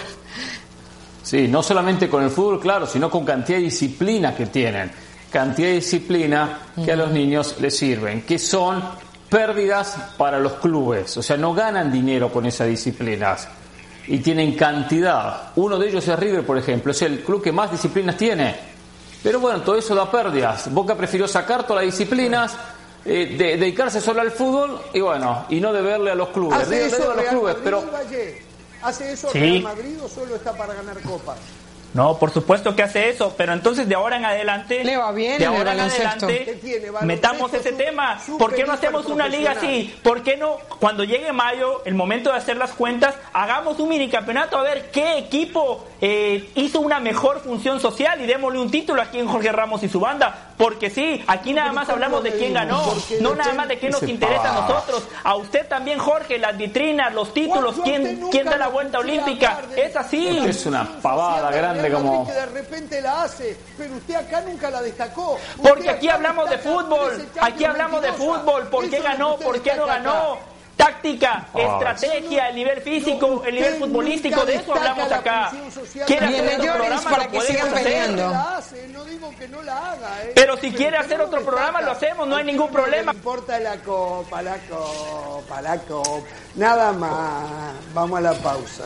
Sí, no solamente con el fútbol, claro, sino con cantidad de disciplinas que tienen. Cantidad de disciplina que a los niños les sirven, que son pérdidas para los clubes. O sea, no ganan dinero con esas disciplinas. Y tienen cantidad. Uno de ellos es River, por ejemplo. Es el club que más disciplinas tiene. Pero bueno, todo eso da pérdidas. Boca prefirió sacar todas las disciplinas eh, de, dedicarse solo al fútbol y bueno, y no deberle a los clubes. ¿Hace River eso debe a los Real clubes, Madrid, pero Valle? ¿Hace eso Sí. Real Madrid o solo está para ganar copas? No, por supuesto que hace eso, pero entonces de ahora en adelante, Le va bien de en el ahora en baloncesto. adelante, ¿Qué tiene? Baloncesto, metamos ese su- tema. super, ¿Por qué no hiper hacemos una liga profesional. así? ¿Por qué no, cuando llegue mayo, el momento de hacer las cuentas, hagamos un minicampeonato a ver qué equipo eh, hizo una mejor función social y démosle un título aquí en Jorge Ramos y su banda? Porque sí, aquí nada más hablamos de quién ganó, Porque no depende- nada más de qué nos Ese interesa a pavada. nosotros. A usted también, Jorge, las vitrinas, los títulos, Yo a usted quién, nunca quién da la lo vuelta escuché olímpica. hablar de- Es así. de la Es una función pavada social del grande Real Madrid como- que de repente la hace, pero usted acá nunca la destacó. Porque Usted aquí acá hablamos de destaca fútbol, trece aquí Champions hablamos de veintidós. fútbol, por qué Eso es lo ganó, que usted por qué no destaca ganó. acá. Táctica, Ah, estrategia, el nivel físico, No, el nivel usted futbolístico, nunca de eso destaca hablamos la acá. función social Quiere de hacer Viene otro Lloris programa, para lo que podemos sigan hacer. peleando. La hace, no digo que no la haga, ¿eh? Pero si quiere usted hacer no otro destaca. programa, lo hacemos, no hay A ningún usted no problema. le importa la copa, la copa, la copa. Nada más. Vamos a la pausa.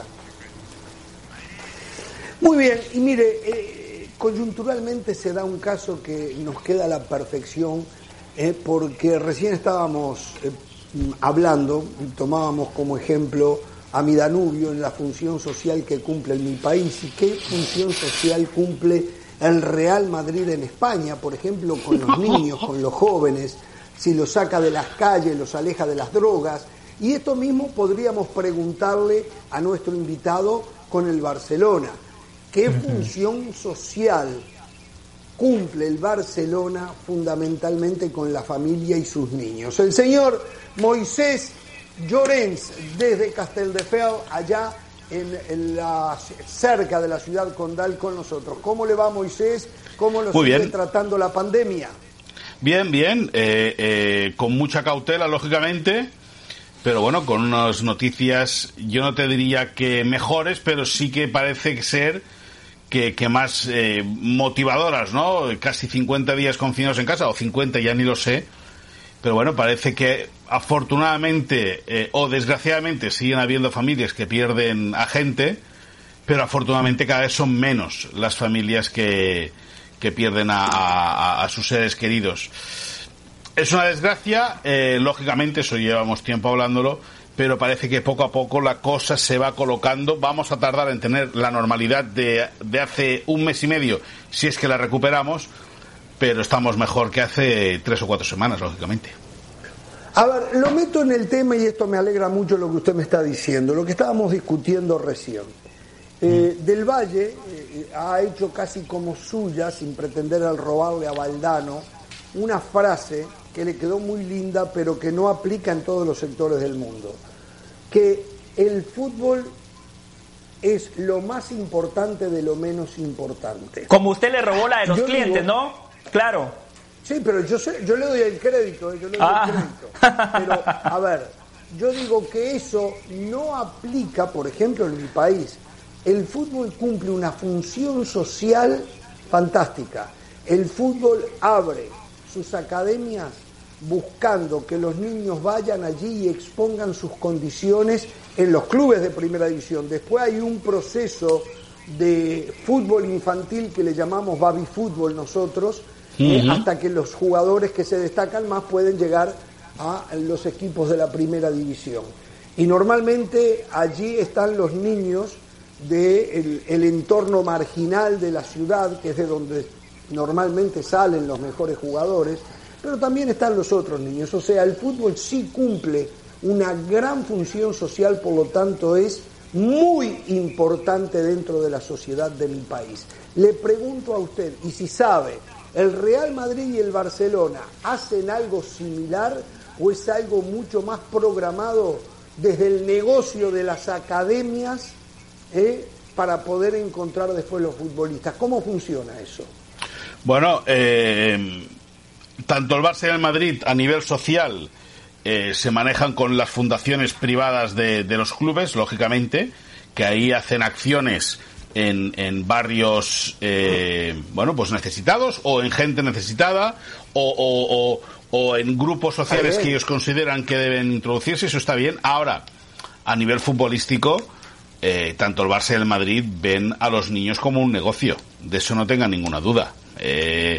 Muy bien, y mire, eh, coyunturalmente se da un caso que nos queda a la perfección, eh, porque recién estábamos eh, hablando, y tomábamos como ejemplo a mi Danubio en la función social que cumple en mi país, y qué función social cumple el Real Madrid en España, por ejemplo, con los niños, con los jóvenes, si los saca de las calles, los aleja de las drogas, y esto mismo podríamos preguntarle a nuestro invitado con el Barcelona. ¿Qué función social cumple el Barcelona fundamentalmente con la familia y sus niños? El señor Moisés Llorens, desde Castelldefels, allá en, en la, cerca de la ciudad condal con nosotros. ¿Cómo le va, Moisés? ¿Cómo lo Muy sigue bien. tratando la pandemia? Bien, bien, eh, eh, con mucha cautela, lógicamente, pero bueno, con unas noticias, yo no te diría que mejores, pero sí que parece ser que, que más eh, motivadoras, ¿no? Casi cincuenta días confinados en casa, o cincuenta, ya ni lo sé, pero bueno, parece que afortunadamente eh, o desgraciadamente siguen habiendo familias que pierden a gente, pero afortunadamente cada vez son menos las familias que, que pierden a, a, a sus seres queridos. Es una desgracia, eh, lógicamente, eso llevamos tiempo hablándolo, pero parece que poco a poco la cosa se va colocando. Vamos a tardar en tener la normalidad de, de hace un mes y medio, si es que la recuperamos, pero estamos mejor que hace tres o cuatro semanas, lógicamente. A ver, lo meto en el tema y esto me alegra mucho lo que usted me está diciendo, lo que estábamos discutiendo recién. Eh, Del Valle eh, ha hecho casi como suya, sin pretender el robarle a Valdano, una frase que le quedó muy linda, pero que no aplica en todos los sectores del mundo, que el fútbol es lo más importante de lo menos importante. Como usted le robó la de los Yo clientes, digo- ¿no? Claro. Sí, pero yo sé, yo le doy el crédito, eh, yo le doy Ah. el crédito. Pero, a ver, yo digo que eso no aplica, por ejemplo, en mi país. El fútbol cumple una función social fantástica. El fútbol abre sus academias buscando que los niños vayan allí y expongan sus condiciones en los clubes de primera división. Después hay un proceso de fútbol infantil que le llamamos baby fútbol nosotros, eh, Ujú. hasta que los jugadores que se destacan más pueden llegar a los equipos de la primera división. Y normalmente allí están los niños del el entorno marginal de la ciudad, que es de donde normalmente salen los mejores jugadores, pero también están los otros niños. O sea, el fútbol sí cumple una gran función social, por lo tanto es muy importante dentro de la sociedad de mi país. Le pregunto a usted, y si sabe, ¿el Real Madrid y el Barcelona hacen algo similar o es algo mucho más programado desde el negocio de las academias eh, para poder encontrar después los futbolistas? ¿Cómo funciona eso? Bueno, eh, tanto el Barça y el Madrid a nivel social eh, se manejan con las fundaciones privadas de, de los clubes, lógicamente, que ahí hacen acciones en, en barrios eh, bueno, pues necesitados, o en gente necesitada, o, o, o, o en grupos sociales que ellos consideran que deben introducirse. Eso está bien. Ahora, a nivel futbolístico, eh, tanto el Barça y el Madrid ven a los niños como un negocio, de eso no tengan ninguna duda. Eh,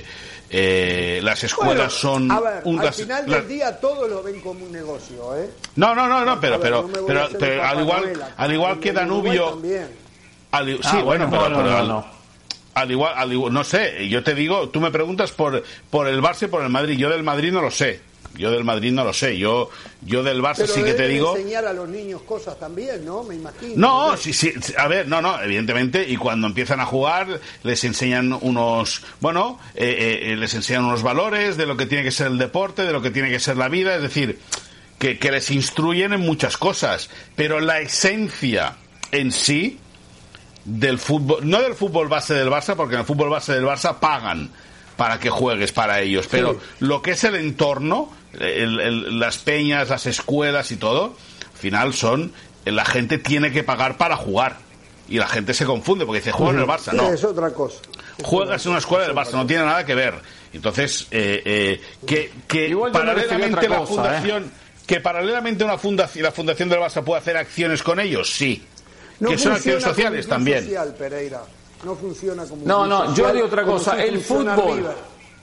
Eh, las escuelas bueno, son a ver, un al gas... final del día todos lo ven como un negocio, ¿eh? No, no, no, no, pero, ver, pero, no pero, pero al igual, al igual que Danubio, al, sí, ah, bueno, bueno, pero, no, pero no, al, no. al igual, al igual, no sé, yo te digo, tú me preguntas por, por el Barça y por el Madrid, yo del Madrid no lo sé. Yo del Madrid no lo sé, yo yo del Barça pero sí que te digo... enseñar a los niños cosas también, ¿no? Me imagino. No, sí, sí, a ver, no, no, evidentemente, y cuando empiezan a jugar les enseñan unos, bueno, eh, eh, les enseñan unos valores de lo que tiene que ser el deporte, de lo que tiene que ser la vida, es decir, que, que les instruyen en muchas cosas, pero la esencia en sí del fútbol, no del fútbol base del Barça, porque en el fútbol base del Barça pagan para que juegues para ellos, pero sí. Lo que es el entorno, el, el, las peñas, las escuelas y todo, al final son, la gente tiene que pagar para jugar, y la gente se confunde porque dice, juega en el Barça, no. Es otra cosa. Juegas en una escuela del Barça, no tiene nada que ver. Entonces, eh, eh, que, que paralelamente la cosa, fundación, eh. que paralelamente una fundación, la fundación del Barça puede hacer acciones con ellos, sí. No que son acciones sociales también. Social, Pereira. No funciona como no, un no, social, yo digo otra cosa, si el fútbol, River.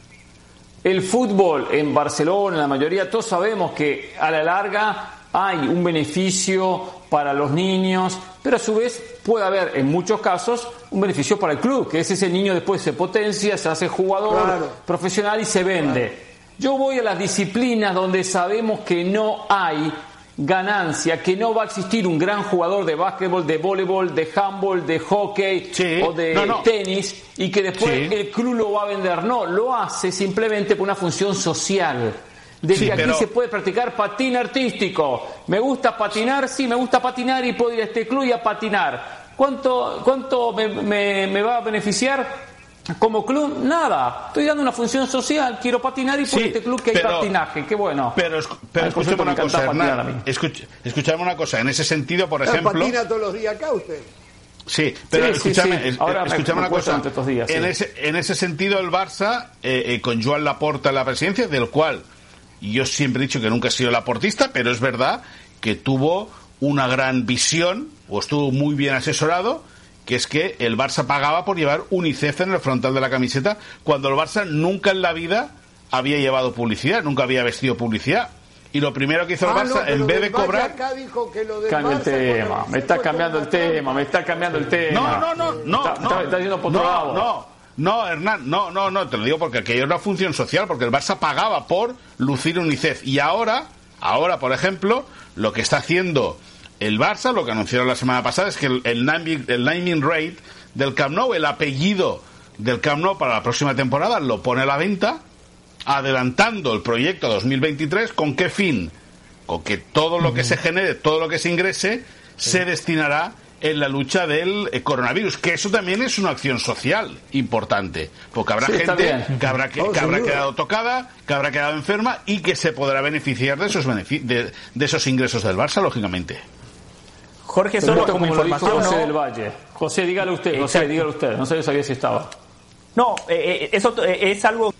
el fútbol en Barcelona, en la mayoría, todos sabemos que a la larga hay un beneficio para los niños, pero a su vez puede haber, en muchos casos, un beneficio para el club, que es ese niño después se potencia, se hace jugador claro. profesional y se vende. Claro. Yo voy a las disciplinas donde sabemos que no hay ganancia, que no va a existir un gran jugador de básquetbol, de voleibol, de handball, de hockey sí. o de no, no. tenis y que después sí. el club lo va a vender. No, lo hace simplemente por una función social. De sí, que aquí pero... se puede practicar patín artístico. Me gusta patinar, sí, me gusta patinar y puedo ir a este club y a patinar. ¿Cuánto, cuánto me, me, me va a beneficiar? Como club, nada. Estoy dando una función social. Quiero patinar y por sí, este club que hay pero, patinaje. Qué bueno. Pero, pero escúchame una cosa, Hernán. Escuch, escúchame una cosa. En ese sentido, por ejemplo... ¿Patina todos los días acá usted? Sí, pero sí, escúchame, sí, sí. Ahora escúchame me, una cosa. Estos días, en, sí. ese, en ese sentido, el Barça, eh, eh, con Joan Laporta en la presidencia, del cual yo siempre he dicho que nunca he sido laportista, pero es verdad que tuvo una gran visión, o estuvo muy bien asesorado, que es que el Barça pagaba por llevar UNICEF en el frontal de la camiseta, cuando el Barça nunca en la vida había llevado publicidad, nunca había vestido publicidad. Y lo primero que hizo el Barça, ah, no, en vez de cobrar... Cambia el tema, me está cambiando el tema, me está cambiando el tema. No, no, no, no. Está, no, está, está yendo por no, otro lado. No, no, Hernán, no, no, no, te lo digo porque aquello era una función social, porque el Barça pagaba por lucir UNICEF. Y ahora, ahora, por ejemplo, lo que está haciendo... el Barça, lo que anunciaron la semana pasada, es que el, el, naming, el naming rate del Camp Nou, el apellido del Camp Nou para la próxima temporada, lo pone a la venta, adelantando el proyecto dos mil veintitrés. ¿Con qué fin? Con que todo lo que se genere, todo lo que se ingrese, sí. se destinará en la lucha del coronavirus, que eso también es una acción social importante, porque habrá sí, gente que habrá, que, que habrá quedado tocada, que habrá quedado enferma y que se podrá beneficiar de esos, benefic- de, de esos ingresos del Barça, lógicamente. Jorge, solo como información, José ¿no? del Valle. José, dígale usted, José, Exacto. dígale usted. No sé, sabía si estaba. No, eh, eso eh, es algo...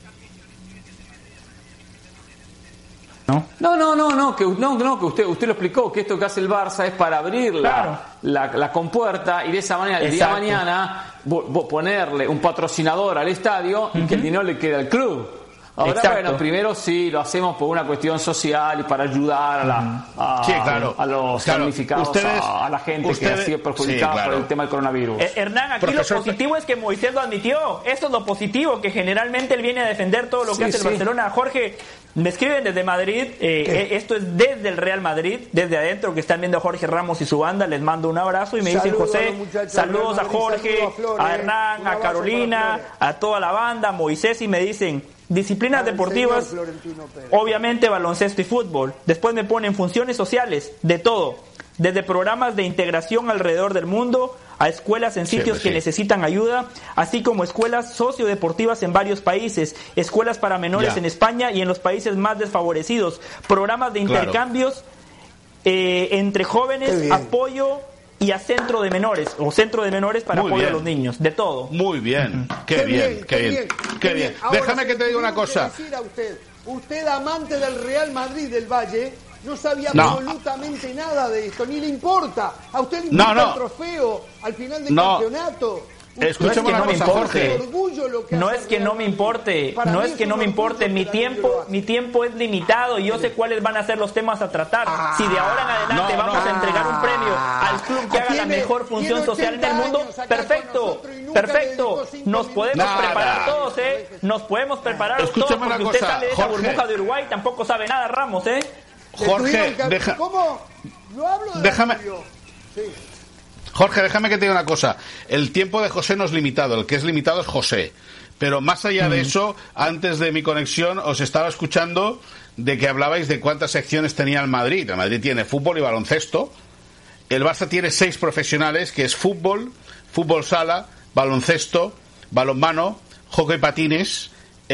¿No? No, no, no, no, que, no, no, que usted, usted lo explicó, que esto que hace el Barça es para abrir la, claro. la, la compuerta y de esa manera, el Exacto. día de mañana, bo, bo ponerle un patrocinador al estadio uh-huh. y que el dinero le quede al club. Ahora, Exacto. bueno, primero sí, lo hacemos por una cuestión social y para ayudar a, la, a, sí, claro. a los claro. damnificados, ustedes, a, a la gente ustedes, que ha sido perjudicada sí, claro. por el tema del coronavirus. Eh, Hernán, aquí Profesor, lo positivo es que Moisés lo admitió. Esto es lo positivo, que generalmente él viene a defender todo lo que sí, hace el sí. Barcelona. Jorge, me escriben desde Madrid, eh, esto es desde el Real Madrid, desde adentro, que están viendo a Jorge Ramos y su banda. Les mando un abrazo y me dicen, José, saludos a Jorge, saludo a, Flores, a Hernán, a Carolina, a toda la banda, Moisés, y me dicen... disciplinas deportivas, obviamente baloncesto y fútbol. Después me ponen funciones sociales, de todo, desde programas de integración alrededor del mundo a escuelas en sitios sí, que sí. necesitan ayuda, así como escuelas sociodeportivas en varios países, escuelas para menores ya. en España y en los países más desfavorecidos, programas de intercambios claro. eh, entre jóvenes, apoyo y a centro de menores, o centro de menores para Muy apoyo bien. a los niños, de todo. Muy bien, uh-huh. qué, qué bien, bien, qué bien, qué bien. Ahora, déjame que te diga una cosa. Decir a usted, usted amante del Real Madrid del Valle, no sabía no. absolutamente nada de esto, ni le importa. A usted le no, importa no. el trofeo al final del no. campeonato. Escúchame una cosa, Jorge. No es que no me importe, no es que no me importe. Mi tiempo, mi tiempo es limitado y yo sé cuáles van a ser los temas a tratar. Si de ahora en adelante no, vamos no. a entregar un premio al club que haga la mejor función social en el mundo, perfecto, perfecto. Nos podemos Nada. preparar todos, ¿eh? Nos podemos preparar todos Escúchame porque una usted cosa, sale de esa Jorge. burbuja de Uruguay, tampoco sabe nada, Ramos, ¿eh? Jorge, deja, ¿Cómo? Yo hablo de déjame. Sí. Jorge, déjame que te diga una cosa. El tiempo de José no es limitado, el que es limitado es José. Pero más allá de eso, antes de mi conexión, os estaba escuchando de que hablabais de cuántas secciones tenía el Madrid. El Madrid tiene fútbol y baloncesto. El Barça tiene seis profesionales, que es fútbol, fútbol sala, baloncesto, balonmano, hockey patines,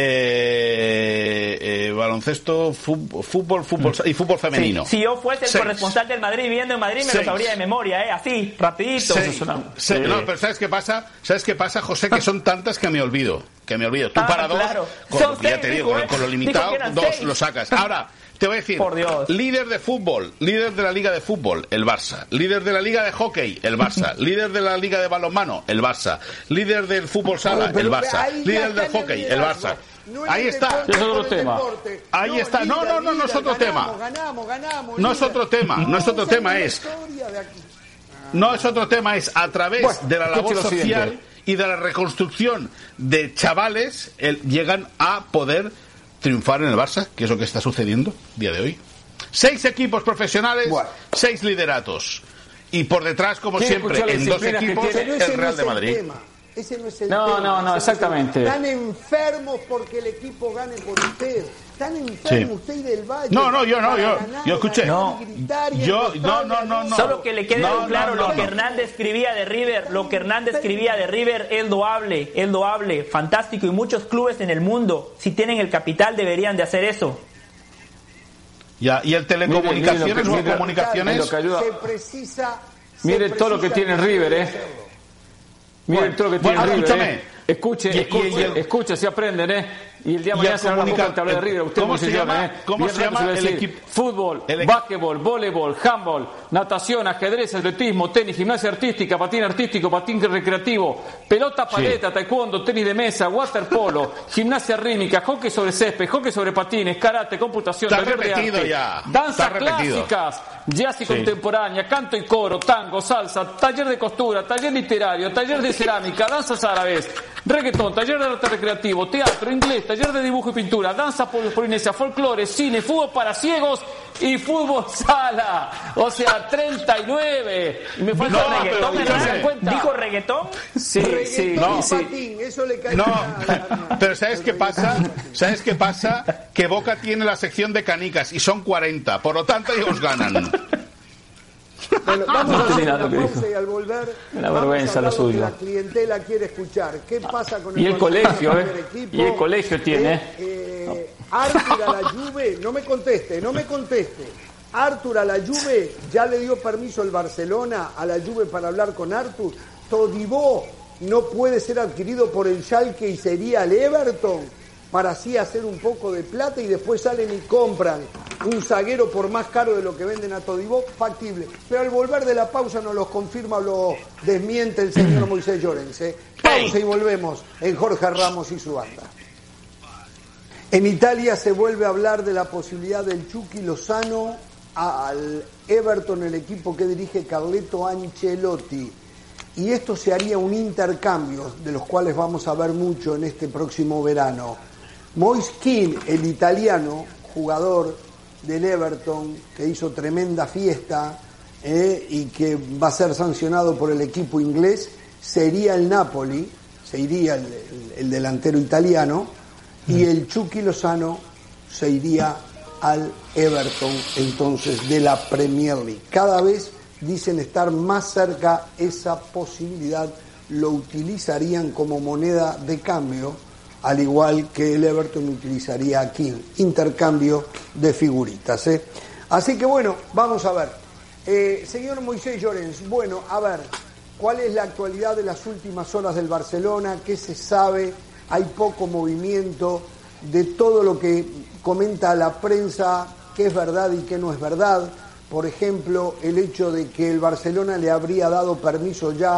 eh, eh, baloncesto, fútbol, fútbol, fútbol y fútbol femenino. Sí, si yo fuese el Seis. corresponsal del Madrid viviendo en Madrid, me Seis. lo sabría de memoria, ¿eh? Así, rapidito. Seis. Se- no, pero ¿sabes qué pasa? ¿Sabes qué pasa, José? Que son tantas que me olvido. Que me olvido. Tú Ah, para dos, claro. con, Son ya seis, te digo, dijo, con, ¿eh? con lo Dijo limitado, que eran dos seis. lo sacas. Ahora, te voy a decir, Por Dios. líder de fútbol, líder de la liga de fútbol, el Barça. Líder de la liga de hockey, el Barça. Líder de la liga de balonmano, el Barça. Líder del fútbol sala, Pero el Barça. ahí ya Líder está del el hockey, el liderazgo. Barça. No en Ahí el está. deporte, Es otro por el tema. deporte. Ahí está. No, no, no, no es otro ganamos, tema. Ganamos, ganamos, No es líder. otro tema, no es otro Esa tema, la es- historia de aquí. No es otro tema, es a través Bueno, de la labor escuche lo social siguiente. y de la reconstrucción de chavales, el- llegan a poder triunfar en el Barça, que es lo que está sucediendo a día de hoy. Seis equipos profesionales, Bueno. seis lideratos. Y por detrás, como ¿Quién siempre, escuchó la en dos disciplina que equipos, tiene? Pero ese el no Real es de el Madrid. tema. Ese no es el No, tema. no, no, Ese es el tema. exactamente. Están enfermos porque el equipo gane por usted. Están enfermos Sí. usted y del Valle. No, no, yo no, para yo- ganar, yo escuché. ganar No. y gritar y Yo- enroscar no, no, y no, no. Solo que le quede No, claro no, no, lo que no. Hernández escribía de River, lo que Hernández escribía de River es loable, es loable, fantástico, y muchos clubes en el mundo, si tienen el capital, deberían de hacer eso. Ya, y el telecomunicaciones Mire, mire lo que- o mire- comunicaciones. lo que ayuda. Se precisa. se Mire todo lo que precisa tiene River, ¿eh? hacerlo. Miren Bueno, todo lo que bueno, tiene River. escúchame. ¿eh? Escuche, Y- y- escuche, y el- escuche, si aprenden, ¿eh? Y el día de y mañana el se van a comunica- boca hablar de River. Usted ¿Cómo muy se señor, llama? ¿eh? ¿Cómo Y se al rato llama va a el decir equipo? Fútbol, El equi- básquetbol, voleibol, handball, natación, ajedrez, atletismo, tenis, gimnasia artística, patín artístico, patín recreativo, pelota paleta, taekwondo, tenis de mesa, waterpolo, gimnasia rítmica, hockey sobre césped, hockey sobre patines, karate, computación, Está taller de repetido arte, ya. danza Está repetido. clásicas, jazz y Sí. contemporánea, canto y coro, tango, salsa, taller de costura, taller literario, taller de cerámica, danzas árabes, reggaetón, taller de arte recreativo, teatro, inglés, taller de dibujo y pintura, danza pol- polinesia, folclore, cine, fútbol para ciegos y fútbol sala. O sea, treinta y nueve. Y me falta No, reggaetón, pero Hernández. escúchame. ¿se dan cuenta? ¿Dijo reggaetón? Sí, sí, Reggaetón y sí. patín, eso le cae No, nada. pero ¿sabes qué pasa? ¿Sabes qué pasa? Que Boca tiene la sección de canicas y son cuarenta, por lo tanto ellos ganan. Bueno, vamos a hacer Mira una lo que pausa dijo. y al volver Una vamos a vergüenza hablar lo lo que suyo. la clientela quiere escuchar. ¿Qué pasa con el, Y el Barcelona, colegio, primer ¿eh? equipo? Y el colegio tiene, Eh, eh, Artur a la Juve, no me conteste, no me conteste. Artur a la Juve, ya le dio permiso el Barcelona a la Juve para hablar con Artur. Todibó no puede ser adquirido por el Schalke y sería el Everton para así hacer un poco de plata y después salen y compran un zaguero por más caro de lo que venden a Todibó, factible. Pero al volver de la pausa nos los confirma o lo desmiente el señor Moisés Llorens. ¿eh? Pausa y volvemos en Jorge Ramos y su banda. En Italia se vuelve a hablar de la posibilidad del Chucky Lozano al Everton, el equipo que dirige Carleto Ancelotti. Y esto se haría un intercambio, de los cuales vamos a ver mucho en este próximo verano. Moise Kean, el italiano, jugador del Everton, que hizo tremenda fiesta eh, y que va a ser sancionado por el equipo inglés, sería el Napoli, se iría el, el, el delantero italiano, y el Chucky Lozano se iría al Everton, entonces, de la Premier League. Cada vez dicen estar más cerca esa posibilidad, lo utilizarían como moneda de cambio, al igual que el Everton utilizaría aquí, intercambio de figuritas. ¿eh? Así que bueno, vamos a ver. Eh, señor Moisés Llorens, bueno, a ver, ¿cuál es la actualidad de las últimas horas del Barcelona? ¿Qué se sabe? Hay poco movimiento de todo lo que comenta la prensa, qué es verdad y qué no es verdad. Por ejemplo, el hecho de que el Barcelona le habría dado permiso ya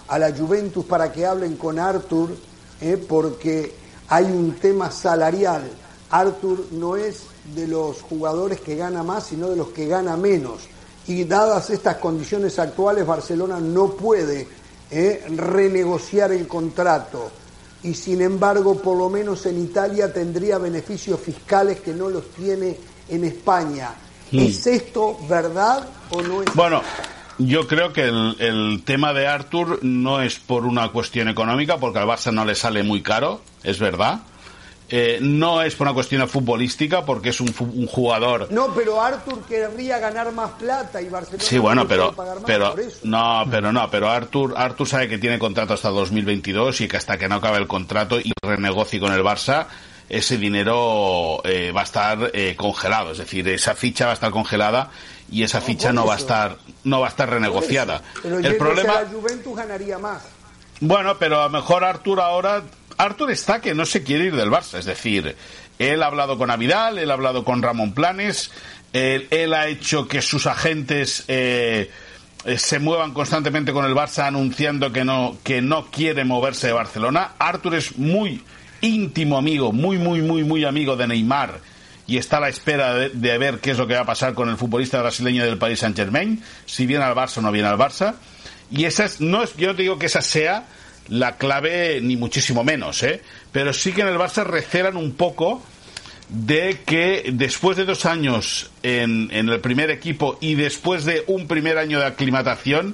a la Juventus para que hablen con Arthur, eh, porque hay un tema salarial. Arthur no es de los jugadores que gana más, sino de los que gana menos. Y dadas estas condiciones actuales, Barcelona no puede eh, renegociar el contrato. Y sin embargo, por lo menos en Italia tendría beneficios fiscales que no los tiene en España. Mm. ¿Es esto verdad o no es? Bueno, yo creo que el, el tema de Arthur no es por una cuestión económica, porque al Barça no le sale muy caro, es verdad. Eh, no es por una cuestión futbolística, porque es un, un jugador. No, pero Arthur querría ganar más plata y Barcelona sí, bueno, no pero, pagar más pero por eso. no, pero no, pero Arthur, Arthur sabe que tiene contrato hasta dos mil veintidós y que hasta que no acabe el contrato y renegocie con el Barça, ese dinero eh, va a estar eh, congelado, es decir, esa ficha va a estar congelada y esa no, ficha no va a estar, no va a estar renegociada. Pero el problema, la Juventus ganaría más. Bueno, pero a lo mejor Arthur ahora. Arthur está que no se quiere ir del Barça, es decir, él ha hablado con Avidal, él ha hablado con Ramón Planes, él, él ha hecho que sus agentes eh, se muevan constantemente con el Barça anunciando que no, que no quiere moverse de Barcelona. Arthur es muy íntimo amigo, muy, muy, muy, muy amigo de Neymar y está a la espera de, de ver qué es lo que va a pasar con el futbolista brasileño del Paris Saint-Germain, si viene al Barça o no viene al Barça. Y esa es, no es, yo no te digo que esa sea la clave, ni muchísimo menos, ¿eh? Pero sí que en el Barça recelan un poco de que después de dos años en, en el primer equipo y después de un primer año de aclimatación,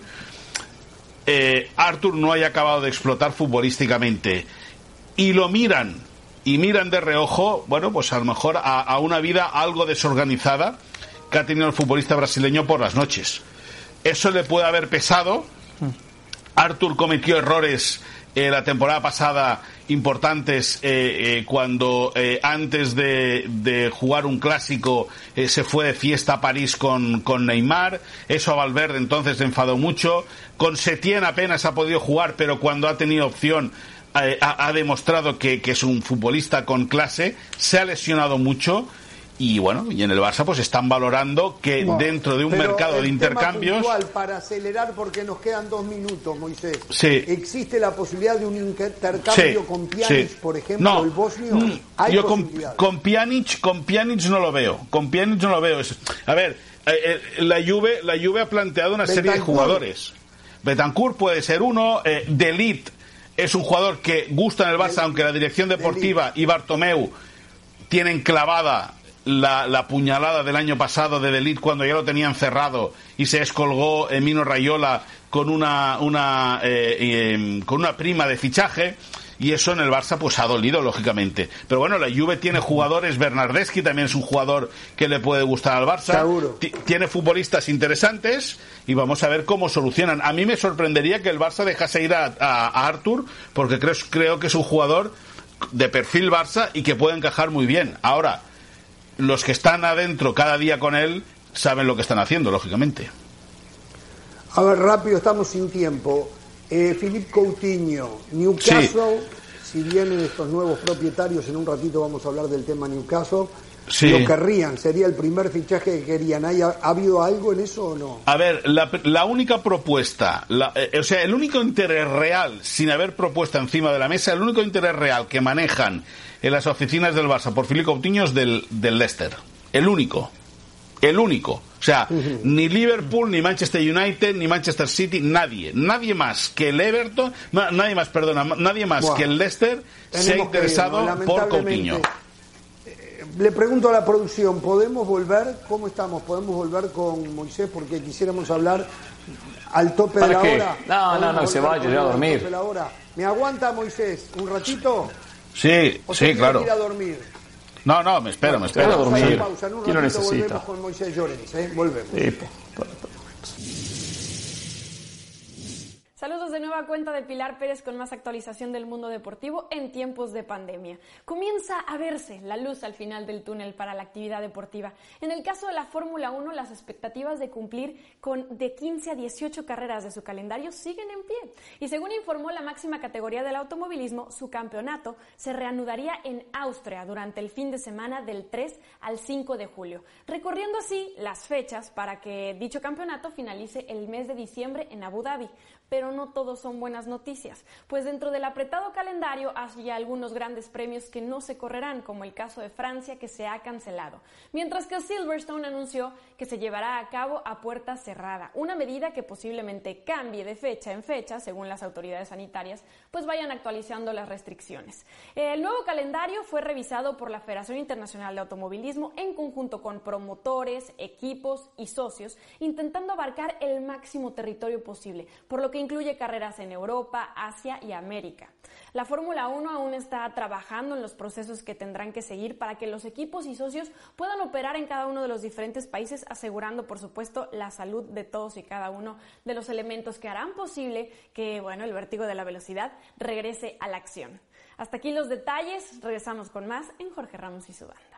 eh, Arthur no haya acabado de explotar futbolísticamente. Y lo miran, y miran de reojo, bueno, pues a lo mejor a, a una vida algo desorganizada que ha tenido el futbolista brasileño por las noches. Eso le puede haber pesado. Arthur cometió errores eh, la temporada pasada importantes eh, eh, cuando eh, antes de, de jugar un clásico eh, se fue de fiesta a París con, con Neymar. Eso a Valverde entonces le enfadó mucho. Con Setién apenas ha podido jugar, pero cuando ha tenido opción eh, ha, ha demostrado que, que es un futbolista con clase. Se ha lesionado mucho. Y bueno, y en el Barça pues están valorando que no, dentro de un mercado de intercambios. Puntual, para acelerar, porque nos quedan dos minutos, Moisés. Sí. ¿Existe la posibilidad de un intercambio sí, con Pjanic, sí. por ejemplo, no, el bosnio? ¿Hay yo con, con Pjanic, con Pjanic no lo veo. Con Pjanic no lo veo. A ver, eh, eh, la Juve, la Juve ha planteado una Betancourt. serie de jugadores. Betancourt puede ser uno. Eh, De Ligt es un jugador que gusta en el Barça, aunque la dirección deportiva y Bartomeu tienen clavada La, la puñalada del año pasado de De Ligt cuando ya lo tenían cerrado y se descolgó Mino Raiola con una una eh, eh, con una prima de fichaje, y eso en el Barça pues ha dolido lógicamente. Pero bueno, la Juve tiene jugadores, Bernardeschi también es un jugador que le puede gustar al Barça. T- tiene futbolistas interesantes y vamos a ver cómo solucionan. A mí me sorprendería que el Barça dejase ir a, a, a Arthur, porque creo, creo que es un jugador de perfil Barça y que puede encajar muy bien. Ahora, los que están adentro cada día con él saben lo que están haciendo, lógicamente. A ver, rápido, estamos sin tiempo. Eh, Philippe Coutinho, Newcastle, sí. Si vienen estos nuevos propietarios, en un ratito vamos a hablar del tema Newcastle, sí. Lo querrían, sería el primer fichaje que querían. ¿Hay, ¿Ha habido algo en eso o no? A ver, la, la única propuesta, la, eh, o sea, el único interés real, sin haber propuesta encima de la mesa, el único interés real que manejan en las oficinas del Barça por Philippe Coutinho es del, del Leicester. El único. El único. O sea, uh-huh. ni Liverpool, ni Manchester United, ni Manchester City, nadie. Nadie más que el Everton, no, nadie más, perdona, nadie más bueno, que el Leicester se ha interesado ir, ¿no? por Coutinho. Eh, le pregunto a la producción, ¿podemos volver? ¿Cómo estamos? ¿Podemos volver con Moisés? Porque quisiéramos hablar al tope de la qué? hora. No, no, no, se vaya, yo a dormir. ¿Me aguanta, Moisés, un ratito? Sí, ¿O sí, claro. Ir a dormir? No, no, me espero, me espero. a dormir. Pausa. En un ¿Quién lo ratito necesita? Volvemos con Moisés Llorens, ¿eh? Volvemos. Sí, pues, pues, pues. Saludos de nueva cuenta de Pilar Pérez con más actualización del mundo deportivo en tiempos de pandemia. Comienza a verse la luz al final del túnel para la actividad deportiva. En el caso de la Fórmula uno, las expectativas de cumplir con de quince a dieciocho carreras de su calendario siguen en pie. Y según informó la máxima categoría del automovilismo, su campeonato se reanudaría en Austria durante el fin de semana del tres al cinco de julio, recorriendo así las fechas para que dicho campeonato finalice el mes de diciembre en Abu Dhabi. Pero no todos son buenas noticias, pues dentro del apretado calendario hay algunos grandes premios que no se correrán, como el caso de Francia, que se ha cancelado, mientras que Silverstone anunció que se llevará a cabo a puerta cerrada, una medida que posiblemente cambie de fecha en fecha, según las autoridades sanitarias, pues vayan actualizando las restricciones. El nuevo calendario fue revisado por la Federación Internacional de Automovilismo en conjunto con promotores, equipos y socios, intentando abarcar el máximo territorio posible, por lo que incluye carreras en Europa, Asia y América. La Fórmula uno aún está trabajando en los procesos que tendrán que seguir para que los equipos y socios puedan operar en cada uno de los diferentes países, asegurando, por supuesto, la salud de todos y cada uno de los elementos que harán posible que, bueno, el vértigo de la velocidad regrese a la acción. Hasta aquí los detalles, regresamos con más en Jorge Ramos y su banda.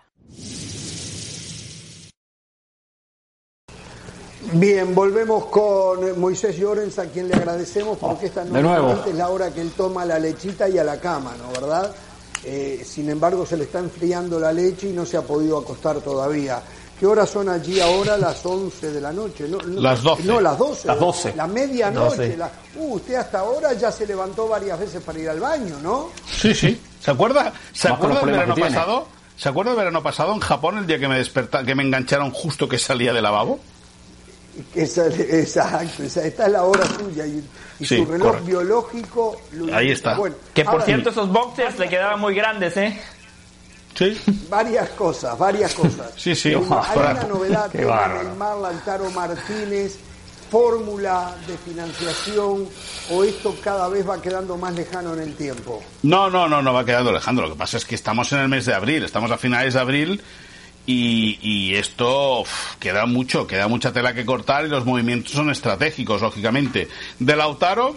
Bien, volvemos con Moisés Llorens, a quien le agradecemos porque esta noche es la hora que él toma la lechita y a la cama, ¿no? ¿Verdad? Eh, sin embargo, se le está enfriando la leche y no se ha podido acostar todavía. ¿Qué horas son allí ahora? Las once de la noche. No, no, las doce. No, las doce. Las doce. La medianoche. La, uh, usted hasta ahora ya se levantó varias veces para ir al baño, ¿no? Sí, sí. ¿Se acuerda? ¿Se acuerda del verano pasado? ¿Se acuerda del verano pasado en Japón, el día que me desperta, que me engancharon justo que salía del lavabo? Esa, exacto, esa, esta es la hora suya y, y sí, su reloj correcto. Biológico lo ahí indica. Está. Bueno, que por ahora, cierto esos boxers le quedaban muy grandes, ¿eh? Sí. Varias cosas, varias cosas. Sí, sí. Hay una novedad en el Mar Lautaro Martínez, fórmula de financiación, o esto cada vez va quedando más lejano en el tiempo. No, no, no, no va quedando lejano. Lo que pasa es que estamos en el mes de abril, estamos a finales de abril. Y, y esto uf, queda mucho, queda mucha tela que cortar y los movimientos son estratégicos, lógicamente. De Lautaro,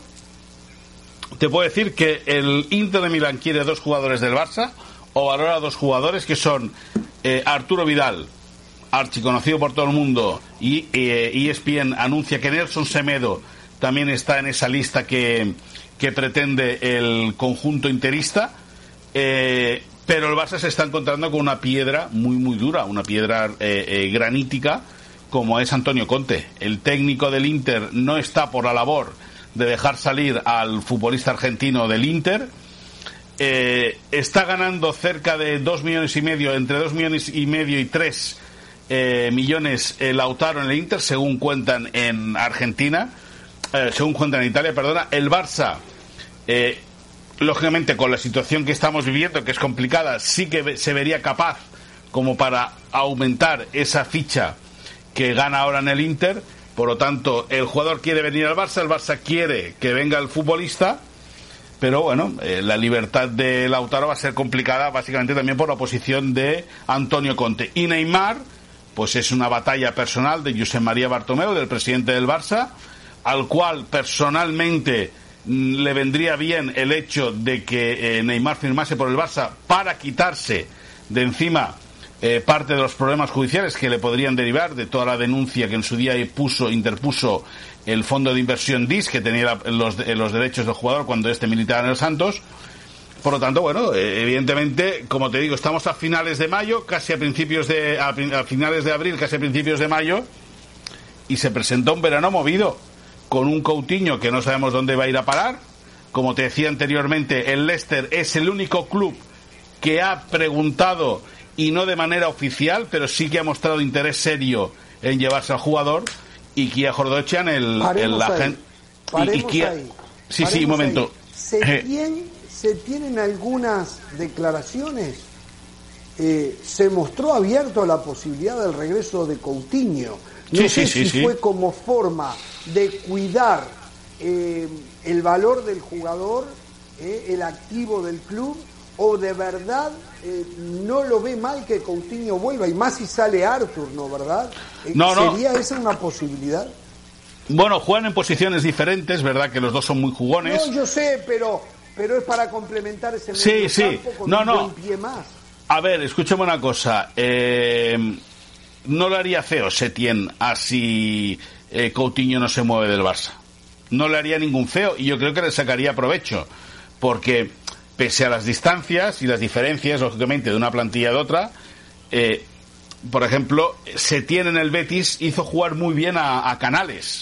te puedo decir que el Inter de Milán quiere dos jugadores del Barça, o valora dos jugadores que son eh, Arturo Vidal, archiconocido por todo el mundo, y eh, E S P N anuncia que Nelson Semedo también está en esa lista que, que pretende el conjunto interista. Eh, Pero el Barça se está encontrando con una piedra muy, muy dura, una piedra eh, eh, granítica, como es Antonio Conte. El técnico del Inter no está por la labor de dejar salir al futbolista argentino del Inter. Eh, está ganando cerca de dos millones y medio, entre dos millones y medio y tres eh, millones eh, Lautaro en el Inter, según cuentan en Argentina, eh, según cuentan en Italia, perdona. El Barça... Eh, lógicamente, con la situación que estamos viviendo, que es complicada, sí que se vería capaz como para aumentar esa ficha que gana ahora en el Inter. Por lo tanto, el jugador quiere venir al Barça, el Barça quiere que venga el futbolista, pero bueno, eh, la libertad de Lautaro va a ser complicada básicamente también por la posición de Antonio Conte. Y Neymar, pues es una batalla personal de Josep María Bartomeu, del presidente del Barça, al cual personalmente le vendría bien el hecho de que eh, Neymar firmase por el Barça para quitarse de encima eh, parte de los problemas judiciales que le podrían derivar de toda la denuncia que en su día puso, interpuso el fondo de inversión D I S, que tenía la, los, eh, los derechos del jugador cuando este militaba en el Santos. Por lo tanto, bueno, eh, evidentemente, como te digo, estamos a finales de mayo, casi a principios de a, a finales de abril, casi a principios de mayo, y se presenta un verano movido, con un Coutinho que no sabemos dónde va a ir a parar. Como te decía anteriormente, el Leicester es el único club que ha preguntado, y no de manera oficial, pero sí que ha mostrado interés serio en llevarse al jugador, y Kia Jordochian, el, el la gente... Y, y Kia... ahí. Sí, Paremos sí, un momento. ¿Se, tiene, ¿Se tienen algunas declaraciones? Eh, se mostró abierto a la posibilidad del regreso de Coutinho. No sí, sé sí, si sí, fue sí. como forma de cuidar eh, el valor del jugador, eh, el activo del club, o de verdad eh, no lo ve mal que Coutinho vuelva, y más si sale Arthur, ¿no? ¿Verdad? Eh, no, no. ¿Sería esa una posibilidad? Bueno, juegan en posiciones diferentes, ¿verdad? Que los dos son muy jugones. No, yo sé, pero pero es para complementar ese sí, medio sí. campo con no, un no. buen pie más. A ver, escúchame una cosa. Eh... No le haría feo Setién así eh, Coutinho no se mueve del Barça. No le haría ningún feo, y yo creo que le sacaría provecho, porque pese a las distancias y las diferencias, lógicamente, de una plantilla de otra, eh, por ejemplo, Setién en el Betis hizo jugar muy bien a, a Canales.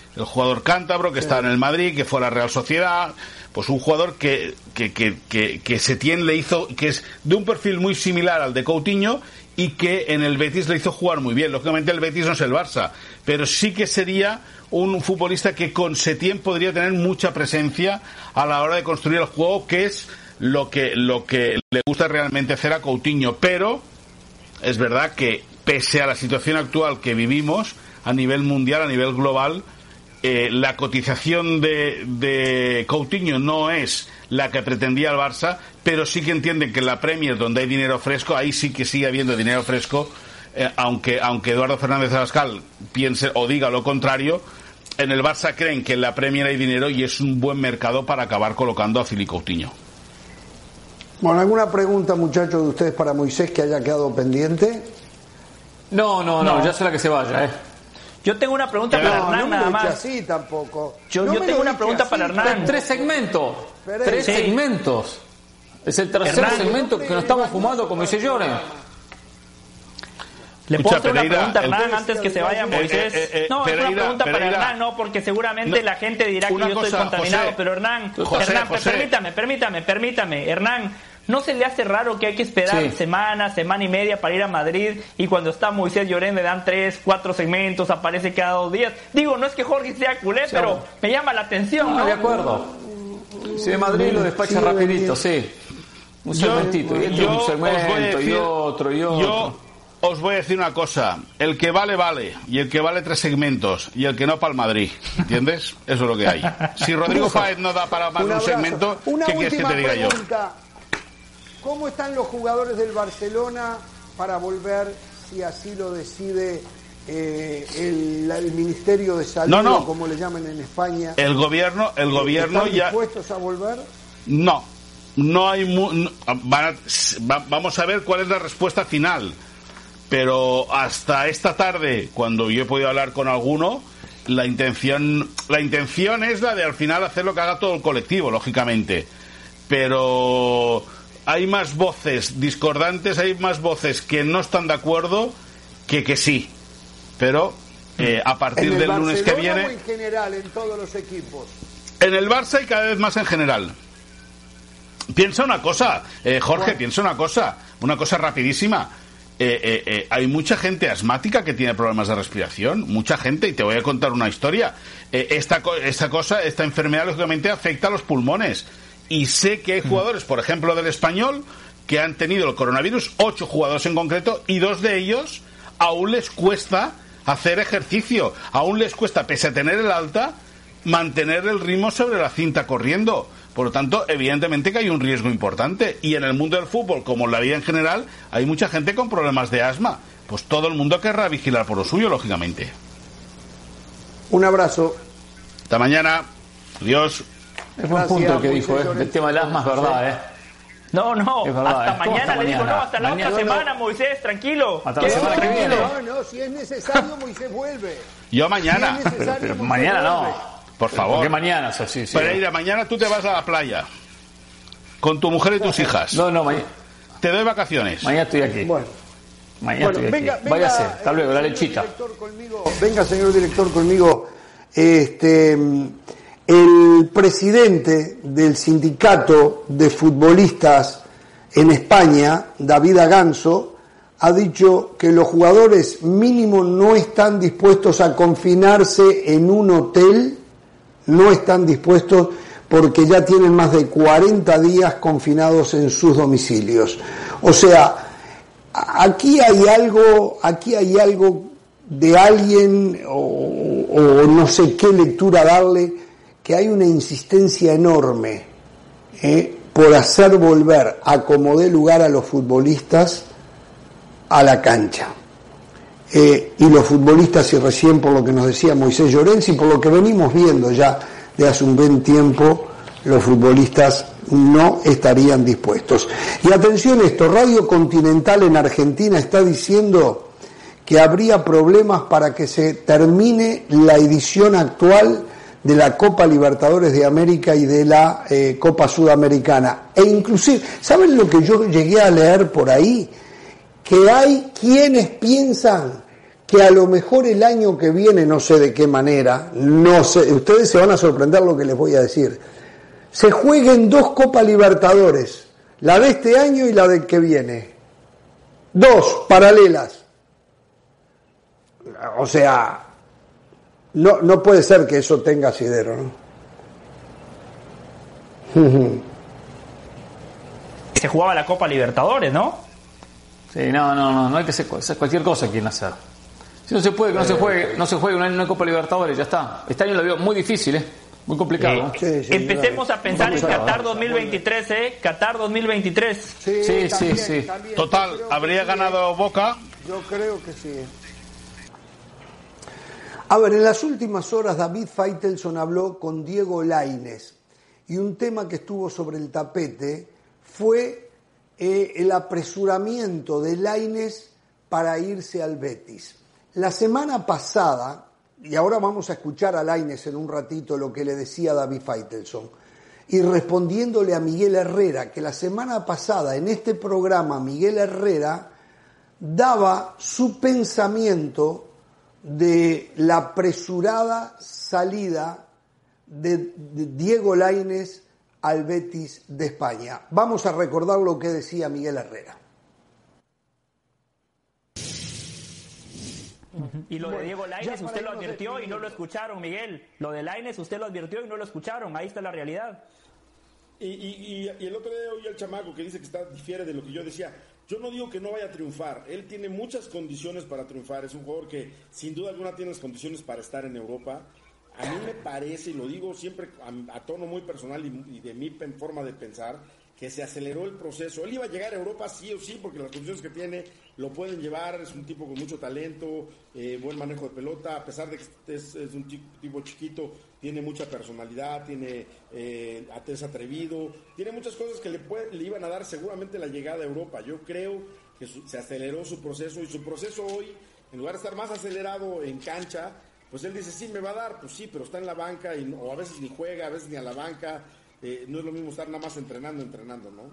el jugador cántabro que sí. está en el Madrid, que fue a la Real Sociedad, pues un jugador que que que que, que Setién le hizo, que es de un perfil muy similar al de Coutinho y que en el Betis le hizo jugar muy bien. Lógicamente el Betis no es el Barça, pero sí que sería un futbolista que con Setién podría tener mucha presencia a la hora de construir el juego, que es lo que lo que le gusta realmente hacer a Coutinho. Pero es verdad que pese a la situación actual que vivimos a nivel mundial, a nivel global, eh, la cotización de, de Coutinho no es la que pretendía el Barça, pero sí que entienden que en la Premier, donde hay dinero fresco, ahí sí que sigue habiendo dinero fresco, eh, aunque aunque Eduardo Fernández Abascal piense o diga lo contrario. En el Barça creen que en la Premier hay dinero y es un buen mercado para acabar colocando a Philippe Coutinho. Bueno, ¿alguna pregunta, muchachos, de ustedes para Moisés que haya quedado pendiente? No, no, no, no, ya será que se vaya, ¿eh? Yo tengo una pregunta no, para Hernán, no me nada lo eche más. así tampoco. Yo, no yo tengo una pregunta así, para Hernán. Tres segmentos. Pero Tres sí. segmentos. Es el tercer Hernán, segmento que nos estamos fumando como dice Lloren. ¿Le puedo Escucha, hacer una Pereira, pregunta a Hernán el- antes que se vaya Moisés? Eh, eh, eh, no, Pereira, es una pregunta Pereira. para Hernán, no, porque seguramente No, la gente dirá que yo una estoy cosa, contaminado, José. pero Hernán, José, Hernán, José. permítame, permítame, permítame, Hernán, ¿no se le hace raro que hay que esperar Sí. semana, semana y media para ir a Madrid y cuando está Moisés Llorén le dan tres, cuatro segmentos, aparece cada dos días? Digo, no es que Jorge sea culé, Sí, pero bueno. me llama la atención, No, ¿no? de acuerdo. Si de Madrid lo despacha Sí, rapidito, sí. Un Yo- segmentito, y este yo un os voy a segmento, y decir- otro, y otro. Yo os voy a decir una cosa. El que vale, vale. Y el que vale tres segmentos. Y el que no, para el Madrid. ¿Entiendes? Eso es lo que hay. Si Rodrigo Fáez no da para más Un de un abrazo. segmento, Una ¿qué quieres que última te diga yo? pregunta. ¿Cómo están los jugadores del Barcelona para volver, si así lo decide eh, el, el Ministerio de Salud, No, no. o como le llaman en España? El gobierno, el gobierno ¿Están ya... dispuestos a volver? No, no hay... Mu... no, van a- va- vamos a ver cuál es la respuesta final. Pero hasta esta tarde, cuando yo he podido hablar con alguno, la intención, la intención es la de al final hacer lo que haga todo el colectivo, lógicamente. Pero hay más voces discordantes, hay más voces que no están de acuerdo que que sí. Pero eh, a partir ¿En el del lunes que Barcelona viene... o en general en todos los equipos? En el Barça y cada vez más en general. Piensa una cosa, eh, Jorge, ¿Cuál? piensa una cosa, una cosa rapidísima. Eh, eh, eh, hay mucha gente asmática que tiene problemas de respiración, mucha gente, y te voy a contar una historia. Eh, esta, co- esta cosa, esta enfermedad lógicamente afecta a los pulmones. Y sé que hay jugadores, por ejemplo, del Español, que han tenido el coronavirus, ocho jugadores en concreto, y dos de ellos aún les cuesta hacer ejercicio, aún les cuesta, pese a tener el alta, mantener el ritmo sobre la cinta corriendo. Por lo tanto, evidentemente que hay un riesgo importante. Y en el mundo del fútbol, como en la vida en general, hay mucha gente con problemas de asma. Pues todo el mundo querrá vigilar por lo suyo, lógicamente. Un abrazo. Hasta mañana. Adiós. Es buen Gracias, punto el que Moisés dijo, ¿eh? Llorens. El tema del asma es verdad, ¿eh? No, no, Es verdad, hasta es todo mañana hasta le digo, mañana. no, hasta la Mañana. otra semana, Moisés, tranquilo. Hasta la semana que tranquilo. viene. No, no, si es necesario, Moisés vuelve. Yo mañana. Si es necesario, Pero Moisés mañana vuelve. no. Por favor. ¿Por qué mañana? Eso sí, sí. Pereira, mañana tú te vas a la playa. Con tu mujer y tus hijas. No, no, mañana, Te doy vacaciones. mañana estoy aquí. Bueno, Mañana bueno, estoy venga, aquí. venga, Váyase, hasta eh, luego, la señor lechita. director, conmigo. Venga, señor director, conmigo. Este, el presidente del sindicato de futbolistas en España, David Aganzo, ha dicho que los jugadores mínimo no están dispuestos a confinarse en un hotel, no están dispuestos porque ya tienen más de cuarenta días confinados en sus domicilios. O sea, aquí hay algo, aquí hay algo de alguien, o, o no sé qué lectura darle, que hay una insistencia enorme ¿eh? por hacer volver a como dé lugar a los futbolistas a la cancha. Eh, y los futbolistas, y recién por lo que nos decía Moisés Llorens y por lo que venimos viendo ya de hace un buen tiempo, los futbolistas no estarían dispuestos. Y atención esto, Radio Continental en Argentina está diciendo que habría problemas para que se termine la edición actual de la Copa Libertadores de América y de la eh, Copa Sudamericana. E inclusive, ¿saben lo que yo llegué a leer por ahí? Que hay quienes piensan que a lo mejor el año que viene, no sé de qué manera, no sé, ustedes se van a sorprender lo que les voy a decir, se jueguen dos Copa Libertadores, la de este año y la del que viene. Dos, paralelas. O sea, no, no puede ser que eso tenga asidero, ¿no? Se jugaba la Copa Libertadores, ¿no? Sí, no, no, no, no hay que hacer cualquier cosa quieren hacer. Si no se puede, que no se juegue, no se juegue una, una Copa Libertadores, ya está. Este año lo veo muy difícil, ¿eh? Muy complicado. Eh, ¿eh? Sí, sí, Empecemos claro. a pensar Vamos en a- Qatar dos mil veintitrés, ¿eh? Qatar dos mil veintitrés. Sí, Sí, también, sí, sí. también. Total, Yo creo que habría sí, ganado Boca. Yo creo que sí. A ver, en las últimas horas David Faitelson habló con Diego Lainez y un tema que estuvo sobre el tapete fue eh, el apresuramiento de Lainez para irse al Betis. La semana pasada, y ahora vamos a escuchar a Lainez en un ratito lo que le decía David Faitelson, y respondiéndole a Miguel Herrera, que la semana pasada en este programa Miguel Herrera daba su pensamiento de la apresurada salida de, de Diego Lainez al Betis de España. Vamos a recordar lo que decía Miguel Herrera. Y lo de Diego ya Lainez para usted lo irnos advirtió y no despidiendo. lo escucharon, Miguel. Lo de Lainez usted lo advirtió y no lo escucharon. Ahí está la realidad. Y, y, y, y el otro día oí al chamaco que dice que está, difiere de lo que yo decía. Yo no digo que no vaya a triunfar. Él tiene muchas condiciones para triunfar. Es un jugador que sin duda alguna tiene las condiciones para estar en Europa. A mí me parece, y lo digo siempre a, a tono muy personal y, y de mi pen- forma de pensar, que se aceleró el proceso. Él iba a llegar a Europa sí o sí, porque las condiciones que tiene lo pueden llevar. Es un tipo con mucho talento, eh, buen manejo de pelota, a pesar de que es, es un tipo, tipo chiquito, tiene mucha personalidad, tiene eh, es atrevido, tiene muchas cosas que le, puede, le iban a dar seguramente la llegada a Europa. Yo creo que su, se aceleró su proceso, y su proceso hoy, en lugar de estar más acelerado en cancha, pues él dice, sí, me va a dar, pues sí, pero está en la banca, y no, o a veces ni juega, a veces ni a la banca. Eh, no es lo mismo estar nada más entrenando, entrenando, ¿no?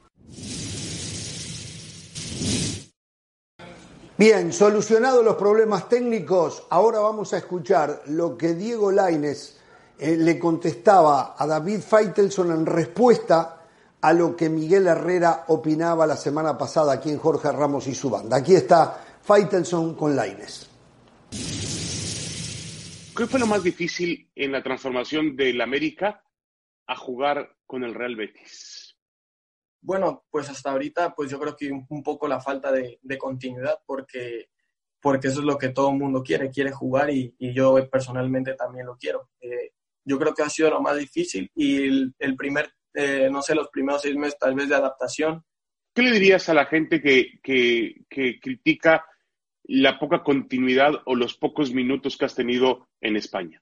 Bien, solucionados los problemas técnicos, ahora vamos a escuchar lo que Diego Lainez eh, le contestaba a David Faitelson en respuesta a lo que Miguel Herrera opinaba la semana pasada aquí en Jorge Ramos y su banda. Aquí está Faitelson con Lainez. ¿Qué fue lo más difícil en la transformación del América a jugar con el Real Betis? Bueno, pues hasta ahorita pues yo creo que un, un poco la falta de, de continuidad, porque, porque eso es lo que todo el mundo quiere, quiere jugar, y, y yo personalmente también lo quiero. Eh, yo creo que ha sido lo más difícil, y el, el primer, eh, no sé, los primeros seis meses tal vez de adaptación. ¿Qué le dirías a la gente que, que, que critica la poca continuidad o los pocos minutos que has tenido en España?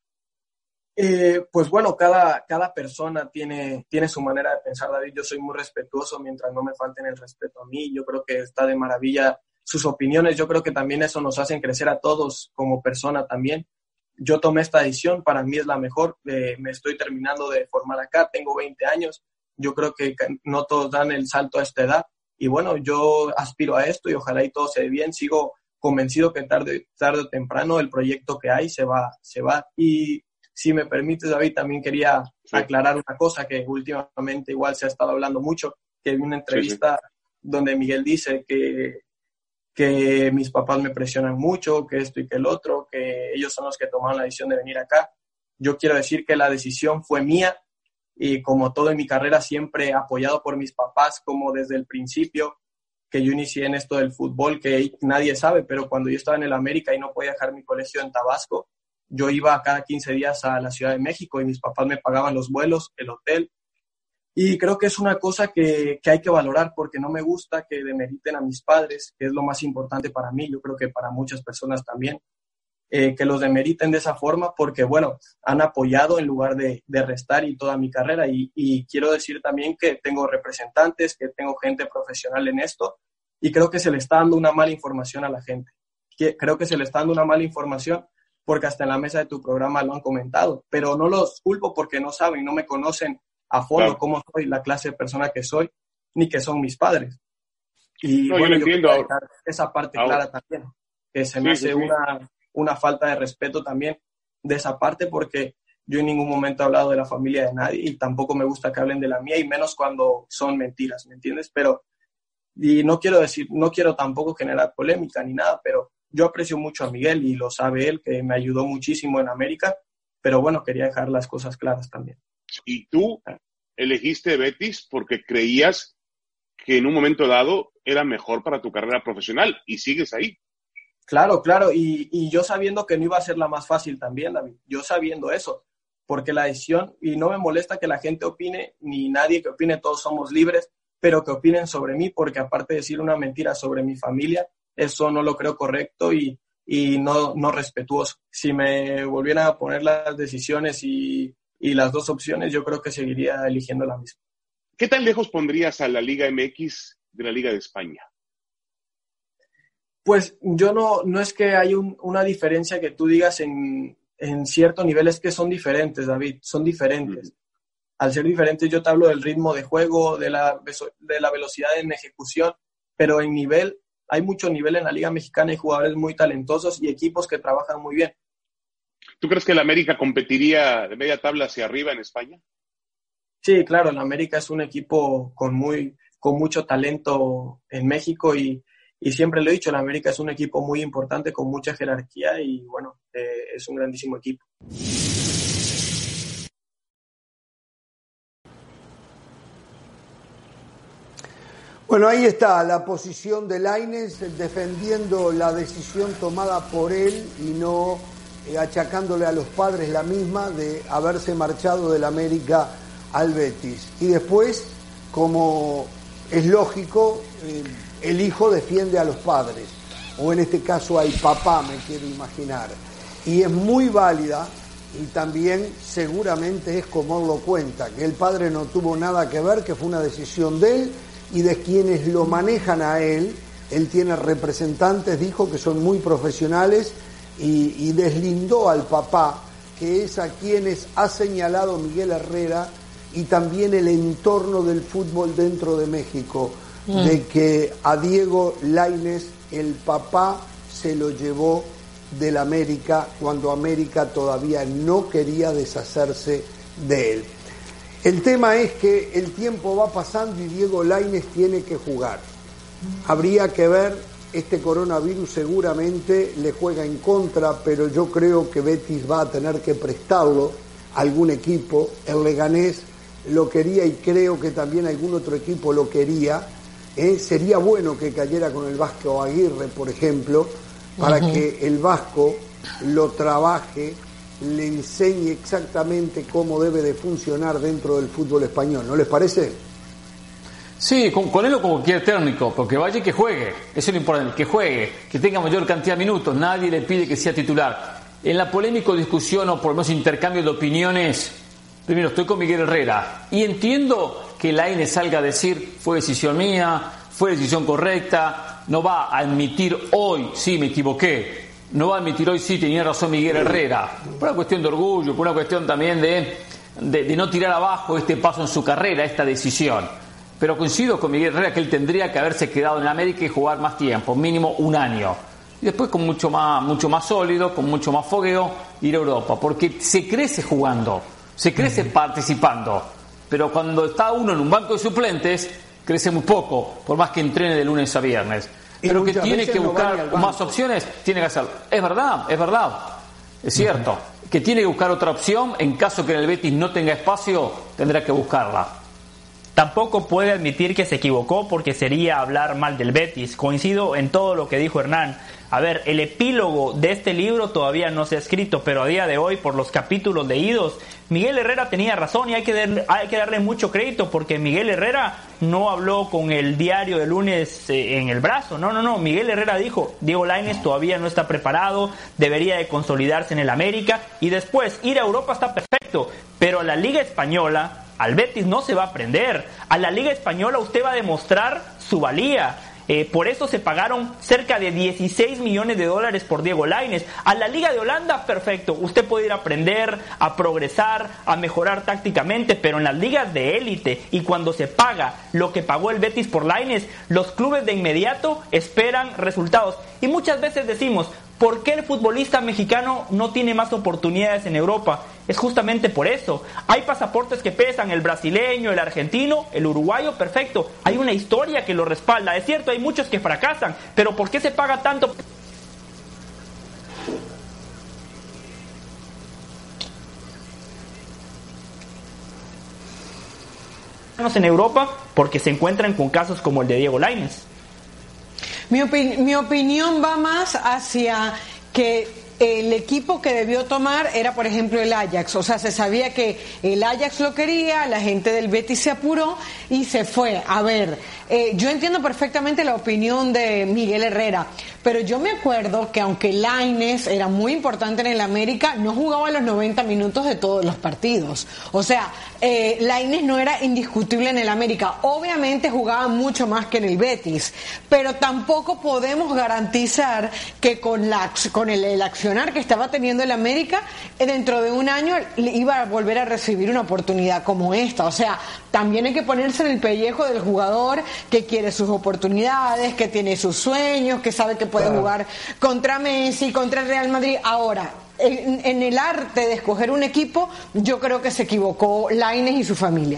Eh, pues bueno, cada, cada persona tiene, tiene su manera de pensar, David. Yo soy muy respetuoso mientras no me falten el respeto a mí. Yo creo que está de maravilla sus opiniones. Yo creo que también eso nos hace crecer a todos como persona también. Yo tomé esta decisión, para mí es la mejor. Eh, me estoy terminando de formar acá, tengo veinte años. Yo creo que no todos dan el salto a esta edad. Y bueno, yo aspiro a esto y ojalá y todo se dé bien. Sigo convencido que tarde, tarde o temprano el proyecto que hay se va, se va. Y si me permites, David, también quería sí. aclarar una cosa que últimamente igual se ha estado hablando mucho, que vi una entrevista sí, sí. donde Miguel dice que, que mis papás me presionan mucho, que esto y que el otro, que ellos son los que tomaron la decisión de venir acá. Yo quiero decir que la decisión fue mía, y como todo en mi carrera siempre apoyado por mis papás, como desde el principio que yo inicié en esto del fútbol, que nadie sabe, pero cuando yo estaba en el América y no podía dejar mi colegio en Tabasco, yo iba cada quince días a la Ciudad de México y mis papás me pagaban los vuelos, el hotel. Y creo que es una cosa que, que hay que valorar, porque no me gusta que demeriten a mis padres, que es lo más importante para mí. Yo creo que para muchas personas también, eh, que los demeriten de esa forma, porque, bueno, han apoyado en lugar de, de restar y toda mi carrera. Y, y quiero decir también que tengo representantes, que tengo gente profesional en esto, y creo que se le está dando una mala información a la gente. Que, creo que se le está dando una mala información, porque hasta en la mesa de tu programa lo han comentado, pero no los culpo porque no saben, no me conocen a fondo claro. cómo soy, la clase de persona que soy, ni que son mis padres. Y no, bueno, yo yo entiendo quiero dejar esa parte ahora, clara también. que se me Sí, hace sí, sí. una, una falta de respeto también de esa parte, porque yo en ningún momento he hablado de la familia de nadie y tampoco me gusta que hablen de la mía, y menos cuando son mentiras, ¿me entiendes? Pero, y no quiero decir, no quiero tampoco generar polémica ni nada, pero yo aprecio mucho a Miguel y lo sabe él, que me ayudó muchísimo en América, pero bueno, quería dejar las cosas claras también. Y tú elegiste Betis porque creías que en un momento dado era mejor para tu carrera profesional y sigues ahí. Claro, claro, y, y yo sabiendo que no iba a ser la más fácil también, David, yo sabiendo eso, porque la decisión, y no me molesta que la gente opine, ni nadie que opine, todos somos libres, pero que opinen sobre mí, porque aparte de decir una mentira sobre mi familia, eso no lo creo correcto y, y no, no respetuoso. Si me volvieran a poner las decisiones y, y las dos opciones, yo creo que seguiría eligiendo la misma. ¿Qué tan lejos pondrías a la Liga M X de la Liga de España? Pues yo no, no es que hay un, una diferencia que tú digas en, en cierto nivel, es que son diferentes, David, son diferentes. Mm. Al ser diferentes yo te hablo del ritmo de juego, de la, de la velocidad en ejecución, pero en nivel, hay mucho nivel en la Liga Mexicana y jugadores muy talentosos y equipos que trabajan muy bien. ¿Tú crees que el América competiría de media tabla hacia arriba en España? Sí, claro, el América es un equipo con, muy, con mucho talento en México y Y siempre lo he dicho, el América es un equipo muy importante, con mucha jerarquía y, bueno, eh, es un grandísimo equipo. Bueno, ahí está la posición de Lainez defendiendo la decisión tomada por él y no eh, achacándole a los padres la misma de haberse marchado del América al Betis. Y después, como es lógico, eh, el hijo defiende a los padres, o en este caso al papá, me quiero imaginar. Y es muy válida, y también seguramente es como él lo cuenta, que el padre no tuvo nada que ver, que fue una decisión de él y de quienes lo manejan a él. Él tiene representantes, dijo, que son muy profesionales, y, y deslindó al papá, que es a quienes ha señalado Miguel Herrera y también el entorno del fútbol dentro de México. Mm. De que a Diego Lainez el papá se lo llevó del América cuando América todavía no quería deshacerse de él. El tema es que el tiempo va pasando y Diego Lainez tiene que jugar. Habría que ver, este coronavirus seguramente le juega en contra, pero yo creo que Betis va a tener que prestarlo a algún equipo. El Leganés lo quería y creo que también algún otro equipo lo quería. Eh, sería bueno que cayera con el Vasco Aguirre, por ejemplo, para uh-huh. que el Vasco lo trabaje, le enseñe exactamente cómo debe de funcionar dentro del fútbol español. ¿No les parece? Sí, con, con él o con cualquier técnico, porque vaya y que juegue, eso es lo importante, que juegue, que tenga mayor cantidad de minutos, nadie le pide que sea titular. En la polémica discusión o por lo menos intercambio de opiniones, primero estoy con Miguel Herrera y entiendo que Lainez salga a decir fue decisión mía, fue decisión correcta, no va a admitir hoy, sí, me equivoqué, no va a admitir hoy, sí, tenía razón Miguel Herrera, por una cuestión de orgullo, por una cuestión también de, de, de no tirar abajo este paso en su carrera, esta decisión. Pero coincido con Miguel Herrera que él tendría que haberse quedado en América y jugar más tiempo, mínimo un año. Y después con mucho más, mucho más sólido, con mucho más fogueo, ir a Europa, porque se crece jugando, se crece participando. Pero cuando está uno en un banco de suplentes, crece muy poco, por más que entrene de lunes a viernes. Pero que tiene que buscar no más opciones, tiene que hacerlo. Es verdad, es verdad, es cierto. Uh-huh. Que tiene que buscar otra opción, en caso que en el Betis no tenga espacio, tendrá que buscarla. Tampoco puede admitir que se equivocó porque sería hablar mal del Betis. Coincido en todo lo que dijo Hernán. A ver, el epílogo de este libro todavía no se ha escrito, pero a día de hoy, por los capítulos leídos, Miguel Herrera tenía razón y hay que, darle, hay que darle mucho crédito porque Miguel Herrera no habló con el diario de lunes eh, en el brazo. No, no, no. Miguel Herrera dijo, Diego Lainez todavía no está preparado, debería de consolidarse en el América y después ir a Europa está perfecto, pero a la Liga Española, al Betis no se va a aprender. A la Liga Española usted va a demostrar su valía. Eh, por eso se pagaron cerca de dieciséis millones de dólares por Diego Lainez. A la Liga de Holanda, perfecto, usted puede ir a aprender, a progresar, a mejorar tácticamente, pero en las ligas de élite y cuando se paga lo que pagó el Betis por Lainez, los clubes de inmediato esperan resultados. Y muchas veces decimos, ¿por qué el futbolista mexicano no tiene más oportunidades en Europa? Es justamente por eso. Hay pasaportes que pesan, el brasileño, el argentino, el uruguayo, perfecto. Hay una historia que lo respalda. Es cierto, hay muchos que fracasan, pero ¿por qué se paga tanto? En Europa, porque se encuentran con casos como el de Diego Lainez. Mi, opi- mi opinión va más hacia que el equipo que debió tomar era, por ejemplo, el Ajax. O sea, se sabía que el Ajax lo quería, la gente del Betis se apuró y se fue. A ver, eh, yo entiendo perfectamente la opinión de Miguel Herrera, pero yo me acuerdo que aunque Lainez era muy importante en el América, no jugaba los noventa minutos de todos los partidos. O sea, eh, Lainez no era indiscutible en el América. Obviamente jugaba mucho más que en el Betis, pero tampoco podemos garantizar que con, la, con el, el accionar que estaba teniendo el América, dentro de un año iba a volver a recibir una oportunidad como esta. O sea, también hay que ponerse en el pellejo del jugador que quiere sus oportunidades, que tiene sus sueños, que sabe que puede jugar contra Messi, contra el Real Madrid. Ahora, en, en el arte de escoger un equipo, yo creo que se equivocó Lainez y su familia.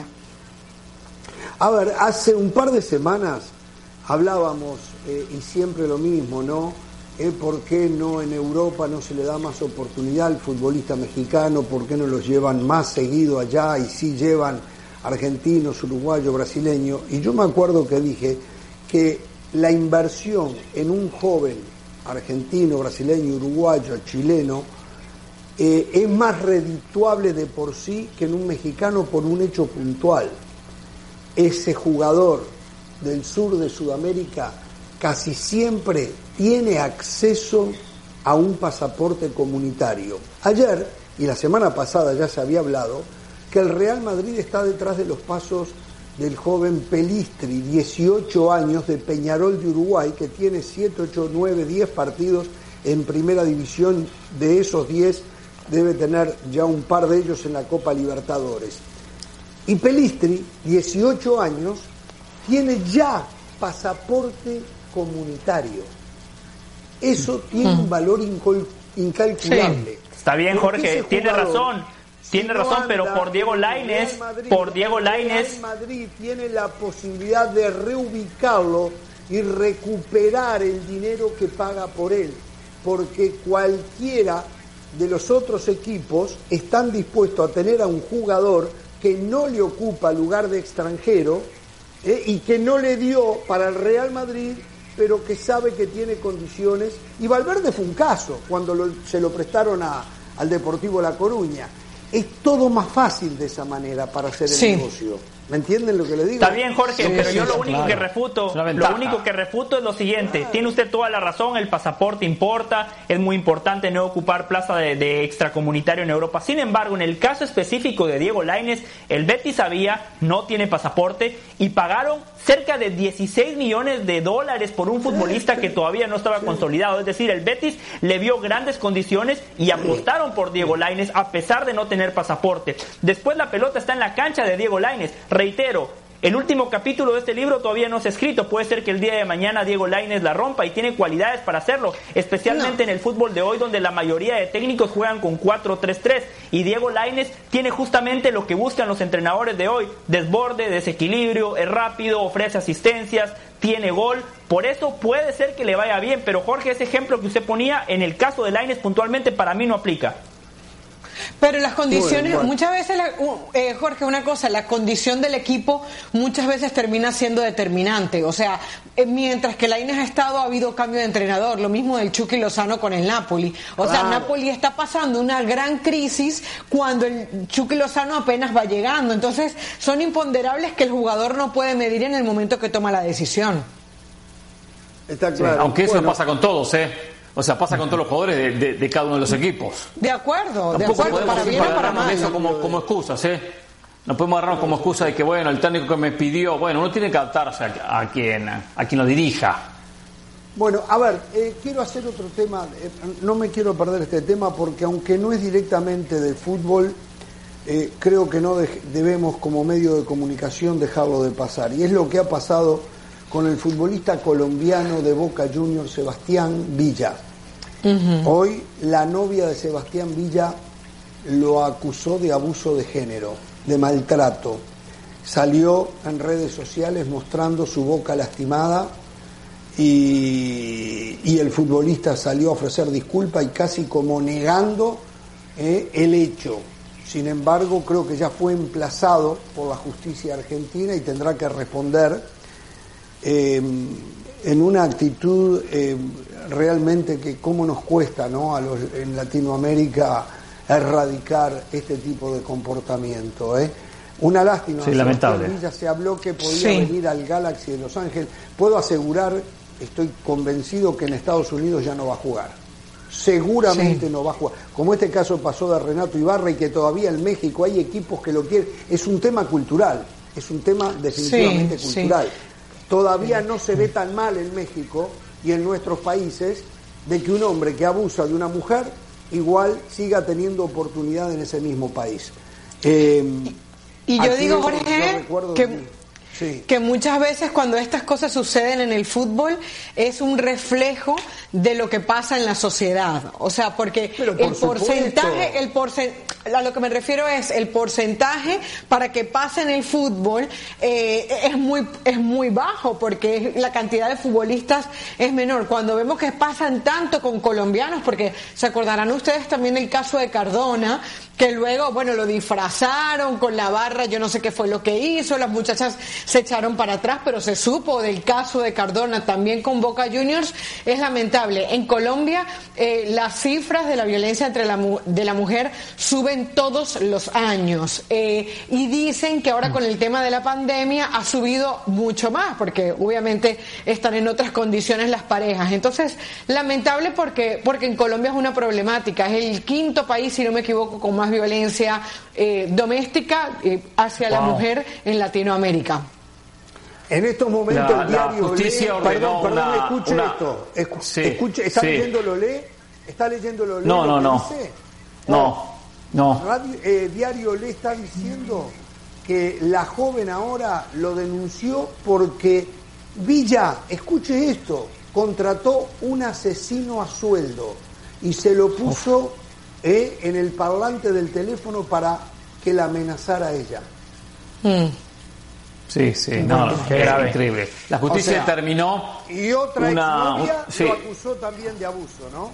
A ver, hace un par de semanas hablábamos, eh, y siempre lo mismo, ¿no? Eh, ¿Por qué no en Europa no se le da más oportunidad al futbolista mexicano? ¿Por qué no los llevan más seguido allá y sí llevan argentinos, uruguayos, brasileños? Y yo me acuerdo que dije que la inversión en un joven argentino, brasileño, uruguayo, chileno, eh, es más redituable de por sí que en un mexicano por un hecho puntual. Ese jugador del sur de Sudamérica casi siempre tiene acceso a un pasaporte comunitario. Ayer y la semana pasada ya se había hablado que el Real Madrid está detrás de los pasos del joven Pelistri, dieciocho años, de Peñarol de Uruguay, que tiene siete, ocho, nueve, diez partidos en primera división. De esos diez debe tener ya un par de ellos en la Copa Libertadores. Y Pelistri, dieciocho años, tiene ya pasaporte comunitario. Eso tiene un valor incol- incalculable. Sí. Está bien, Jorge, tiene razón. Tiene Si razón, no pero anda, por Diego Lainez, Madrid, por Diego el Lainez, Real Madrid tiene la posibilidad de reubicarlo y recuperar el dinero que paga por él, porque cualquiera de los otros equipos están dispuestos a tener a un jugador que no le ocupa lugar de extranjero, eh, y que no le dio para el Real Madrid, pero que sabe que tiene condiciones. Y Valverde fue un caso cuando lo, se lo prestaron a, al Deportivo La Coruña. Es todo más fácil de esa manera para hacer el sí. negocio. ¿Me entienden lo que le digo? Está bien, Jorge, Sí, pero sí, yo lo sí, único claro. que refuto, lo único que refuto es lo siguiente. Claro. Tiene usted toda la razón, el pasaporte importa, es muy importante no ocupar plaza de, de extracomunitario en Europa. Sin embargo, en el caso específico de Diego Lainez, el Betis sabía, no tiene pasaporte y pagaron cerca de dieciséis millones de dólares por un futbolista que todavía no estaba consolidado. Es decir, el Betis le vio grandes condiciones y apostaron por Diego Lainez a pesar de no tener pasaporte. Después la pelota está en la cancha de Diego Lainez. Reitero, el último capítulo de este libro todavía no se ha escrito. Puede ser que el día de mañana Diego Lainez la rompa y tiene cualidades para hacerlo, especialmente no. en el fútbol de hoy, donde la mayoría de técnicos juegan con cuatro tres tres, y Diego Lainez tiene justamente lo que buscan los entrenadores de hoy: desborde, desequilibrio, es rápido, ofrece asistencias, tiene gol. Por eso puede ser que le vaya bien, pero Jorge, ese ejemplo que usted ponía en el caso de Lainez puntualmente para mí no aplica. Pero las condiciones, Bueno, bueno. muchas veces, la, eh, Jorge, una cosa, la condición del equipo muchas veces termina siendo determinante. O sea, eh, mientras que Lainez ha estado, ha habido cambio de entrenador. Lo mismo del Chucky Lozano con el Napoli. O claro. sea, Napoli está pasando una gran crisis cuando el Chucky Lozano apenas va llegando. Entonces, son imponderables que el jugador no puede medir en el momento que toma la decisión. Está claro. Sí, aunque eso bueno. pasa con todos, ¿eh? O sea, pasa con todos los jugadores de, de, de cada uno de los equipos. De acuerdo, de Tampoco acuerdo, para bien o para agarrarnos mal. eso como, como excusas, ¿eh? No podemos agarrarnos como excusa de que, bueno, el técnico que me pidió, bueno, uno tiene que adaptarse a, a quien a quien lo dirija. Bueno, a ver, eh, quiero hacer otro tema, eh, no me quiero perder este tema porque aunque no es directamente de fútbol, eh, creo que no de- debemos como medio de comunicación dejarlo de pasar. Y es lo que ha pasado con el futbolista colombiano de Boca Juniors, Sebastián Villa. Uh-huh. Hoy la novia de Sebastián Villa lo acusó de abuso de género, de maltrato. Salió en redes sociales mostrando su boca lastimada y, y el futbolista salió a ofrecer disculpas y casi como negando eh, el hecho. Sin embargo, creo que ya fue emplazado por la justicia argentina y tendrá que responder eh, en una actitud eh, realmente que cómo nos cuesta, ¿no?, a los, en Latinoamérica erradicar este tipo de comportamiento, ¿eh? Una lástima. Sí, lamentable. Ya se habló que podía Sí. venir al Galaxy de Los Ángeles. Puedo asegurar, estoy convencido que en Estados Unidos ya no va a jugar. Seguramente Sí. no va a jugar. Como este caso pasó de Renato Ibarra y que todavía en México hay equipos que lo quieren. Es un tema cultural, es un tema definitivamente Sí, cultural. Todavía no se ve tan mal en México y en nuestros países de que un hombre que abusa de una mujer igual siga teniendo oportunidad en ese mismo país. Eh, Y yo aquí digo, yo Jorge, recuerdo que, que- sí. que muchas veces cuando estas cosas suceden en el fútbol es un reflejo de lo que pasa en la sociedad. O sea, porque Pero por el porcentaje, supuesto. el porcen, a lo que me refiero es el porcentaje para que pase en el fútbol eh, es muy es muy bajo porque la cantidad de futbolistas es menor. Cuando vemos que pasan tanto con colombianos, porque se acordarán ustedes también del caso de Cardona, que luego, bueno, lo disfrazaron con la barra, yo no sé qué fue lo que hizo, las muchachas se echaron para atrás, pero se supo del caso de Cardona también con Boca Juniors. Es lamentable. En Colombia eh, las cifras de la violencia entre la mu- de la mujer suben todos los años eh, y dicen que ahora con el tema de la pandemia ha subido mucho más porque obviamente están en otras condiciones las parejas. Entonces, lamentable porque porque en Colombia es una problemática, es el quinto país, si no me equivoco, con más violencia eh, doméstica eh, hacia la Wow. mujer en Latinoamérica. En estos momentos La- el la diario justicia Olé, ordenó perdón, perdón, una- escuche una- esto, escu- Sí, escuche, ¿está sí. leyendo lo Olé? ¿Está leyendo lo Olé? No, lo no, que no. dice? No, no. Radio- eh, Diario Olé está diciendo que la joven ahora lo denunció porque Villa, escuche esto, contrató un asesino a sueldo y se lo puso eh, en el parlante del teléfono para que la amenazara a ella. Mm. Sí, sí, no, Qué es grave. increíble. La justicia O sea, determinó Y otra una... exnovia un- sí, lo acusó también de abuso, ¿no?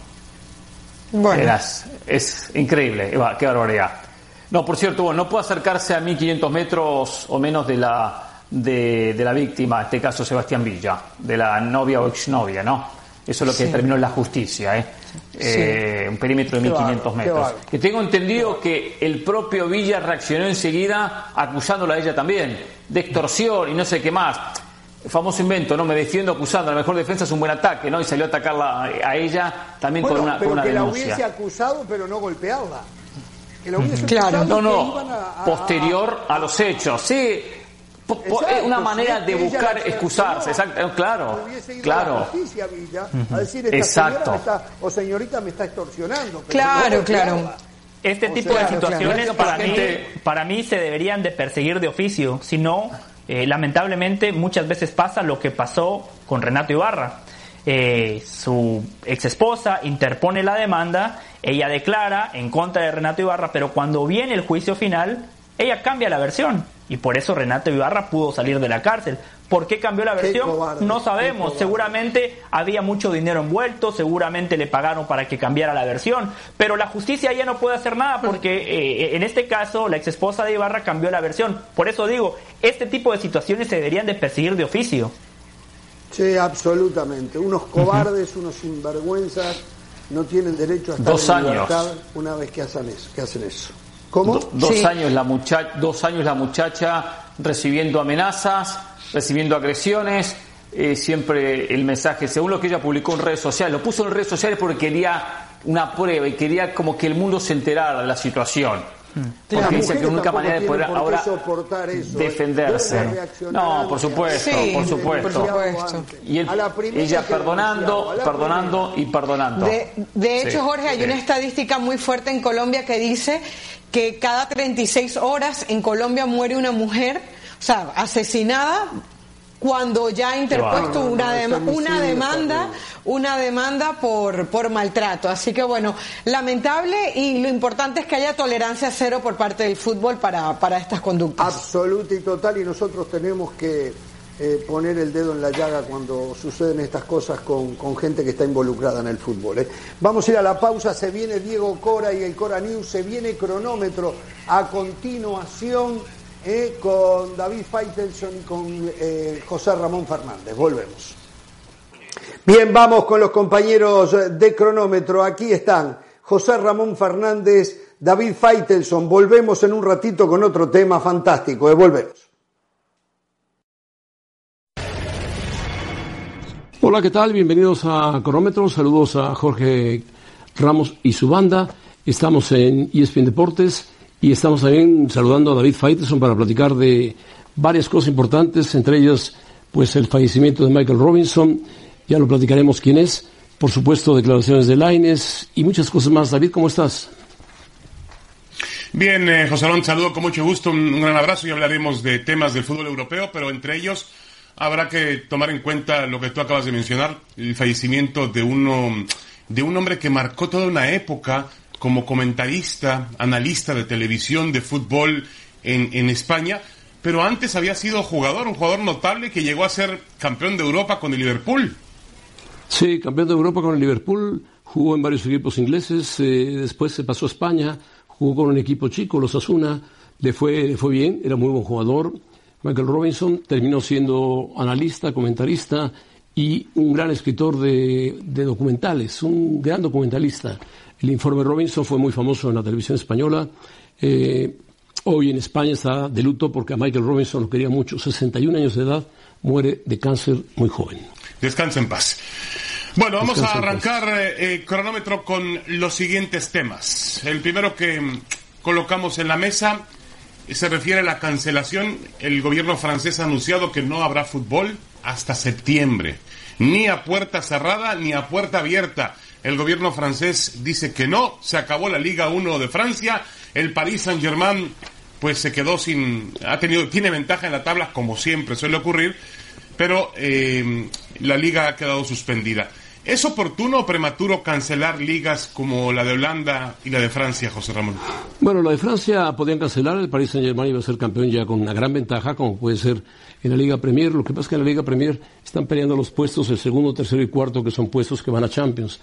Bueno. Verás, es increíble, Eva, qué barbaridad. No, por cierto, bueno, no puede acercarse a mil quinientos metros o menos de la de, de la víctima, en este caso Sebastián Villa, de la novia o exnovia, ¿no? Eso es lo que Sí. determinó la justicia, ¿eh? Eh, un perímetro de Qué mil quinientos bárbaro, qué metros. bárbaro. Que tengo entendido que el propio Villa reaccionó enseguida acusándola a ella también, de extorsión y no sé qué más. El famoso invento, ¿no? Me defiendo acusando, la mejor defensa es un buen ataque, ¿no? Y salió a atacarla a ella también Bueno, con una, pero con una que la denuncia. hubiese acusado, pero no golpearla. Que la hubiese Claro. acusado No, que no, iban a- a- posterior a los hechos. Sí, po- po- Exacto, es una si manera es de que ella buscar la excusarse. extorsionó, Exacto, claro, hubiese ido a claro. la justicia, Villa, a decir, esta Exacto. señora me está, o señorita me está extorsionando. pero Claro, no claro. golpearla. Este O tipo sea, de situaciones claro. para, La mí, gente- para mí se deberían de perseguir de oficio, si no, eh, lamentablemente muchas veces pasa lo que pasó con Renato Ibarra. Eh, su ex esposa interpone la demanda, ella declara en contra de Renato Ibarra, pero cuando viene el juicio final, ella cambia la versión y por eso Renato Ibarra pudo salir de la cárcel. ¿Por qué cambió la Qué versión? cobarde, No qué sabemos, cobarde. seguramente había mucho dinero envuelto, seguramente le pagaron para que cambiara la versión, pero la justicia ya no puede hacer nada porque eh, en este caso la ex esposa de Ibarra cambió la versión. Por eso digo, este tipo de situaciones se deberían de perseguir de oficio. Sí, absolutamente. Unos cobardes, unos sinvergüenzas, no tienen derecho a estar Dos en años. libertad una vez que hacen eso. Que hacen eso. ¿Cómo? Do- dos Sí. años la muchacha, dos años la muchacha recibiendo amenazas, recibiendo agresiones, eh, siempre el mensaje, según lo que ella publicó en redes sociales, lo puso en redes sociales porque quería una prueba y quería como que el mundo se enterara de la situación. Porque dice que la única manera de poder ahora eso, defenderse. No, por supuesto, sí, por supuesto. Por supuesto. Y el, ella perdonando, perdonando y perdonando. De, de hecho, sí, Jorge, hay sí. una estadística muy fuerte en Colombia que dice que cada treinta y seis horas en Colombia muere una mujer, o sea, asesinada, cuando ya ha interpuesto no, no, una, no, dem- femicidio una demanda también. una demanda por, por maltrato. Así que bueno, lamentable, y lo importante es que haya tolerancia cero por parte del fútbol para, para estas conductas. Absoluta y total, y nosotros tenemos que eh, poner el dedo en la llaga cuando suceden estas cosas con, con gente que está involucrada en el fútbol. ¿eh? Vamos a ir a la pausa, se viene Diego Cora y el Cora News, se viene cronómetro a continuación. Eh, con David Faitelson y con eh, José Ramón Fernández. Volvemos. Bien, vamos con los compañeros de cronómetro. Aquí están José Ramón Fernández, David Faitelson. Volvemos en un ratito con otro tema fantástico. Eh, volvemos. Hola, ¿qué tal? Bienvenidos a Cronómetro. Saludos a Jorge Ramos y su banda. Estamos en E S P N Deportes. Y estamos también saludando a David Faitelson para platicar de varias cosas importantes, entre ellas pues el fallecimiento de Michael Robinson, ya lo platicaremos quién es, por supuesto declaraciones de Lainez y muchas cosas más. David, ¿cómo estás? Bien, eh, José Alonso, saludo con mucho gusto, un, un gran abrazo, y hablaremos de temas del fútbol europeo, pero entre ellos habrá que tomar en cuenta lo que tú acabas de mencionar, el fallecimiento de uno, de un hombre que marcó toda una época como comentarista, analista de televisión, de fútbol en, en España, pero antes había sido jugador, un jugador notable que llegó a ser campeón de Europa con el Liverpool. Sí, campeón de Europa con el Liverpool, jugó en varios equipos ingleses, eh, después se pasó a España, jugó con un equipo chico, los Osasuna, le fue, le fue bien, era muy buen jugador. Michael Robinson terminó siendo analista, comentarista y un gran escritor de, de documentales, un gran documentalista. El informe Robinson fue muy famoso en la televisión española. Eh, hoy en España está de luto porque a Michael Robinson lo quería mucho. sesenta y un años de edad, muere de cáncer muy joven. Descansa en paz. Bueno, vamos Descansa a arrancar eh, eh, cronómetro con los siguientes temas. El primero que mm, colocamos en la mesa se refiere a la cancelación. El gobierno francés ha anunciado que no habrá fútbol hasta septiembre. Ni a puerta cerrada ni a puerta abierta. El gobierno francés dice que no, se acabó la Liga uno de Francia, el Paris Saint-Germain pues se quedó sin, ha tenido, tiene ventaja en la tabla como siempre suele ocurrir, pero eh, la liga ha quedado suspendida. ¿Es oportuno o prematuro cancelar ligas como la de Holanda y la de Francia, José Ramón? Bueno, la de Francia podían cancelar, el Paris Saint-Germain iba a ser campeón ya con una gran ventaja, como puede ser en la Liga Premier. Lo que pasa es que en la Liga Premier están peleando los puestos, el segundo, tercero y cuarto, que son puestos que van a Champions.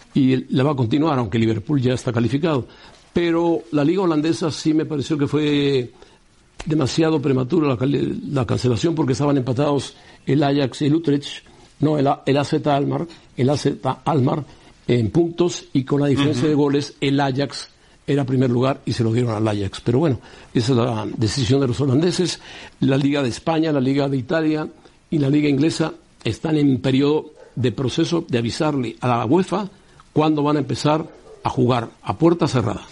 Y la va a continuar, aunque Liverpool ya está calificado. Pero la Liga Holandesa sí me pareció que fue demasiado prematuro la, la cancelación, porque estaban empatados el Ajax y el Utrecht, no, el, el A Z Almar, el A Z Almar en puntos, y con la diferencia uh-huh. de goles, el Ajax era primer lugar y se lo dieron al Ajax. Pero bueno, esa es la decisión de los holandeses. La Liga de España, la Liga de Italia y la Liga inglesa están en periodo de proceso de avisarle a la UEFA cuándo van a empezar a jugar a puerta cerrada.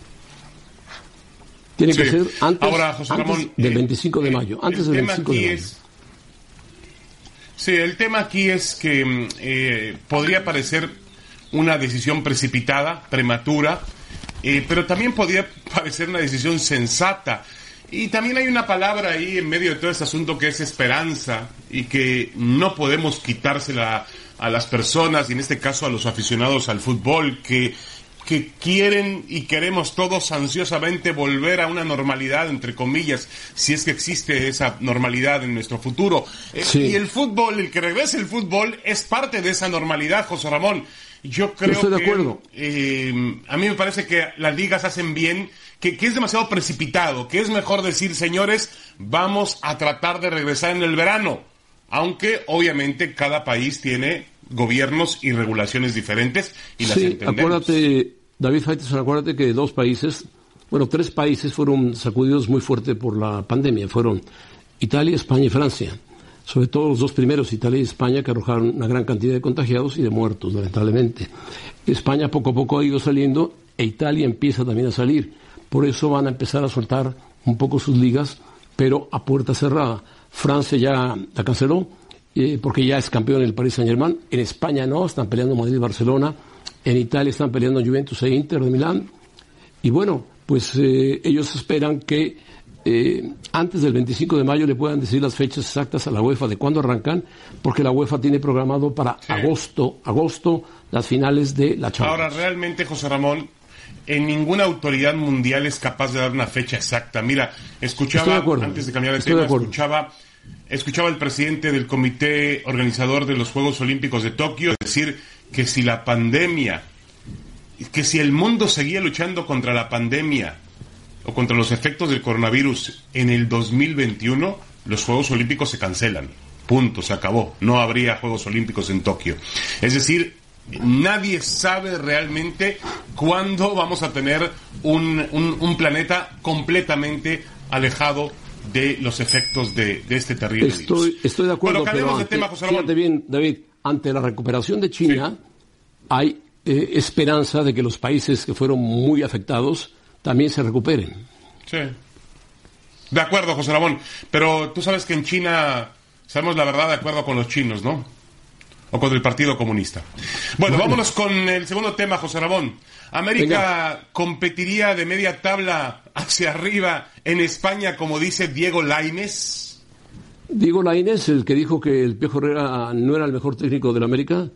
Tiene sí. que ser antes, Ahora, José antes Ramón, del eh, veinticinco de mayo. Antes del veinticinco de mayo. Es... Sí, el tema aquí es que eh, podría parecer una decisión precipitada, prematura, eh, pero también podría parecer una decisión sensata. Y también hay una palabra ahí en medio de todo este asunto que es esperanza, y que no podemos quitársela a las personas, y en este caso a los aficionados al fútbol, que, que quieren y queremos todos ansiosamente volver a una normalidad, entre comillas, si es que existe esa normalidad en nuestro futuro. Sí. Eh, y el fútbol, el que regrese el fútbol, es parte de esa normalidad, José Ramón. Yo creo Estoy de que acuerdo. Eh, a mí me parece que las ligas hacen bien, que, que es demasiado precipitado, que es mejor decir, señores, vamos a tratar de regresar en el verano, aunque obviamente cada país tiene gobiernos y regulaciones diferentes y las sí, entendemos. Acuérdate, David Faitelson, acuérdate que dos países, bueno, tres países fueron sacudidos muy fuerte por la pandemia, fueron Italia, España y Francia. Sobre todo los dos primeros, Italia y España, que arrojaron una gran cantidad de contagiados y de muertos, lamentablemente. España poco a poco ha ido saliendo e Italia empieza también a salir. por eso van a empezar a soltar un poco sus ligas, pero a puerta cerrada. Francia ya la canceló, eh, porque ya es campeón el Paris Saint-Germain. En España no, están peleando Madrid y Barcelona. En Italia están peleando Juventus e Inter de Milán. Y bueno, pues eh, ellos esperan que eh, antes del veinticinco de mayo le puedan decir las fechas exactas a la UEFA de cuándo arrancan, porque la UEFA tiene programado para sí. agosto, agosto las finales de la Champions. Ahora, realmente, José Ramón, en ninguna autoridad mundial es capaz de dar una fecha exacta. Mira, escuchaba, de acuerdo, antes de cambiar de Estoy tema, de escuchaba, escuchaba al presidente del comité organizador de los Juegos Olímpicos de Tokio decir que si la pandemia, que si el mundo seguía luchando contra la pandemia o contra los efectos del coronavirus en el dos mil veintiuno, los Juegos Olímpicos se cancelan. Punto, se acabó. No habría Juegos Olímpicos en Tokio. Es decir, nadie sabe realmente cuándo vamos a tener un, un, un planeta completamente alejado de los efectos de, de este terrible estoy, virus. Estoy de acuerdo, bueno, pero ante, ante, tema, José Ramón. Fíjate bien, David, ante la recuperación de China, sí. hay eh, esperanza de que los países que fueron muy afectados también se recuperen. Sí. De acuerdo, José Ramón. Pero tú sabes que en China, sabemos la verdad de acuerdo con los chinos, ¿no? O con el Partido Comunista. Bueno, bueno, vámonos con el segundo tema, José Ramón. ¿América Venga. competiría de media tabla hacia arriba en España, como dice Diego Lainez? Diego Lainez, el que dijo que el Piojo Herrera no era el mejor técnico de la América.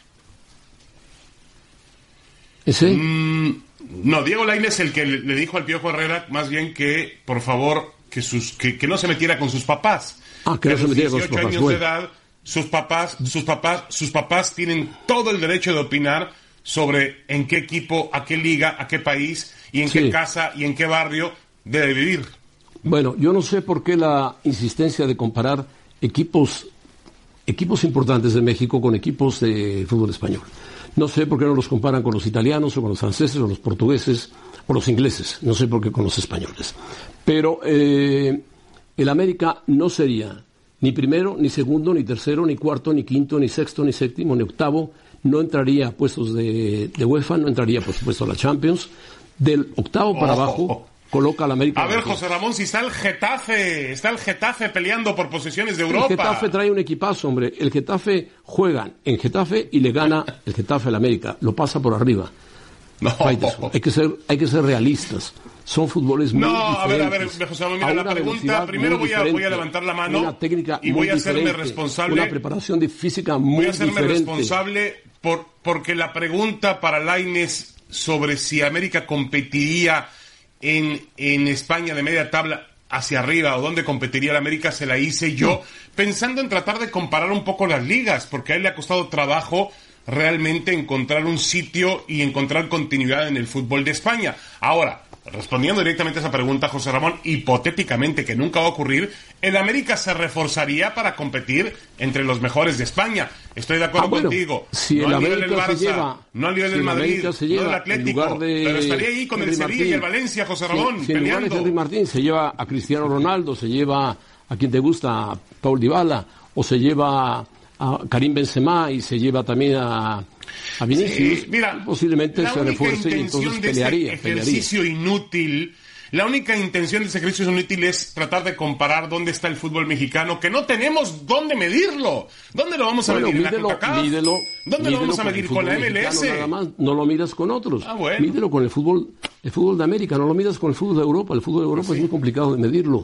¿Ese? Mm, no, Diego Lainez, el que le dijo al Piojo Herrera, más bien que, por favor, que sus que, que no se metiera con sus papás. Ah, que, que no se metiera con sus papás. años bueno. de edad, sus papás, sus papás, sus papás tienen todo el derecho de opinar sobre en qué equipo, a qué liga, a qué país y en sí. qué casa y en qué barrio debe vivir. Bueno, yo no sé por qué la insistencia de comparar equipos equipos importantes de México con equipos de fútbol español. No sé por qué no los comparan con los italianos o con los franceses o los portugueses o los ingleses. No sé por qué con los españoles. Pero eh, el América no sería ni primero, ni segundo, ni tercero, ni cuarto, ni quinto, ni sexto, ni séptimo, ni octavo. No entraría a puestos de, de UEFA, no entraría, por supuesto, a la Champions. Del octavo para oh, abajo, oh. coloca al América. A ver, José Ramón, si está el Getafe, está el Getafe peleando por posiciones de Europa. El Getafe trae un equipazo, hombre. El Getafe juega en Getafe y le gana el Getafe al América. Lo pasa por arriba. No. Hay que ser, hay que ser realistas. Son fútboles muy no, diferentes. No, a ver, a ver, José Ramón, mira la pregunta. Primero voy a, voy a levantar la mano una técnica y voy a hacerme diferente, responsable. Una preparación de física muy Voy a hacerme diferente. responsable por, porque la pregunta para Lainez sobre si América competiría en, en España de media tabla hacia arriba o dónde competiría la América se la hice yo, no. pensando en tratar de comparar un poco las ligas, porque a él le ha costado trabajo realmente encontrar un sitio y encontrar continuidad en el fútbol de España. Ahora, respondiendo directamente a esa pregunta, José Ramón, hipotéticamente, que nunca va a ocurrir, el América se reforzaría para competir entre los mejores de España. Estoy de acuerdo ah, bueno, contigo. Si no el al nivel del América Barça, se lleva, no al nivel si del Madrid, se lleva, no del Atlético, de pero estaría ahí con Henry el Sevilla Martín, y el Valencia, José Ramón, si, si peleando. en lugar de Henry Martín se lleva a Cristiano Ronaldo, se lleva a quien te gusta, a Paul Dybala, o se lleva a Karim Benzema y se lleva también a, a Vinicius, sí, mira, posiblemente se refuerce y entonces pelearía. Este ejercicio pelearía. inútil, la única intención de ese ejercicio inútil es tratar de comparar dónde está el fútbol mexicano, que no tenemos dónde medirlo. ¿Dónde lo vamos a bueno, medir? ¿En mídelo, la CONCACAF? Mídelo, ¿Dónde lo vamos a medir? ¿Con la M L S? Nada más, no lo midas con otros. Ah, bueno. Mídelo con el fútbol, el fútbol de América, no lo midas con el fútbol de Europa. El fútbol de Europa pues sí. es muy complicado de medirlo.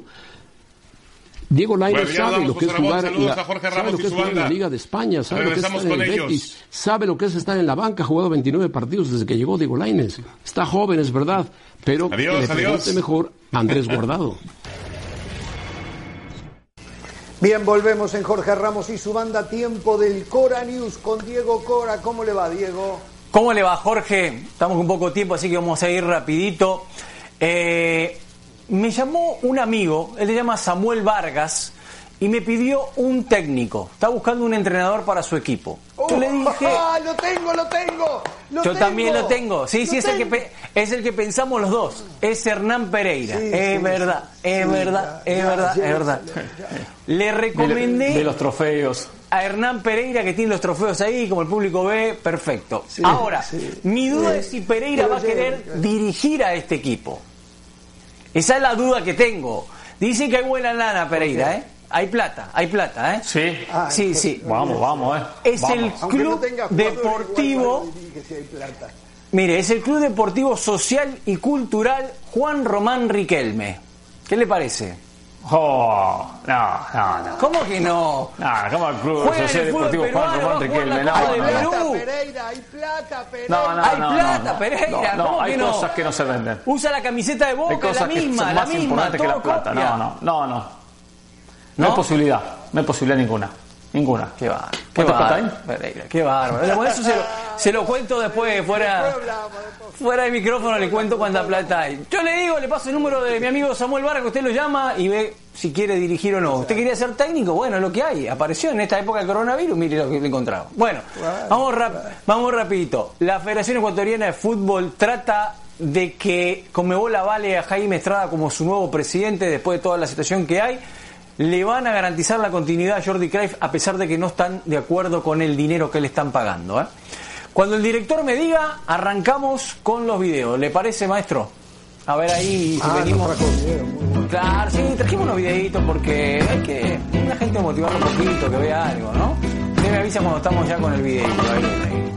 Diego Lainez bueno, sabe lo que es jugar en la, sabe lo que es jugar en la Liga de España, sabe lo que es estar en el Betis, sabe lo que es estar en la banca, ha jugado veintinueve partidos desde que llegó Diego Lainez. Está joven, es verdad, pero adiós, que le pregunte mejor Andrés Guardado. Bien, volvemos en Jorge Ramos y su banda, tiempo del Cora News con Diego Cora. ¿Cómo le va, Diego? ¿Cómo le va, Jorge? Estamos con poco tiempo, así que vamos a ir rapidito. Eh... Me llamó un amigo, él se llama Samuel Vargas, y me pidió un técnico. Está buscando un entrenador para su equipo. Oh, yo le dije... ¡Ah, lo tengo, lo tengo! Lo yo tengo, también lo tengo. Sí, lo sí, es el, que es el que pensamos los dos. Es Hernán Pereira. Sí, es, sí, verdad, sí, es sí, verdad, ya, es ya, verdad, ya, es verdad, ya, ya. Le recomendé... De, de los trofeos. A Hernán Pereira, que tiene los trofeos ahí, como el público ve, perfecto. Sí, Ahora, sí, mi duda sí. es si Pereira Pero va a querer ya, ya. dirigir a este equipo. Esa es la duda que tengo. Dicen que hay buena lana, Pereira, ¿eh? Hay plata, hay plata, ¿eh? Sí. Ah, Sí, sí. Vamos, vamos, ¿eh? Es Vamos. el Aunque no club tenga jugadores, deportivo... igual dirige si hay plata. Mire, es el Club Deportivo Social y Cultural Juan Román Riquelme. ¿Qué le parece? Oh, no, no, no. ¿Cómo que no? No, ¿cómo el Club Juega en el Social fútbol Deportivo Juan peruano, Román va a jugar Riquelme? la No, Copa de no, no. Perú. Pereira, hay plata, Pereira. No, no, Hay no, plata, no, no. Pereira, No, no, ¿cómo hay que no? cosas que no se venden. Usa la camiseta de Hay Boca, la cosas que misma, son la más misma, importantes que todo la plata. copia. No, no, no, no. No ¿No? hay posibilidad, no hay posibilidad ninguna. Ninguna. Qué bárbaro. Qué ¿Cuánta plata bárbaro, hay? Pereira, qué bárbaro. Bueno, eso se lo, se lo cuento después, fuera, fuera de micrófono le cuento cuánta plata hay. Yo le digo, le paso el número de mi amigo Samuel Vargas, que usted lo llama y ve si quiere dirigir o no. ¿Usted quería ser técnico? Bueno, es lo que hay. Apareció en esta época del coronavirus, mire lo que le encontraba. Bueno, vamos, rap, vamos rapidito. La Federación Ecuatoriana de Fútbol trata de que Conmebol avale a Jaime Estrada como su nuevo presidente después de toda la situación que hay. Le van a garantizar la continuidad a Jordi Cruyff a pesar de que no están de acuerdo con el dinero que le están pagando, ¿eh? Cuando el director me diga, arrancamos con los videos. ¿Le parece, maestro? A ver ahí si Ah, venimos. nos trajo video, muy bueno. Claro, sí, trajimos unos videitos porque hay que la gente motivarlo un poquito, que vea algo, ¿no? Usted me avisa cuando estamos ya con el videito. Ahí, ahí.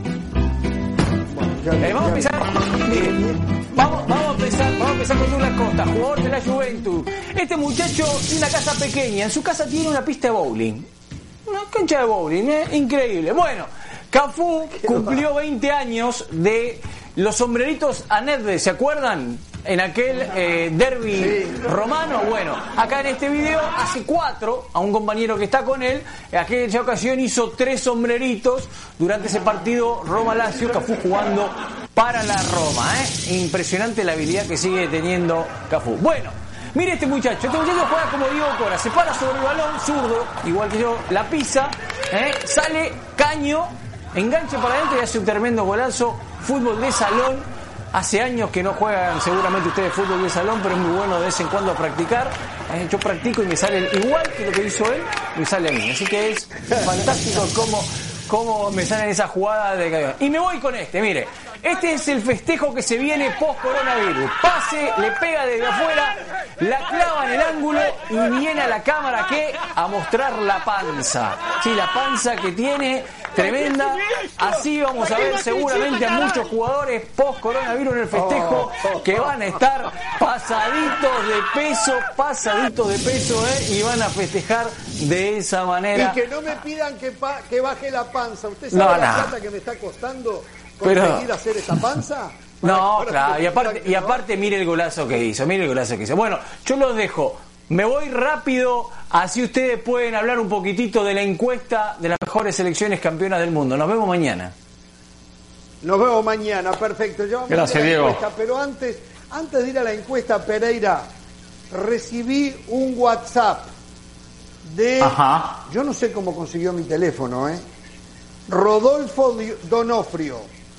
Bueno, ya- Eh, vamos a ya- empezar, mire, vamos, vamos a empezar, vamos a empezar con Douglas Costa, jugador de la Juventus. Este muchacho tiene una casa pequeña, en su casa tiene una pista de bowling. Una cancha de bowling, ¿eh? Increíble. Bueno, Cafú cumplió veinte años de los sombreritos a Nedved, ¿se acuerdan? En aquel eh, derbi romano. Bueno, acá en este video hace cuatro a un compañero que está con él. En aquella ocasión hizo tres sombreritos durante ese partido Roma-Lazio, Cafú jugando para la Roma, ¿eh? Impresionante la habilidad que sigue teniendo Cafú. Bueno, mire este muchacho, este muchacho juega como Diego Cora, se para sobre el balón, zurdo, igual que yo, la pisa, ¿eh? Sale caño, enganche para adentro y hace un tremendo golazo. Fútbol de salón. Hace años que no juegan seguramente ustedes fútbol de salón, pero es muy bueno de vez en cuando practicar. Eh, yo practico y me sale igual que lo que hizo él, me sale a mí. Así que es fantástico cómo, cómo me salen esas jugadas de... Y me voy con este, mire. Este es el festejo que se viene post-coronavirus. Pase, le pega desde afuera, la clava en el ángulo y viene a la cámara que a mostrar la panza. Sí, la panza que tiene, tremenda. Así vamos a ver seguramente a muchos jugadores post-coronavirus en el festejo que van a estar pasaditos de peso, pasaditos de peso, ¿eh? Y van a festejar de esa manera. Y que no me pidan que, pa- que baje la panza. ¿Usted sabe No, la no. plata que me está costando Pero- conseguir hacer esa panza? No, Para- claro, para y aparte, que y no- aparte mire el golazo que hizo, mire el golazo que hizo. Bueno, yo los dejo. Me voy rápido, así ustedes pueden hablar un poquitito de la encuesta de las mejores selecciones campeonas del mundo. Nos vemos mañana. Nos vemos mañana, perfecto. Ya vamos Gracias, a ir a la Diego. encuesta, pero antes, antes de ir a la encuesta, Pereira, recibí un WhatsApp de... Ajá. Yo no sé cómo consiguió mi teléfono, ¿eh? Rodolfo Di- Donofrio.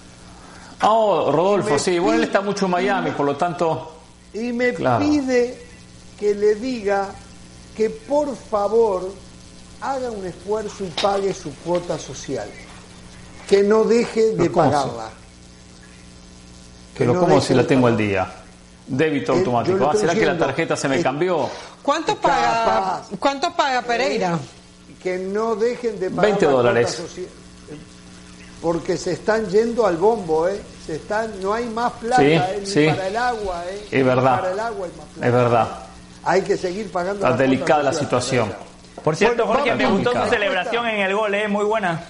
Oh, Rodolfo, Me sí. Bueno, él pide- está mucho en Miami, por lo tanto... Y me Claro. pide que le diga que por favor haga un esfuerzo y pague su cuota social. Que no deje de Pero ¿cómo se- pagarla. Pero no ¿cómo deje si la de tengo al pagar. día? Débito Eh, yo automático. le Ah, estoy ¿será que la diciendo, tarjeta se me eh, cambió? ¿Cuánto paga, Capaz. ¿cuánto paga Pereira? Que no dejen de pagar veinte la cuota dólares. social. Porque se están yendo al bombo, ¿eh? Se están, no hay más plata, Sí, ¿eh? Ni sí. para el agua, ¿eh? Es Ni verdad. para el agua hay más plata. Es verdad. Hay que seguir pagando Está la cuota delicada la social, situación. Pereira. Por cierto, Bueno, Jorge, me vamos gustó con su la celebración en el gol, ¿eh? Muy buena.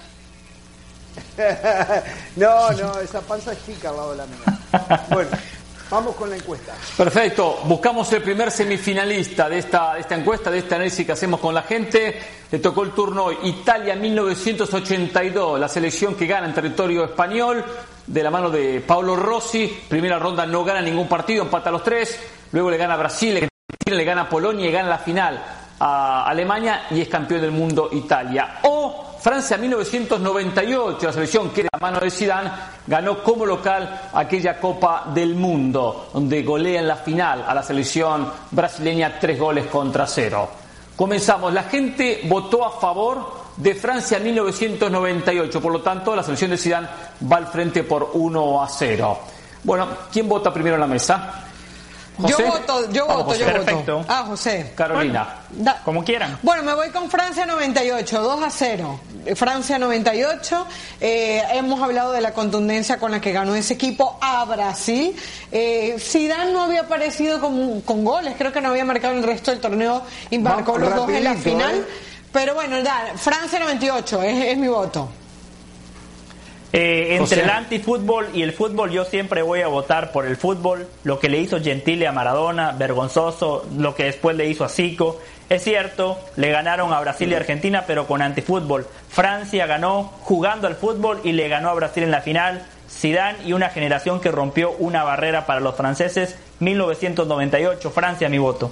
No, no, esa panza es chica al lado de la mía. Bueno, vamos con la encuesta. Perfecto, buscamos el primer semifinalista de esta, de esta encuesta, de este análisis que hacemos con la gente. Le tocó el turno hoy, Italia mil novecientos ochenta y dos, la selección que gana en territorio español, de la mano de Paolo Rossi. Primera ronda no gana ningún partido, empata a los tres, luego le gana a Brasil, Argentina, le gana a Polonia y gana la final a Alemania y es campeón del mundo Italia. O Francia mil novecientos noventa y ocho, la selección que de la mano de Zidane ganó como local aquella Copa del Mundo, donde golea en la final a la selección brasileña tres goles contra cero. Comenzamos, la gente votó a favor de Francia mil novecientos noventa y ocho, por lo tanto la selección de Zidane va al frente por uno a cero. Bueno, ¿quién vota primero en la mesa? Yo voto, yo Vamos, voto, José. yo Perfecto. voto. Ah, José. Carolina. Bueno, como quieran. Bueno, me voy con Francia noventa y ocho, dos a cero. Francia noventa y ocho. Eh, hemos hablado de la contundencia con la que ganó ese equipo a Brasil. Eh, Zidane no había aparecido con, con goles, creo que no había marcado el resto del torneo y marcó Vamos, los dos en la rapidito, final. ¿eh? Pero bueno, ya, Francia noventa y ocho, es, es mi voto. Eh, entre José. el antifútbol y el fútbol, yo siempre voy a votar por el fútbol. Lo que le hizo Gentile a Maradona, vergonzoso. Lo que después le hizo a Zico. Es cierto, le ganaron a Brasil y Argentina, pero con antifútbol. Francia ganó jugando al fútbol y le ganó a Brasil en la final. Zidane y una generación que rompió una barrera para los franceses. mil novecientos noventa y ocho, Francia, mi voto.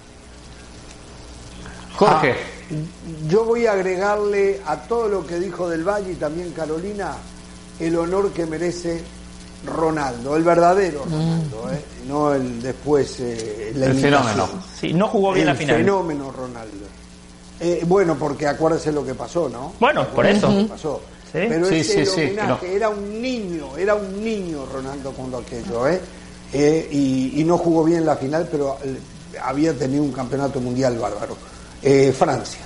Jorge. Ah, yo voy a agregarle a todo lo que dijo Del Valle y también Carolina el honor que merece Ronaldo, el verdadero Ronaldo, ¿eh? No el después eh, la El imitación. fenómeno. Sí, no jugó bien el la final. fenómeno Ronaldo. Eh, bueno, porque acuérdense lo que pasó, ¿no? Bueno, por eso. Lo que pasó. Sí. Pero Sí, ese sí, sí, homenaje, no. era un niño, era un niño Ronaldo cuando aquello, ¿eh? Eh, y, y no jugó bien la final, pero eh, había tenido un campeonato mundial bárbaro. Eh, Francia.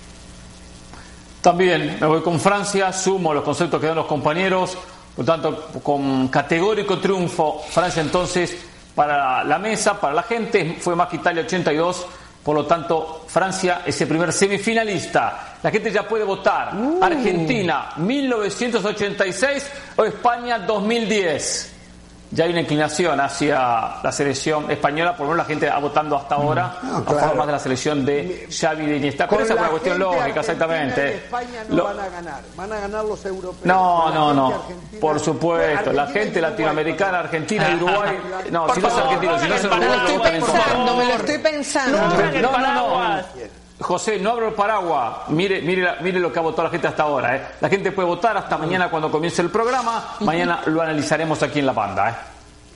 También me voy con Francia, sumo los conceptos que dan los compañeros, por tanto, con categórico triunfo, Francia entonces para la mesa, para la gente, fue más que Italia ochenta y dos, por lo tanto, Francia es el primer semifinalista. La gente ya puede votar, Uh. Argentina mil novecientos ochenta y seis o España dos mil diez. Ya hay una inclinación hacia la selección española, por lo menos la gente ha votando hasta ahora No, a claro. favor más de la selección de Xavi y de Iniesta. Pero Con esa es la una cuestión gente lógica, argentina exactamente. y España no Lo- van a ganar, van a ganar los europeos. No, Con la no, gente no. argentina- Por supuesto, la Argentina gente y Uruguay, latinoamericana, Argentina y Uruguay. No, Por si no es favor, argentino, si no es no uruguayo, Me lo estoy votan en su pensando, favor. me lo estoy pensando. No, Pero- el no, no, no. paraguas. José, no abro el paraguas. Mire, mire, la- mire lo que ha votado la gente hasta ahora. ¿eh? La gente puede votar hasta mañana cuando comience el programa. Mañana lo analizaremos aquí en la banda. ¿eh?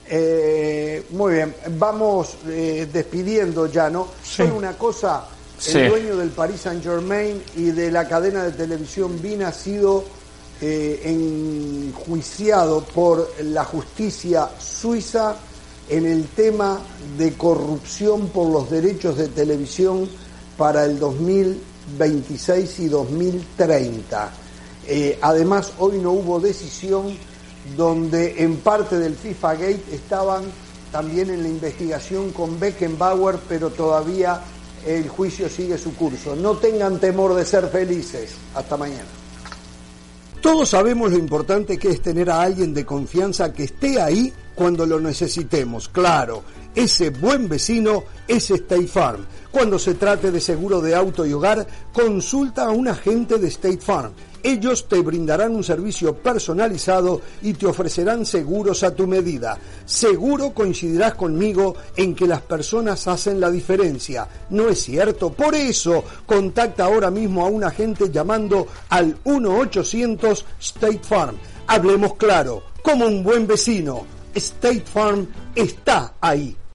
Eh, muy bien, vamos eh, despidiendo ya, ¿no? Solo una cosa, el Sí. dueño del Paris Saint Germain y de la cadena de televisión B I N ha sido eh, enjuiciado por la justicia suiza en el tema de corrupción por los derechos de televisión para el dos mil veintiséis y dos mil treinta. Eh, además, hoy no hubo decisión donde en parte del FIFA Gate estaban también en la investigación con Beckenbauer, pero todavía el juicio sigue su curso. No tengan temor de ser felices. Hasta mañana. Todos sabemos lo importante que es tener a alguien de confianza que esté ahí cuando lo necesitemos. Claro, ese buen vecino es State Farm. Cuando se trate de seguro de auto y hogar, consulta a un agente de State Farm. Ellos te brindarán un servicio personalizado y te ofrecerán seguros a tu medida. Seguro coincidirás conmigo en que las personas hacen la diferencia. ¿No es cierto? Por eso, contacta ahora mismo a un agente llamando al uno ochocientos State Farm. Hablemos claro, como un buen vecino. State Farm está ahí.